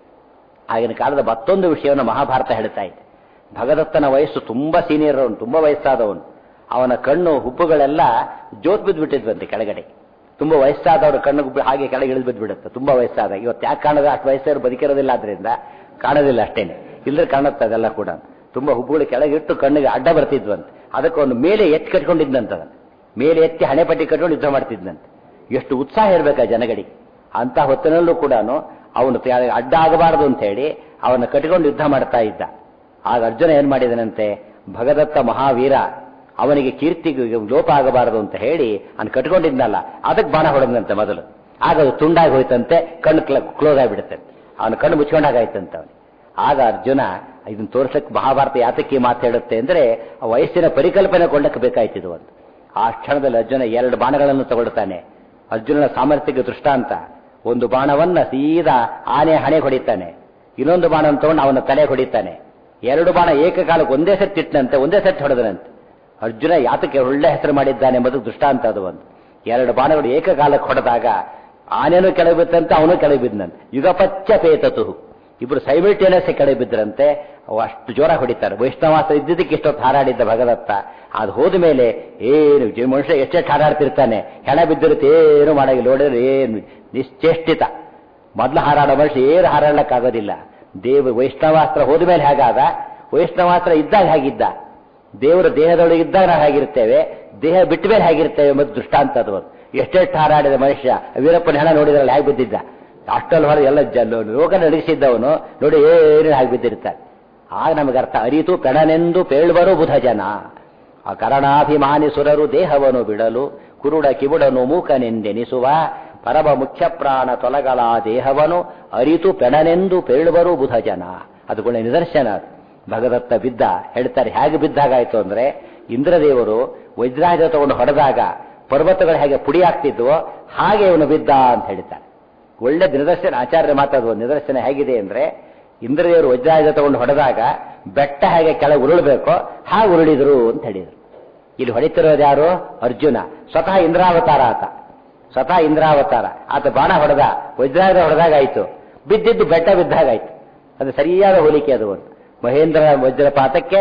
ಆಗಿನ ಕಾಲದ ಮತ್ತೊಂದು ವಿಷಯವನ್ನು ಮಹಾಭಾರತ ಹೇಳ್ತಾ ಇದೆ. ಭಗದತ್ತನ ವಯಸ್ಸು ತುಂಬಾ ಸೀನಿಯರ್, ಅವನು ತುಂಬಾ ವಯಸ್ಸಾದವನು. ಅವನ ಕಣ್ಣು ಹುಬ್ಬುಗಳೆಲ್ಲ ಜೋತ್ ಬಿದ್ದುಬಿಟ್ಟಿದ್ವಂತೆ ಕೆಳಗಡೆ. ತುಂಬಾ ವಯಸ್ಸಾದವ್ರ ಕಣ್ಣು ಹಾಗೆ ಕೆಳಗೆ ಇಳಿದು ಬಿದ್ದುಬಿಡುತ್ತೆ ತುಂಬಾ ವಯಸ್ಸಾದಾಗ. ಇವತ್ತು ಯಾಕೆ ಕಾಣದ, ಅಷ್ಟು ವಯಸ್ಸವರು ಬದುಕಿರೋದಿಲ್ಲ, ಆದ್ರಿಂದ ಕಾಣೋದಿಲ್ಲ ಅಷ್ಟೇನೆ. ಇಲ್ಲದ್ರೆ ಕಾಣುತ್ತೆ ಅದೆಲ್ಲ ಕೂಡ. ತುಂಬಾ ಹುಬ್ಬುಗಳು ಕೆಳಗಿಟ್ಟು ಕಣ್ಣಿಗೆ ಅಡ್ಡ ಬರ್ತಿದ್ವಂತೆ. ಅದಕ್ಕೆ ಅವನು ಮೇಲೆ ಎತ್ತಿ ಕಟ್ಕೊಂಡಿದ್ದಂತ, ಮೇಲೆ ಎತ್ತಿ ಹಣೆಪಟ್ಟಿ ಕಟ್ಕೊಂಡು ಯುದ್ಧ ಮಾಡ್ತಿದ್ದಂತೆ. ಎಷ್ಟು ಉತ್ಸಾಹ ಇರಬೇಕಾ ಜನಗಳಿಗೆ. ಅಂತ ಹೊತ್ತಿನಲ್ಲೂ ಕೂಡ ಅವನು ಅಡ್ಡ ಆಗಬಾರದು ಅಂತ ಹೇಳಿ ಅವನ್ನ ಕಟ್ಟಿಕೊಂಡು ಯುದ್ಧ ಮಾಡ್ತಾ ಇದ್ದ. ಆಗ ಅರ್ಜುನ ಏನ್ ಮಾಡಿದನಂತೆ, ಭಗದತ್ತ ಮಹಾವೀರ, ಅವನಿಗೆ ಕೀರ್ತಿಗೆ ಲೋಪ ಆಗಬಾರದು ಅಂತ ಹೇಳಿ ಅವ್ನು ಕಟ್ಕೊಂಡಿದ್ನಲ್ಲ, ಅದಕ್ಕೆ ಬಾಣ ಹೊಡೆದಂತೆ ಮೊದಲು. ಆಗ ಅದು ತುಂಡಾಗಿ ಹೋಯ್ತಂತೆ, ಕಣ್ಣು ಕ್ಲೋಸ್ ಆಗಿಬಿಡುತ್ತೆ. ಅವನ ಕಣ್ಣು ಮುಚ್ಕೊಂಡಾಗಾಯ್ತಂತ ಅವನು. ಆಗ ಅರ್ಜುನ ಇದನ್ನು ತೋರ್ಸಕ್ಕೆ ಮಹಾಭಾರತ ಯಾತಕ್ಕೆ ಮಾತು ಹೇಳುತ್ತೆ ಅಂದ್ರೆ ಆ ವಯಸ್ಸಿನ ಪರಿಕಲ್ಪನೆ ಕೊಳ್ಳಕ್ಕೆ ಬೇಕಾಯ್ತಿದ್ದು ಒಂದು. ಆ ಕ್ಷಣದಲ್ಲಿ ಅರ್ಜುನ 2 ಬಾಣಗಳನ್ನು ತಗೊಳ್ತಾನೆ. ಅರ್ಜುನನ ಸಾಮರ್ಥ್ಯಕ್ಕೆ ದೃಷ್ಟಾಂತ. ಒಂದು ಬಾಣವನ್ನ ಸೀದಾ ಆನೆ ಹಣೆ ಹೊಡಿತಾನೆ, ಇನ್ನೊಂದು ಬಾಣವನ್ನು ತಗೊಂಡು ಅವನ ತಲೆ ಹೊಡಿತಾನೆ. 2 ಬಾಣ ಏಕಕಾಲಕ್ಕೆ ಒಂದೇ ಸೆಟ್ ಇಟ್ಟನಂತೆ, ಒಂದೇ ಸೆಟ್ ಹೊಡೆದನಂತೆ. ಅರ್ಜುನ ಯಾತಕ್ಕೆ ಒಳ್ಳೆ ಹೆಸರು ಮಾಡಿದ್ದಾನೆ ಎಂಬುದು ದೃಷ್ಟಾಂತ ಅದು ಒಂದು. 2 ಬಾಣಗಳು ಏಕಕಾಲಕ್ಕೆ ಹೊಡೆದಾಗ ಆನೆನೂ ಕೆಳಗೆ ಬಿತ್ತಂತೆ, ಅವನು ಕೆಳಗೆ ಬಿದ್ದನಂತೆ. ಯುಗಪಚ್ಚ ಪೇತತು, ಇಬ್ರು ಸೈಮಿಲ್ಟೇನಿಯಸ್ ಕೆಳಗೆ ಬಿದ್ದರಂತೆ. ಅವು ಅಷ್ಟು ಜೋರ ಹೊಡಿತಾರೆ. ವೈಷ್ಣವಾಸ್ತ್ರ ಇದ್ದಿದ್ದಕ್ಕೆ ಇಷ್ಟೊತ್ತು ಹಾರಾಡಿದ್ದ ಭಗದತ್ತ, ಅದು ಹೋದ ಮೇಲೆ ಏನು ಮನುಷ್ಯ ಎಷ್ಟೆಷ್ಟು ಹಾರಾಡ್ತಿರ್ತಾನೆ, ಹೆಣ ಬಿದ್ದಿರುತ್ತೆ, ಏನು ಮಾಡಾಗಿಲ್ಲ. ನೋಡಿದ್ರೆ ಏನು ನಿಶ್ಚೇಷ್ಟಿತ. ಮೊದಲು ಹಾರಾಡೋ ಮನುಷ್ಯ ಏನು ಹಾರಾಡಕ್ಕಾಗೋದಿಲ್ಲ. ವೈಷ್ಣವಾಸ್ತ್ರ ಹೋದ ಮೇಲೆ ಹೇಗಾದ, ವೈಷ್ಣವಾಸ್ತ್ರ ಇದ್ದಾಗ ಹೇಗಿದ್ದ, ದೇವರ ದೇಹದೊಳಗೆ ಇದ್ದಾಗ ನಾವು ಹೇಗಿರ್ತೇವೆ, ದೇಹ ಬಿಟ್ಟ ಮೇಲೆ ಹೇಗಿರ್ತೇವೆ ಎಂಬುದು ದೃಷ್ಟಾಂತ ಅದು. ಎಷ್ಟೆಷ್ಟು ಹಾರಾಡಿದ ಮನುಷ್ಯ. ವೀರಪ್ಪನ ಹೆಣ ನೋಡಿದ್ರಲ್ಲಿ ಹೇಗೆ ಬಿದ್ದಿದ್ದ, ಅಷ್ಟಲ್ಲಿ ಹೊರ ಎಲ್ಲ ಲೋಕ ನಡೆಸಿದ್ದವನು ನೋಡಿ ಏನು ಹಾಗೆ ಬಿದ್ದಿರ್ತಾರೆ. ಆಗ ನಮಗೆ ಅರ್ಥ ಅರಿತು ಪೆಣನೆಂದು ಪೇಳುವರು ಬುಧ ಜನ. ಆ ಕರಣಾಭಿಮಾನಿ ಸುರರು ದೇಹವನ್ನು ಬಿಡಲು ಕುರುಡ ಕಿವುಡನು ಮೂಕನೆಂದೆನಿಸುವ ಪರಮ ಮುಖ್ಯ ಪ್ರಾಣ ತೊಲಗಲ ದೇಹವನು ಅರಿತು ಪೆಣನೆಂದು ಪೇಳುವರು ಬುಧ ಜನ. ಅದಕ್ಕೆ ನಿದರ್ಶನ. ಭಗದತ್ತ ಬಿದ್ದ, ಹೇಳ್ತಾರೆ ಹೇಗೆ ಬಿದ್ದಾಗಾಯ್ತು ಅಂದ್ರೆ, ಇಂದ್ರದೇವರು ವಜ್ರಾಯುಧ ತಗೊಂಡು ಹೊಡೆದಾಗ ಪರ್ವತಗಳು ಹೇಗೆ ಪುಡಿ ಆಗ್ತಿದ್ವೋ ಹಾಗೆ ಇವನು ಬಿದ್ದ ಅಂತ ಹೇಳ್ತಾರೆ. ಒಳ್ಳೆ ನಿದರ್ಶನ. ಆಚಾರ್ಯ ಮಾತಾಡುವ ನಿದರ್ಶನ ಹೇಗಿದೆ ಅಂದ್ರೆ, ಇಂದ್ರದೇವರು ವಜ್ರಾಯುಧ ತಗೊಂಡು ಹೊಡೆದಾಗ ಬೆಟ್ಟ ಹೇಗೆ ಕೆಳಗೆ ಉರುಳಬೇಕೋ ಹಾಗೆ ಉರುಳಿದ್ರು ಅಂತ ಹೇಳಿದ್ರು. ಇಲ್ಲಿ ಹೊಡಿತಿರೋದು ಯಾರು? ಅರ್ಜುನ. ಸ್ವತಃ ಇಂದ್ರಾವತಾರ ಆತ, ಸ್ವತಃ ಇಂದ್ರಾವತಾರ ಆತ. ಬಾಣ ಹೊಡೆದ, ವಜ್ರಾಯುಧ ಹೊಡೆದಾಗಾಯ್ತು, ಬಿದ್ದಿದ್ದು ಬೆಟ್ಟ ಬಿದ್ದಾಗಾಯ್ತು. ಅದು ಸರಿಯಾದ ಹೋಲಿಕೆ ಅದು ಒಂದು. ಮಹೇಂದ್ರ ವಜ್ರಪಾತಕ್ಕೆ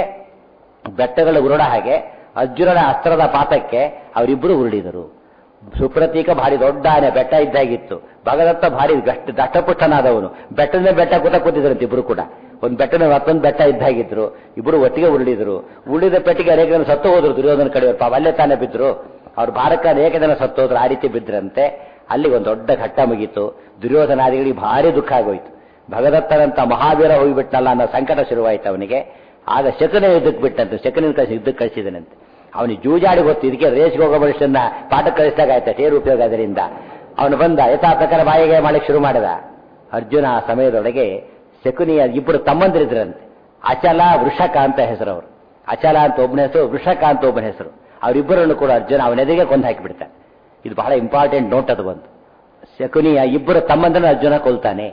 ಬೆಟ್ಟಗಳ ಉರುಳ ಹಾಗೆ ಅರ್ಜುನನ ಅಸ್ತ್ರದ ಪಾತಕ್ಕೆ ಅವರಿಬ್ಬರು ಉರುಳಿದರು. ಸುಪ್ರತೀಕ ಭಾರಿ ದೊಡ್ಡ ಆನೆ, ಬೆಟ್ಟ ಇದ್ದಾಗಿತ್ತು. ಭಗದತ್ತ ಭಾರಿ ದಟ್ಟಪುಷ್ಟನಾದವನು, ಬೆಟ್ಟದ ಬೆಟ್ಟ ಕೂತಿದ್ರಂತೆ ಇಬ್ರು ಕೂಡ. ಒಂದು ಬೆಟ್ಟನ ಮತ್ತೊಂದು ಬೆಟ್ಟ ಇದ್ದಾಗಿದ್ರು. ಇಬ್ರು ಒಟ್ಟಿಗೆ ಉರುಳಿದ್ರು. ಉರುಳಿದ ಪೆಟ್ಟಿಗೆ ಅನೇಕ ಜನ ಸತ್ತು ಹೋದ್ರು. ದುರ್ಯೋಧನ ಕಡೆಯವರು ಪಾಪ ಅಲ್ಲೇ ತಾನೇ ಬಿದ್ರು. ಅವ್ರ ಭಾರಕ್ಕೆ ಅನೇಕ ಜನ ಸತ್ತು ಹೋದ್ರು. ಆ ರೀತಿ ಬಿದ್ರಂತೆ. ಅಲ್ಲಿ ಒಂದು ದೊಡ್ಡ ಘಟ್ಟ ಮುಗೀತು. ದುರ್ಯೋಧನಾದಿಗಳಿಗೆ ಭಾರಿ ದುಃಖ ಆಗೋಯ್ತು. ಭಗದತ್ತನಂತ ಮಹಾವೀರ ಹೋಗಿಬಿಟ್ನಲ್ಲ ಅನ್ನೋ ಸಂಕಟ ಶುರುವಾಯ್ತು ಅವನಿಗೆ. ಆಗ ಶಕುನ ಯುದ್ಧಕ್ಕೆ ಬಿಟ್ಟಂತೆ. ಶಕುನಿನ ಕಳಿಸಿ ಯುದ್ಧಕ್ಕೆ ಕಳಿಸಿದನಂತೆ. ಅವನಿಗೆ ಜೂಜಾಡಿ ಗೊತ್ತು. ಇದಕ್ಕೆ ರೇಸ್ಗೆ ಹೋಗೋ ಮನುಷ್ಯನ ಪಾಠ ಕಳಿಸಿದಾಗ ಆಯ್ತಾ ಟೇರು ಉಪಯೋಗ. ಅದರಿಂದ ಅವನು ಬಂದ ಯಥಾ ಪ್ರಕಾರ ಬಾಯಿಗೆ ಮಾಡಕ್ಕೆ ಶುರು ಮಾಡಿದ. ಅರ್ಜುನ ಆ ಸಮಯದೊಳಗೆ ಶಕುನಿಯ ಇಬ್ಬರು ತಮ್ಮಂದಿರಿದ್ರಂತೆ. ಅಚಲ ವೃಷಕ ಅಂತ ಹೆಸರು ಅವರು. ಅಚಲ ಅಂತ ಒಬ್ಬನ ಹೆಸರು, ವೃಷಕ ಅಂತ ಒಬ್ಬನ ಹೆಸರು. ಅವರಿಬ್ಬರನ್ನು ಕೂಡ ಅರ್ಜುನ ಅವನೆದೆಗೆ ಕೊಂದು ಹಾಕಿಬಿಡ್ತಾನೆ. ಇದು ಬಹಳ ಇಂಪಾರ್ಟೆಂಟ್ ನೋಟ್ ಅದು ಒಂದು. ಶಕುನಿಯ ಇಬ್ಬರು ತಮ್ಮಂದನ್ನು ಅರ್ಜುನ ಕೊಲ್ತಾನೆ.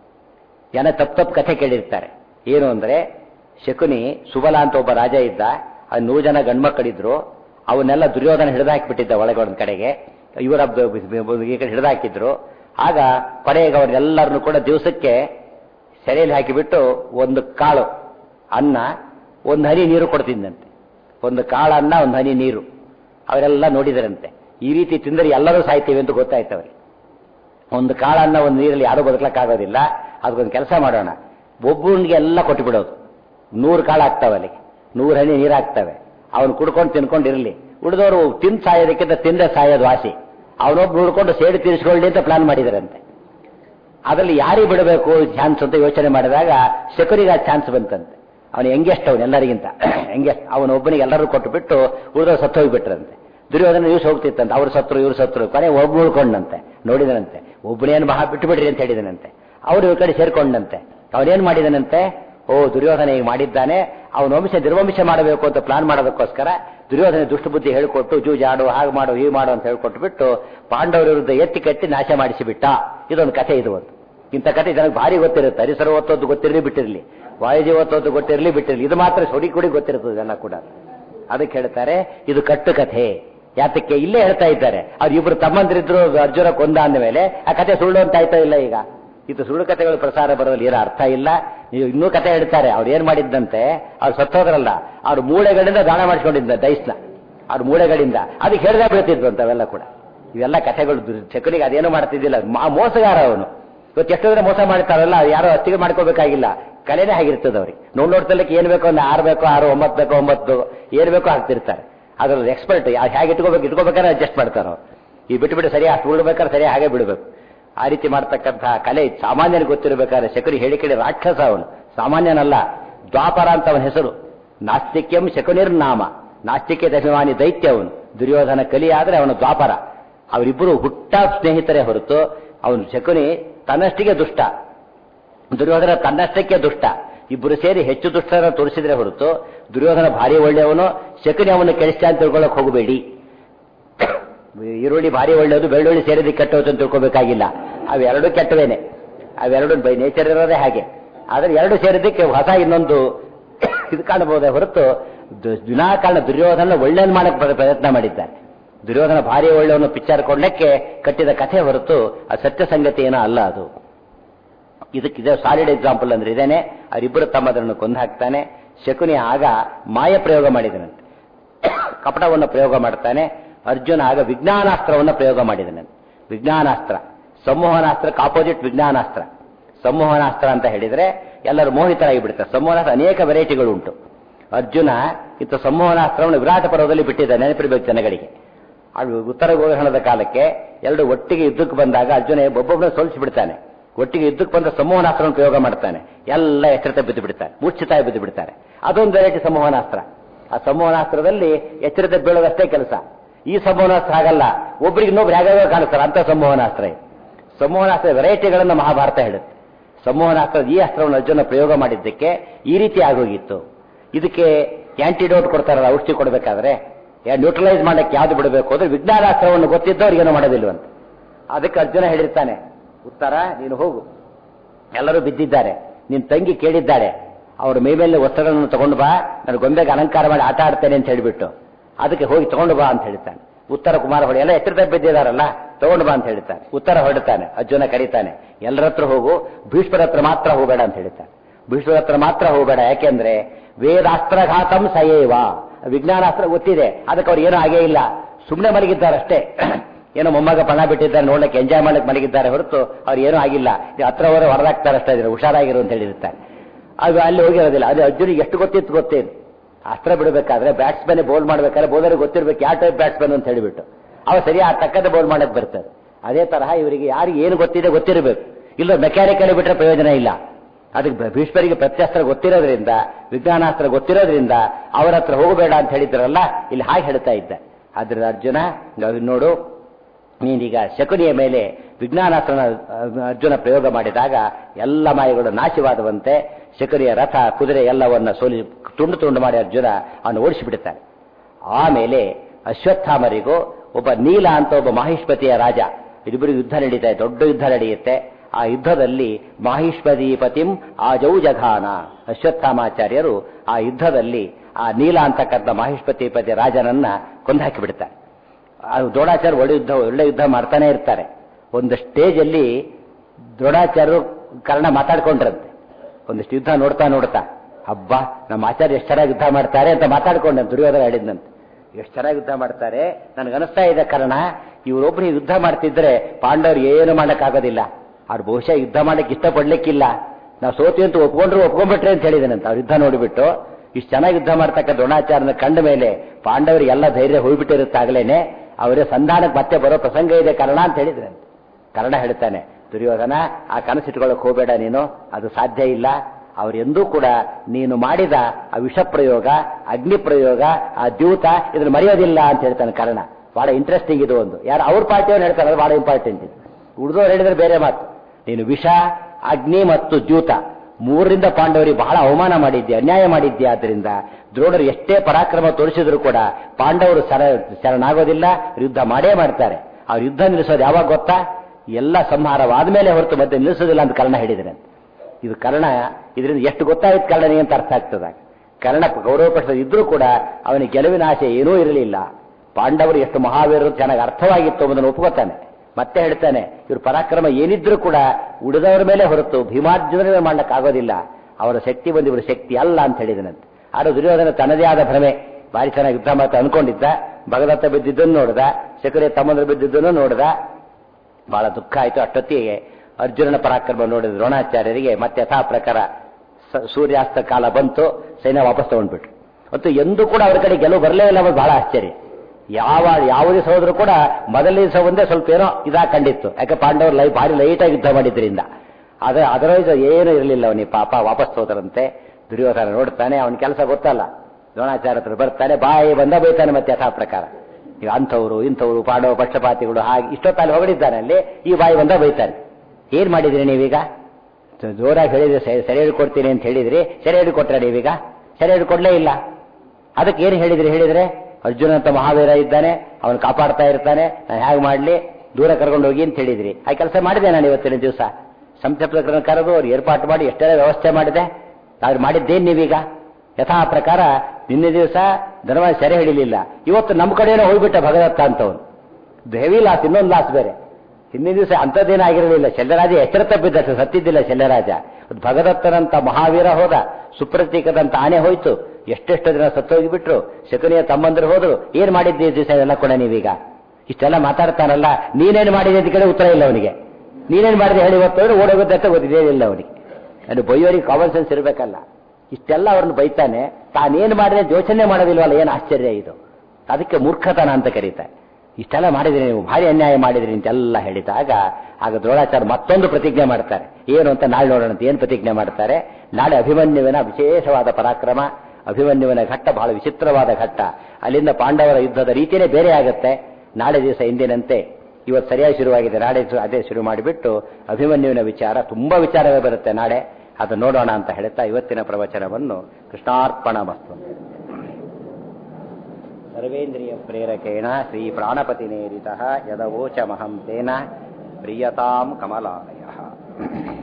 ಜನ ತಪ್ಪು ಕಥೆ ಕೇಳಿರ್ತಾರೆ. ಏನು ಅಂದ್ರೆ, ಶಕುನಿ ಸುಬಲ ಅಂತ ಒಬ್ಬ ರಾಜ ಇದ್ದ. 100 ಜನ ಗಂಡ್ಮಕ್ಕಳಿದ್ರು. ಅವನ್ನೆಲ್ಲ ದುರ್ಯೋಧನ ಹಿಡಿದಾಕಿಬಿಟ್ಟಿದ್ದ ಒಳಗೆ ಒಂದು ಕಡೆಗೆ. ಇವರ ಈ ಕಡೆ ಹಿಡಿದಾಕಿದ್ರು. ಆಗ ಕೊನೆಗೆ ಅವರೆಲ್ಲರನ್ನು ಕೂಡ ದಿವಸಕ್ಕೆ ಸೆರೆಯಲ್ಲಿ ಹಾಕಿಬಿಟ್ಟು ಒಂದು ಕಾಳು ಅನ್ನ, ಒಂದು ಹನಿ ನೀರು ಕೊಡ್ತಿದ್ದಂತೆ. ಒಂದು ಕಾಳು ಅನ್ನ, ಒಂದು ಹನಿ ನೀರು. ಅವರೆಲ್ಲ ನೋಡಿದರಂತೆ. ಈ ರೀತಿ ತಿಂದರೆ ಎಲ್ಲರೂ ಸಾಯ್ತೀವಿ ಅಂತ ಗೊತ್ತಾಯ್ತು ಅವರಿಗೆ. ಒಂದು ಕಾಳನ್ನ ಒಂದು ನೀರಲ್ಲಿ ಯಾರೂ ಬದುಕಕ್ಕಾಗೋದಿಲ್ಲ. ಅದಕ್ಕೊಂದು ಕೆಲಸ ಮಾಡೋಣ, ಒಬ್ಬನಿಗೆ ಎಲ್ಲ ಕೊಟ್ಟು ಬಿಡೋದು. 100 ಕಾಳು ಆಗ್ತಾವೆ, ಅಲ್ಲಿಗೆ 100 ಹನಿ ನೀರು ಆಗ್ತವೆ. ಅವನು ಕುಡ್ಕೊಂಡು ತಿನ್ಕೊಂಡಿರಲಿ. ಉಳಿದವರು ತಿಂದು ಸಾಯೋದಕ್ಕಿಂತ ತಿಂದ ಸಾಯೋದು ವಾಸಿ. ಅವನೊಬ್ಬ ನೋಡ್ಕೊಂಡು ಸೇಡು ತೀರಿಸ್ಕೊಳ್ಳಿ ಅಂತ ಪ್ಲಾನ್ ಮಾಡಿದರಂತೆ. ಅದರಲ್ಲಿ ಯಾರಿಗೆ ಬಿಡಬೇಕು ಚಾನ್ಸ್ ಅಂತ ಯೋಚನೆ ಮಾಡಿದಾಗ ಶಕುನಿಗೆ ಆ ಚಾನ್ಸ್ ಬಂತಂತೆ. ಅವನು ಹೆಂಗೆಸ್ಟ್, ಅವನೆಲ್ಲರಿಗಿಂತ ಹೆಂಗೆಸ್ಟ್. ಅವನೊಬ್ಬನಿಗೆ ಎಲ್ಲರೂ ಕೊಟ್ಟು ಬಿಟ್ಟು ಉಳಿದವರು ಸತ್ತು ಹೋಗಿಬಿಟ್ರಂತೆ. ದುರ್ಯೋಧನ ಯೂಸ್ ಹೋಗ್ತಿತ್ತಂತೆ. ಅವ್ರು ಸತ್ರು ಇವ್ರು ಸತ್ರು. ಕೊನೆ ಒಬ್ಬ ಉಳ್ಕೊಂಡಂತೆ. ನೋಡಿದನಂತೆ, ಒಬ್ಬನೇನು ಮಹಾ ಬಿಟ್ಟು ಬಿಡ್ರಿ ಅಂತ ಹೇಳಿದನಂತೆ. ಅವರು ಈ ಕಡೆ ಸೇರ್ಕೊಂಡಂತೆ. ಅವನೇನ್ ಮಾಡಿದನಂತೆ, ದುರ್ಯೋಧನ ಈಗ ಮಾಡಿದ್ದಾನೆ, ಅವನ ವಂಶ ನಿರ್ವಂಶ ಮಾಡಬೇಕು ಅಂತ ಪ್ಲಾನ್ ಮಾಡೋದಕ್ಕೋಸ್ಕರ ದುರ್ಯೋಧನ ದುಷ್ಟಬುದ್ಧಿ ಹೇಳಿಕೊಟ್ಟು ಜೂಜಾಡು, ಹಾಗೆ ಮಾಡು ಹೀಗೆ ಮಾಡು ಅಂತ ಹೇಳ್ಕೊಟ್ಟು ಬಿಟ್ಟು ಪಾಂಡವರ ವಿರುದ್ಧ ಎತ್ತಿ ಕಟ್ಟಿ ನಾಶ ಮಾಡಿಸಿಬಿಟ್ಟ. ಇದೊಂದು ಕಥೆ. ಇದು ಒಂದು ಇಂಥ ಕಥೆ ಜನಕ್ಕೆ ಭಾರಿ ಗೊತ್ತಿರುತ್ತೆ. ಹರಿಸರ ಓದೋದು ಗೊತ್ತಿರಲಿ ಬಿಟ್ಟಿರಲಿ, ವಾಯುಜಿ ಓದೋದು ಗೊತ್ತಿರಲಿ ಬಿಟ್ಟಿರಲಿ, ಇದು ಮಾತ್ರ ಹುಡಿ ಕುಡಿ ಗೊತ್ತಿರ್ತದೆ ಎಲ್ಲ ಕೂಡ. ಅದಕ್ಕೆ ಹೇಳ್ತಾರೆ ಇದು ಕಟ್ಟು ಕಥೆ. ಯಾತಕ್ಕೆ ಇಲ್ಲೇ ಹೇಳ್ತಾ ಇದ್ದಾರೆ. ಅವ್ರು ಇಬ್ರು ತಮ್ಮಂದಿರಿದ್ರು, ಅರ್ಜುನ ಕೊಂದ ಅಂದ ಮೇಲೆ ಆ ಕಥೆ ಸುಳ್ಳು ಅಂತ ಆಯ್ತಾ ಇಲ್ಲ. ಈಗ ಇದು ಸುಳ್ಳು ಕಥೆಗಳು ಪ್ರಸಾರ ಬರೋದಲ್ಲಿ ಏನೋ ಅರ್ಥ ಇಲ್ಲ. ನೀವು ಇನ್ನೂ ಕಥೆ ಹೇಳ್ತಾರೆ. ಅವ್ರು ಏನ್ ಮಾಡಿದ್ದಂತೆ, ಅವ್ರು ಸತ್ತೋದ್ರಲ್ಲ, ಅವ್ರ ಮೂಳೆಗಳಿಂದ ದಾನ ಮಾಡಿಸ್ಕೊಂಡಿದ್ದ ದೈಸ್ನ, ಅವ್ರ ಮೂಳೆಗಳಿಂದ ಅದಕ್ಕೆ ಹೇಳ್ದ ಬೀಳ್ತಿದ್ರು ಅಂತ. ಅವೆಲ್ಲ ಕೂಡ ಇವೆಲ್ಲ ಕಥೆಗಳು. ಶಕುನಿಗೆ ಅದೇನು ಮಾಡ್ತಿದ್ದಿಲ್ಲ. ಮೋಸಗಾರ ಅವನು. ಇವತ್ತು ಎಷ್ಟು ಜನ ಮೋಸ ಮಾಡ್ತಾರಲ್ಲ, ಯಾರೋ ಹತ್ತಿಗೆ ಮಾಡ್ಕೋಬೇಕಾಗಿಲ್ಲ. ಕಲೆನೇ ಆಗಿರ್ತದೆ ಅವ್ರಿಗೆ. ನೋಡ್ತಲಕ್ಕೆ ಏನ್ ಬೇಕೋ ಒಂದು 6 ಬೇಕೋ 6, 9 ಬೇಕೋ 9, ಏನ್ ಬೇಕೋ ಹಾಕ್ತಿರ್ತಾರೆ. ಅದ್ರಲ್ಲಿ ಎಕ್ಸ್ಪರ್ಟ್. ಹೇಗೆ ಇಟ್ಕೋಬೇಕಾದ್ರೆ ಅಡ್ಜಸ್ಟ್ ಮಾಡ್ತಾರ ಅವ್ರು. ಈ ಬಿಟ್ಟು ಸರಿ ಅಷ್ಟು ಉಳ್ಬೇಕಾದ್ರೆ ಸರಿ ಹಾಗೆ ಬಿಡಬೇಕು. ಆ ರೀತಿ ಮಾಡ್ತಕ್ಕಂತಹ ಕಲೆ ಸಾಮಾನ್ಯನಿಗೆ ಗೊತ್ತಿರಬೇಕಾದ್ರೆ ಶಕುನಿ ಹೇಳಿ ಕೇಳಿ ರಾಕ್ಷಸ ಅವನು, ಸಾಮಾನ್ಯನಲ್ಲ. ದ್ವಾಪರ ಅಂತ ಅವನ ಹೆಸರು. ನಾಸ್ತಿಕ್ಯಂ ಶಕುನಿರ್ನಾಮ. ನಾಸ್ತಿಕ್ಯ ಅಭಿಮಾನಿ ದೈತ್ಯ ಅವನು. ದುರ್ಯೋಧನ ಕಲಿ ಆದ್ರೆ ಅವನು ದ್ವಾಪರ. ಅವರಿಬ್ಬರು ಹುಟ್ಟ ಸ್ನೇಹಿತರೇ ಹೊರತು ಅವನು ಶಕುನಿ ತನ್ನಷ್ಟಿಗೆ ದುಷ್ಟ. ದುರ್ಯೋಧನ ತನ್ನಷ್ಟಕ್ಕೆ ದುಷ್ಟ, ಇಬ್ಬರು ಸೇರಿ ಹೆಚ್ಚು ದುಷ್ಟರನ್ನು ತೋರಿಸಿದ್ರೆ ಹೊರತು ದುರ್ಯೋಧನ ಭಾರಿ ಒಳ್ಳೆಯವನು, ಶಕುನಿ ಅವನು ಕೆಡಿಸ್ತಾ ಅಂತ ತಿಳ್ಕೊಳ್ಳೋಕೆ ಹೋಗಬೇಡಿ. ಈರುಳ್ಳಿ ಭಾರಿ ಒಳ್ಳೆಯದು, ಬೆಳ್ಳುಳ್ಳಿ ಸೇರಿದ ಕೆಟ್ಟವತ್ತು ಅಂತ ತಿಳ್ಕೋಬೇಕಾಗಿಲ್ಲ. ಅವೆರಡು ಕೆಟ್ಟವೇನೆ, ಅವೆರಡು ಬೈ ನೇಚರ್ ಇರೋದೇ ಹಾಗೆ. ಆದರೆ ಎರಡು ಸೇರಿದ್ದಕ್ಕೆ ಹೊಸ ಇನ್ನೊಂದು ಇದು ಕಾಣಬಹುದೇ ಹೊರತು ವಿನಾಕಾರಣ ದುರ್ಯೋಧನ ಒಳ್ಳೆಯದು ಮಾಡಕ್ಕೆ ಪ್ರಯತ್ನ ಮಾಡಿದ್ದಾರೆ. ದುರ್ಯೋಧನ ಭಾರಿ ಒಳ್ಳೆಯವನು ಪಿಕ್ಚರ್ ಕೊಂಡಕ್ಕೆ ಕಟ್ಟಿದ ಕಥೆ ಹೊರತು ಅದು ಸತ್ಯ ಸಂಗತಿ ಏನೋ ಅಲ್ಲ. ಅದು ಇದಕ್ಕಿದೆ ಸಾಲಿಡ್ ಎಕ್ಸಾಂಪಲ್ ಅಂದ್ರೆ ಇದೇನೆ. ಅವರಿಬ್ಬರು ತಮ್ಮದನ್ನು ಕೊಂದು ಹಾಕ್ತಾನೆ. ಶಕುನಿ ಆಗ ಮಾಯ ಪ್ರಯೋಗ ಮಾಡಿದನಂತೆ, ಕಪಟವನ್ನು ಪ್ರಯೋಗ ಮಾಡ್ತಾನೆ. ಅರ್ಜುನ ಆಗ ವಿಜ್ಞಾನಾಸ್ತ್ರವನ್ನು ಪ್ರಯೋಗ ಮಾಡಿದನಂತೆ. ವಿಜ್ಞಾನಾಸ್ತ್ರ ಸಂಮೋಹನಾಸ್ತ್ರಕ್ಕೆ ಆಪೋಸಿಟ್ ವಿಜ್ಞಾನಾಸ್ತ್ರ. ಸಂಮೋಹನಾಸ್ತ್ರ ಅಂತ ಹೇಳಿದ್ರೆ ಎಲ್ಲರೂ ಮೋಹಿತರಾಗಿ ಬಿಡ್ತಾರೆ. ಸಂಮೋಹನಾಸ್ತ್ರ ಅನೇಕ ವೆರೈಟಿಗಳು ಉಂಟು. ಅರ್ಜುನ ಇತ್ತು ಸಂಮೋಹನಾಸ್ತ್ರವನ್ನು ವಿರಾಟ ಪರ್ವದಲ್ಲಿ ಬಿಟ್ಟಿದ್ದ, ನೆನಪಿರಬೇಕು ಜನಗಳಿಗೆ. ಉತ್ತರ ಗೋಗ್ರಹಣದ ಕಾಲಕ್ಕೆ ಎರಡು ಒಟ್ಟಿಗೆ ಯುದ್ಧಕ್ಕೆ ಬಂದಾಗ ಅರ್ಜುನ ಒಬ್ಬೊಬ್ಬನ ಸೋಲಿಸಿ ಬಿಡ್ತಾನೆ. ಒಟ್ಟಿಗೆ ಯುದ್ಧಕ್ಕೆ ಬಂದ ಸಂಮೋಹನಾಸ್ತ್ರವನ್ನು ಪ್ರಯೋಗ ಮಾಡ್ತಾನೆ. ಎಲ್ಲ ಎಚ್ಚರಿತ ಬಿದ್ದು ಬಿಡ್ತಾರೆ, ಮೂರ್ಛಿತಾಗಿ ಬಿದ್ದು ಬಿಡ್ತಾರೆ. ಅದೊಂದು ವೆರೈಟಿ ಸಂಮೋಹನಾಸ್ತ್ರ. ಆ ಸಂಮೋಹನಾಸ್ತ್ರದಲ್ಲಿ ಎಚ್ಚರಿತ ಬೀಳೋದಷ್ಟೇ ಕೆಲಸ. ಈ ಸಂಮೋಹನಾಸ್ತ್ರ ಆಗಲ್ಲ, ಒಬ್ಬರಿಗೆ ಇನ್ನೊಬ್ರು ಹೇಗಾಗ ಕಾಣಿಸ್ತಾರೆ ಅಂತ ಸಂಮೋಹನಾಸ್ತ್ರ. ಸಂಮೋಹನಾಸ್ತ್ರ ವೆರೈಟಿಗಳನ್ನು ಮಹಾಭಾರತ ಹೇಳುತ್ತೆ. ಸಂಮೋಹನಾಸ್ತ್ರದ ಈ ಅಸ್ತ್ರವನ್ನು ಅರ್ಜುನ ಪ್ರಯೋಗ ಮಾಡಿದ್ದಕ್ಕೆ ಈ ರೀತಿ ಆಗೋಗಿತ್ತು. ಇದಕ್ಕೆ ಆಂಟಿಡೋಟ್ ಕೊಡ್ತಾರಲ್ಲ, ಔಷಧಿ ಕೊಡಬೇಕಾದ್ರೆ ನ್ಯೂಟ್ರಲೈಸ್ ಮಾಡಕ್ಕೆ ಯಾವ್ದು ಬಿಡಬೇಕು ಅಂದ್ರೆ ವಿಜ್ಞಾನಾಸ್ತ್ರವನ್ನು ಗೊತ್ತಿದ್ದವ್ರಿಗೇನು ಮಾಡೋದಿಲ್ವಂತ. ಅದಕ್ಕೆ ಅರ್ಜುನ ಹೇಳಿರ್ತಾನೆ, ಉತ್ತರ ನೀನು ಹೋಗು, ಎಲ್ಲರೂ ಬಿದ್ದಿದ್ದಾರೆ, ನಿನ್ನ ತಂಗಿ ಕೇಳಿದ್ದಾಳೆ, ಅವ್ರ ಮೈ ಮೇಲೆ ವಸ್ತ್ರಗಳನ್ನು ತಗೊಂಡು ಬಾ, ನಾನು ಗೊಂಬೆಗೆ ಅಲಂಕಾರ ಮಾಡಿ ಆಟ ಆಡ್ತೇನೆ ಅಂತ ಹೇಳಿಬಿಟ್ಟು ಅದಕ್ಕೆ ಹೋಗಿ ತಗೊಂಡು ಬಾ ಅಂತ ಹೇಳ್ತಾನೆ. ಉತ್ತರ ಕುಮಾರ ಹೊಡೆ ಎಲ್ಲ ಎಚ್ಚರಿತ ಬಿದ್ದಿದ್ದಾರಲ್ಲ, ತಗೊಂಡು ಬಾ ಅಂತ ಹೇಳ್ತಾನೆ. ಉತ್ತರ ಹೊರಡ್ತಾನೆ. ಅರ್ಜುನ ಕರೀತಾನೆ, ಎಲ್ಲರ ಹತ್ರ ಹೋಗು, ಭೀಷ್ಮರ ಹತ್ರ ಮಾತ್ರ ಹೋಗಬೇಡ ಅಂತ ಹೇಳ್ತಾನೆ. ಭೀಷ್ಮರ ಹತ್ರ ಮಾತ್ರ ಹೋಗಬೇಡ, ಯಾಕೆಂದ್ರೆ ವೇದಾಸ್ತ್ರಘಾತಂ ಸಯೇವ, ವಿಜ್ಞಾನಾಸ್ತ್ರ ಗೊತ್ತಿದೆ, ಅದಕ್ಕೆ ಅವ್ರು ಏನೂ ಆಗೇ ಇಲ್ಲ, ಸುಮ್ಮನೆ ಮಲಗಿದ್ದಾರಷ್ಟೇ. ಏನೋ ಮೊಮ್ಮಗ ಪಣ ಬಿಟ್ಟಿದ್ದಾರೆ, ನೋಡಕ್ಕೆ ಎಂಜಾಯ್ ಮಾಡಕ್ಕೆ ಮಲಗಿದ್ದಾರೆ ಹೊರತು ಅವ್ರು ಏನೂ ಆಗಿಲ್ಲ. ಹತ್ರ ಹೋದ್ರೆ ಹೊರದಾಗ್ತಾರಷ್ಟೇ, ಇದ್ರೆ ಹುಷಾರಾಗಿರು ಅಂತ ಹೇಳಿರ್ತಾರೆ. ಅದು ಅಲ್ಲಿ ಹೋಗಿರೋದಿಲ್ಲ. ಅದು ಅರ್ಜುನಿಗೆ ಎಷ್ಟು ಗೊತ್ತಿತ್ತು ಗೊತ್ತೇನು, ಅಸ್ತ್ರ ಬಿಡಬೇಕಾದ್ರೆ ಬ್ಯಾಟ್ಸ್ಮನ್ ಬೋಲ್ ಮಾಡ್ಬೇಕಾದ್ರೆ ಬೋಲರ್ ಗೊತ್ತಿರ್ಬೇಕು ಯಾವ ಟೈಪ್ ಬ್ಯಾಟ್ಸ್ಮನ್ ಅಂತ ಹೇಳಿಬಿಟ್ಟು ಅವ ಸರಿ ಆ ತಕ್ಕದ ಬೋಲ್ ಮಾಡಕ್ ಬರ್ತದೆ. ಅದೇ ತರಹ ಇವರಿಗೆ ಯಾರಿಗೆ ಏನು ಗೊತ್ತಿದೆ ಗೊತ್ತಿರಬೇಕು, ಇಲ್ಲ ಮೆಕ್ಯಾನಿಕಲಿ ಬಿಟ್ಟರೆ ಪ್ರಯೋಜನ ಇಲ್ಲ. ಅದಕ್ಕೆ ಭೀಷ್ಮರಿಗೆ ಪ್ರತ್ಯಸ್ತ್ರ ಗೊತ್ತಿರೋದ್ರಿಂದ, ವಿಜ್ಞಾನಾಸ್ತ್ರ ಗೊತ್ತಿರೋದ್ರಿಂದ ಅವರ ಹತ್ರ ಹೋಗಬೇಡ ಅಂತ ಹೇಳಿದ್ರಲ್ಲ, ಇಲ್ಲಿ ಹಾಗೆ ಹೇಳ್ತಾ ಇದ್ದ. ಆದ್ರೆ ಅರ್ಜುನ ನೋಡು, ನೀನೀಗ ಶಕುನಿಯ ಮೇಲೆ ವಿಜ್ಞಾನಾಸ್ತ್ರನ ಅರ್ಜುನ ಪ್ರಯೋಗ ಮಾಡಿದಾಗ ಎಲ್ಲ ಮಾಯಗಳು ನಾಶವಾದವಂತೆ. ಶಕುನಿಯ ರಥ ಕುದುರೆ ಎಲ್ಲವನ್ನ ಸೋಲಿ ತುಂಡು ತುಂಡು ಮಾಡಿ ಅರ್ಜುನ ಅವನು ಓಡಿಸಿಬಿಡುತ್ತಾನೆ. ಆಮೇಲೆ ಅಶ್ವತ್ಥಾಮರಿಗೂ ಒಬ್ಬ ನೀಲ ಅಂತ ಒಬ್ಬ ಮಾಹಿಷ್ಪತಿಯ ರಾಜ, ಇಬ್ಬರಿಗೂ ಯುದ್ಧ ನಡೀತಾ ಇದೆ, ದೊಡ್ಡ ಯುದ್ಧ ನಡೆಯುತ್ತೆ. ಆ ಯುದ್ಧದಲ್ಲಿ ಮಾಹಿಷ್ಪತಿಪತಿಂ ಆಜೌ ಜಘಾನ, ಅಶ್ವತ್ಥಾಮಾಚಾರ್ಯರು ಆ ಯುದ್ಧದಲ್ಲಿ ಆ ನೀಲ ಅಂತಕ್ಕಂಥ ಮಾಹಿಷ್ಪತಿಪತಿ ರಾಜನನ್ನ ಕೊಂದಾಕಿ ಬಿಡ್ತಾರೆ. ದ್ರೋಣಾಚಾರ್ಯ ಒಳ್ಳೆ ಯುದ್ಧ ಮಾಡ್ತಾನೆ ಇರ್ತಾರೆ. ಒಂದು ಸ್ಟೇಜಲ್ಲಿ ದ್ರೋಣಾಚಾರ್ಯರು ಕರ್ಣ ಮಾತಾಡ್ಕೊಂಡ್ರಂತೆ. ಒಂದಿಷ್ಟು ಯುದ್ಧ ನೋಡ್ತಾ ನೋಡ್ತಾ, ಹಬ್ಬ ನಮ್ಮ ಆಚಾರ್ಯ ಎಷ್ಟು ಚೆನ್ನಾಗಿ ಯುದ್ಧ ಮಾಡ್ತಾರೆ ಅಂತ ಮಾತಾಡ್ಕೊಂಡೆ. ದುರ್ಯೋಧನ ಹೇಳಿದ್ನಂತೆ, ಎಷ್ಟು ಚೆನ್ನಾಗಿ ಯುದ್ಧ ಮಾಡ್ತಾರೆ, ನನಗನಿಸ್ತಾ ಇದೆ ಕರ್ಣ, ಇವರೊಬ್ಬರು ಯುದ್ಧ ಮಾಡ್ತಿದ್ರೆ ಪಾಂಡವರು ಏನು ಮಾಡೋಕ್ಕಾಗೋದಿಲ್ಲ, ಅವ್ರು ಬಹುಶಃ ಯುದ್ಧ ಮಾಡಕ್ಕೆ ಇಷ್ಟಪಡ್ಲಿಕ್ಕಿಲ್ಲ, ನಾವು ಸೋತಿ ಅಂತ ಒಪ್ಕೊಂಡ್ಬಿಟ್ರೆ ಅಂತ ಹೇಳಿದನಂತ. ಅವ್ರು ಯುದ್ಧ ನೋಡಿಬಿಟ್ಟು ಇಷ್ಟು ಚೆನ್ನಾಗಿ ಯುದ್ಧ ಮಾಡ್ತಕ್ಕ ದ್ರೋಣಾಚಾರ್ಯನ ಕಂಡ ಮೇಲೆ ಪಾಂಡವರಿಗೆಲ್ಲ ಧೈರ್ಯ ಹೋಗ್ಬಿಟ್ಟಿರುತ್ತಾಗಲೇನೆ ಅವರೇ ಸಂಧಾನಕ್ಕೆ ಮತ್ತೆ ಬರೋ ಪ್ರಸಂಗ ಇದೆ ಕರ್ಣ ಅಂತ ಹೇಳಿದ್ರಂತೆ. ಕರ್ಣ ಹೇಳ್ತಾನೆ, ದುರ್ಯೋಧನ ಆ ಕನಸಿಟ್ಕೊಳ್ಳೋಕೆ ಹೋಗಬೇಡ ನೀನು, ಅದು ಸಾಧ್ಯ ಇಲ್ಲ. ಅವರೆಂದೂ ಕೂಡ ನೀನು ಮಾಡಿದ ಆ ವಿಷ ಪ್ರಯೋಗ, ಅಗ್ನಿ ಪ್ರಯೋಗ, ಆ ದ್ಯೂತ ಇದನ್ನು ಮರೆಯೋದಿಲ್ಲ ಅಂತ ಹೇಳ್ತಾನೆ ಕರ್ಣ. ಬಹಳ ಇಂಟ್ರೆಸ್ಟಿಂಗ್ ಇದು ಒಂದು. ಯಾರು ಅವ್ರ ಪಾರ್ಟಿಯವ್ರು ಹೇಳ್ತಾರೆ, ಅದು ಬಹಳ ಇಂಪಾರ್ಟೆಂಟ್ ಇದು. ಉಳಿದವ್ರು ಹೇಳಿದ್ರೆ ಬೇರೆ ಮಾತು. ನೀನು ವಿಷ, ಅಗ್ನಿ ಮತ್ತು ದ್ಯೂತ ಮೂರರಿಂದ ಪಾಂಡವರಿಗೆ ಬಹಳ ಅವಮಾನ ಮಾಡಿದ್ದೆ, ಅನ್ಯಾಯ ಮಾಡಿದ್ದೆ. ಆದ್ದರಿಂದ ದ್ರೋಣರು ಎಷ್ಟೇ ಪರಾಕ್ರಮ ತೋರಿಸಿದ್ರು ಕೂಡ ಪಾಂಡವರು ಶರಣಾಗೋದಿಲ್ಲ, ಯುದ್ಧ ಮಾಡೇ ಮಾಡ್ತಾರೆ. ಅವ್ರ ಯುದ್ಧ ನಿಲ್ಲಿಸೋದು ಯಾವಾಗ ಗೊತ್ತಾ, ಎಲ್ಲ ಸಂಹಾರವಾದ ಮೇಲೆ ಹೊರತು ಮತ್ತೆ ನಿಲ್ಲಿಸೋದಿಲ್ಲ ಅಂತ ಕರ್ಣ ಹೇಳಿದ್ರೆ. ಇದು ಕರ್ಣ, ಇದರಿಂದ ಎಷ್ಟು ಗೊತ್ತಾಗಿತ್ತು ಕರ್ಣನಿಗೆ ಅಂತ ಅರ್ಥ ಆಗ್ತದ. ಕರ್ಣ ಗೌರವ ಪಡಿಸೋದು ಇದ್ರೂ ಕೂಡ ಅವನಿಗೆ ಗೆಲುವಿನ ಆಸೆ ಏನೂ ಇರಲಿಲ್ಲ. ಪಾಂಡವರು ಎಷ್ಟು ಮಹಾವೀರರು ಚೆನ್ನಾಗಿ ಅರ್ಥವಾಗಿತ್ತು ಎಂಬುದನ್ನು ಒಪ್ಕೋತಾನೆ. ಮತ್ತೆ ಹೇಳ್ತಾನೆ, ಇವ್ರ ಪರಾಕ್ರಮ ಏನಿದ್ರೂ ಕೂಡ ಉಳಿದವರ ಮೇಲೆ ಹೊರತು ಭೀಮಾರ್ಜುನ ಮಾಡ್ಲಿಕ್ಕಾಗೋದಿಲ್ಲ, ಅವರ ಶಕ್ತಿ ಬಂದು ಇವರ ಶಕ್ತಿ ಅಲ್ಲ ಅಂತ ಹೇಳಿದನಂತೆ. ಆದ್ರೆ ದುರ್ಯೋಧನ ತನ್ನದೇ ಆದ ಭ್ರಮೆ, ಭಾರಿ ಚೆನ್ನಾಗಿ ಯುದ್ಧ ಮಾಡ್ತಾ ಅನ್ಕೊಂಡಿದ್ದ. ಭಗದತ್ತ ಬಿದ್ದಿದ್ದನ್ನು ನೋಡ್ದ, ಶಕುನಿಯ ತಮ್ಮಂದ್ರು ಬಿದ್ದಿದ್ದನ್ನು ನೋಡ್ದ. ಬಹಳ ದುಃಖ ಆಯಿತು. ಅಷ್ಟೊತ್ತಿಗೆ ಅರ್ಜುನನ ಪರಾಕ್ರಮ ನೋಡಿದ ದ್ರೋಣಾಚಾರ್ಯರಿಗೆ ಮತ್ತೆ ಯಥಾ ಪ್ರಕಾರ ಸೂರ್ಯಾಸ್ತ ಕಾಲ ಬಂತು, ಸೈನ್ಯ ವಾಪಸ್ ತಗೊಂಡ್ಬಿಟ್ರು. ಮತ್ತು ಎಂದೂ ಕೂಡ ಅವ್ರ ಕಡೆ ಗೆಲುವು ಬರಲೇ ಇಲ್ಲ. ಬಹಳ ಆಶ್ಚರ್ಯ. ಯಾವ ದಿವಸ ಹೋದ್ರೂ ಕೂಡ ಮೊದಲನೇ ದಿವಸ ಒಂದೇ ಸ್ವಲ್ಪ ಏನೋ ಕಂಡಿತ್ತು. ಯಾಕೆ ಪಾಂಡವರು ಭಾರಿ ಲೈಟಾಗಿ ಯುದ್ಧ ಮಾಡಿದ್ರಿಂದ. ಅದರವೈಸ್ ಏನೂ ಇರಲಿಲ್ಲ ಅವನಿಗೆ. ಪಾಪ ವಾಪಸ್ ಹೋದರಂತೆ. ದುರ್ಯೋಧನ ನೋಡ್ತಾನೆ, ಅವನ ಕೆಲಸ ಗೊತ್ತಲ್ಲ. ದ್ರೋಣಾಚಾರ್ಯ ಹತ್ರ ಬರ್ತಾನೆ, ಬಾಯಿ ಬಂದ ಬೈತಾನೆ ಮತ್ತೆ ಯಥಾ ಪ್ರಕಾರ. ಈಗ ಅಂಥವ್ರು ಇಂಥವ್ರು ಪಾಂಡವ ಪಕ್ಷಪಾತಿಗಳು ಹಾಗೆ ಇಷ್ಟೊತ್ತಲ್ಲಿ ಹೊಗಳಿದ್ದಾನೆ ಅಲ್ಲಿ, ಈ ಬಾಯಿ ಬಂದ ಬೈತಾನೆ. ಏನ್ ಮಾಡಿದ್ರಿ ನೀವೀಗ? ಜೋರಾಗಿ ಹೇಳಿದ್ರೆ ಸೆರೆ ಹಿಡ್ಕೊಡ್ತೀನಿ ಅಂತ ಹೇಳಿದ್ರಿ, ಸೆರೆ ಹಿಡ್ಕೊಟ್ರೆ ನೀವೀಗ? ಸೆರೆ ಹಿಡ್ಕೊಡ್ಲೇ ಇಲ್ಲ. ಅದಕ್ಕೆ ಏನು ಹೇಳಿದ್ರೆ ಅರ್ಜುನ ಅಂತ ಮಹಾವೀರ ಇದ್ದಾನೆ, ಅವನು ಕಾಪಾಡ್ತಾ ಇರ್ತಾನೆ, ನಾನು ಹೇಗೆ ಮಾಡಲಿ, ದೂರ ಕರ್ಕೊಂಡು ಹೋಗಿ ಅಂತ ಹೇಳಿದ್ರಿ. ಆ ಕೆಲಸ ಮಾಡಿದೆ ನಾನು ಇವತ್ತಿನ ದಿವಸ. ಸಂಸಪ್ತಕರನ್ನು ಕರೆದು ಅವ್ರು ಏರ್ಪಾಟು ಮಾಡಿ ಎಷ್ಟೆಲ್ಲ ವ್ಯವಸ್ಥೆ ಮಾಡಿದೆ. ಆದ್ರೆ ಮಾಡಿದ್ದೇನು ನೀವೀಗ? ಯಥಾ ಪ್ರಕಾರ ನಿನ್ನೆ ದಿವಸ ಧರ್ಮ ಸೆರೆ ಹಿಡಿಲಿಲ್ಲ, ಇವತ್ತು ನಮ್ಮ ಕಡೆಯೋ ಹೋಗ್ಬಿಟ್ಟ ಭಗದತ್ತ ಅಂತವನು. ಹೆವಿ ಲಾಸ್, ಇನ್ನೊಂದು ಲಾಸ್ ಬೇರೆ. ಹಿಂದಿನ ದಿವಸ ಅಂಥದ್ದೇನೂ ಆಗಿರಲಿಲ್ಲ. ಶಲ್ಯರಾಜ ಎಚ್ಚರ ತಪ್ಪಿದ್ದ, ಸತ್ತಿದ್ದಿಲ್ಲ ಶಲ್ಯರಾಜ. ಭಗದತ್ತನಂತ ಮಹಾವೀರ ಹೋದ, ಸುಪ್ರತೀಕದಂತ ಆನೆ ಹೋಯ್ತು, ಎಷ್ಟೆಷ್ಟು ದಿನ ಸತ್ತೋಗಿಬಿಟ್ರು, ಶಕುನಿಯ ತಮ್ಮಂದರು ಹೋದ್ರು. ಏನ್ ಮಾಡಿದ್ದೆ ದಿವಸ ಎಲ್ಲ ಕೂಡ ನೀವೀಗ? ಇಷ್ಟೆಲ್ಲ ಮಾತಾಡ್ತಾನಲ್ಲ, ನೀನೇನು ಮಾಡಿದೆ ಅಂತ ಕೇಳಿ ಉತ್ತರ ಇಲ್ಲ ಅವನಿಗೆ. ನೀನೇನು ಮಾಡಿದೆ ಹೇಳಿ ಇವತ್ತು ಓಡೋಗುತ್ತೆ ಅಂತ ಗೊತ್ತಿದೇನಿಲ್ಲ ಅವನಿಗೆ. ಅದು ಬೈಯೋರಿಗೆ ಕಾಮನ್ ಸೆನ್ಸ್ ಇರಬೇಕಲ್ಲ. ಇಷ್ಟೆಲ್ಲ ಅವ್ರನ್ನ ಬೈತಾನೆ, ತಾನೇನು ಮಾಡಿದ್ರೆ ಯೋಚನೆ ಮಾಡೋದಿಲ್ವಲ್ಲ, ಏನು ಆಶ್ಚರ್ಯ ಇದು. ಅದಕ್ಕೆ ಮೂರ್ಖತನ ಅಂತ ಕರೀತಾರೆ. ಇಷ್ಟೆಲ್ಲ ಮಾಡಿದ್ರಿ ನೀವು, ಭಾರಿ ಅನ್ಯಾಯ ಮಾಡಿದ್ರಿ ಅಂತೆಲ್ಲ ಹೇಳಿದಾಗ ಆಗ ದ್ರೋಣಾಚಾರ್ಯ ಮತ್ತೊಂದು ಪ್ರತಿಜ್ಞೆ ಮಾಡ್ತಾರೆ. ಏನು ಅಂತ ನಾಳೆ ನೋಡೋಣ ಅಂತ. ಏನು ಪ್ರತಿಜ್ಞೆ ಮಾಡ್ತಾರೆ? ನಾಳೆ ಅಭಿಮನ್ಯುವಿನ ವಿಶೇಷವಾದ ಪರಾಕ್ರಮ, ಅಭಿಮನ್ಯುವಿನ ಘಟ್ಟ ಬಹಳ ವಿಚಿತ್ರವಾದ ಘಟ್ಟ. ಅಲ್ಲಿಂದ ಪಾಂಡವರ ಯುದ್ಧದ ರೀತಿಯೇ ಬೇರೆ ಆಗುತ್ತೆ. ನಾಳೆ ದಿವಸ ಇಂದಿನಂತೆ ಇವತ್ತು ಸರಿಯಾಗಿ ಶುರುವಾಗಿದೆ, ನಾಳೆ ಅದೇ ಶುರು ಮಾಡಿಬಿಟ್ಟು ಅಭಿಮನ್ಯುವಿನ ವಿಚಾರ, ತುಂಬಾ ವಿಚಾರವೇ ಬರುತ್ತೆ ನಾಳೆ, ಅದು ನೋಡೋಣ ಅಂತ ಹೇಳ್ತಾ ಇವತ್ತಿನ ಪ್ರವಚನವನ್ನು ಕೃಷ್ಣಾರ್ಪಣಮಸ್ತು. ಸರ್ವೇಂದ್ರಿಯ ಪ್ರೇರಕೇಣ ಶ್ರೀ ಪ್ರಾಣಪತಿನೇರಿತಃ ಯದವೋಚಮಹಂ ತೇನ ಪ್ರಿಯತಾಂ ಕಮಲಾಲಯಃ.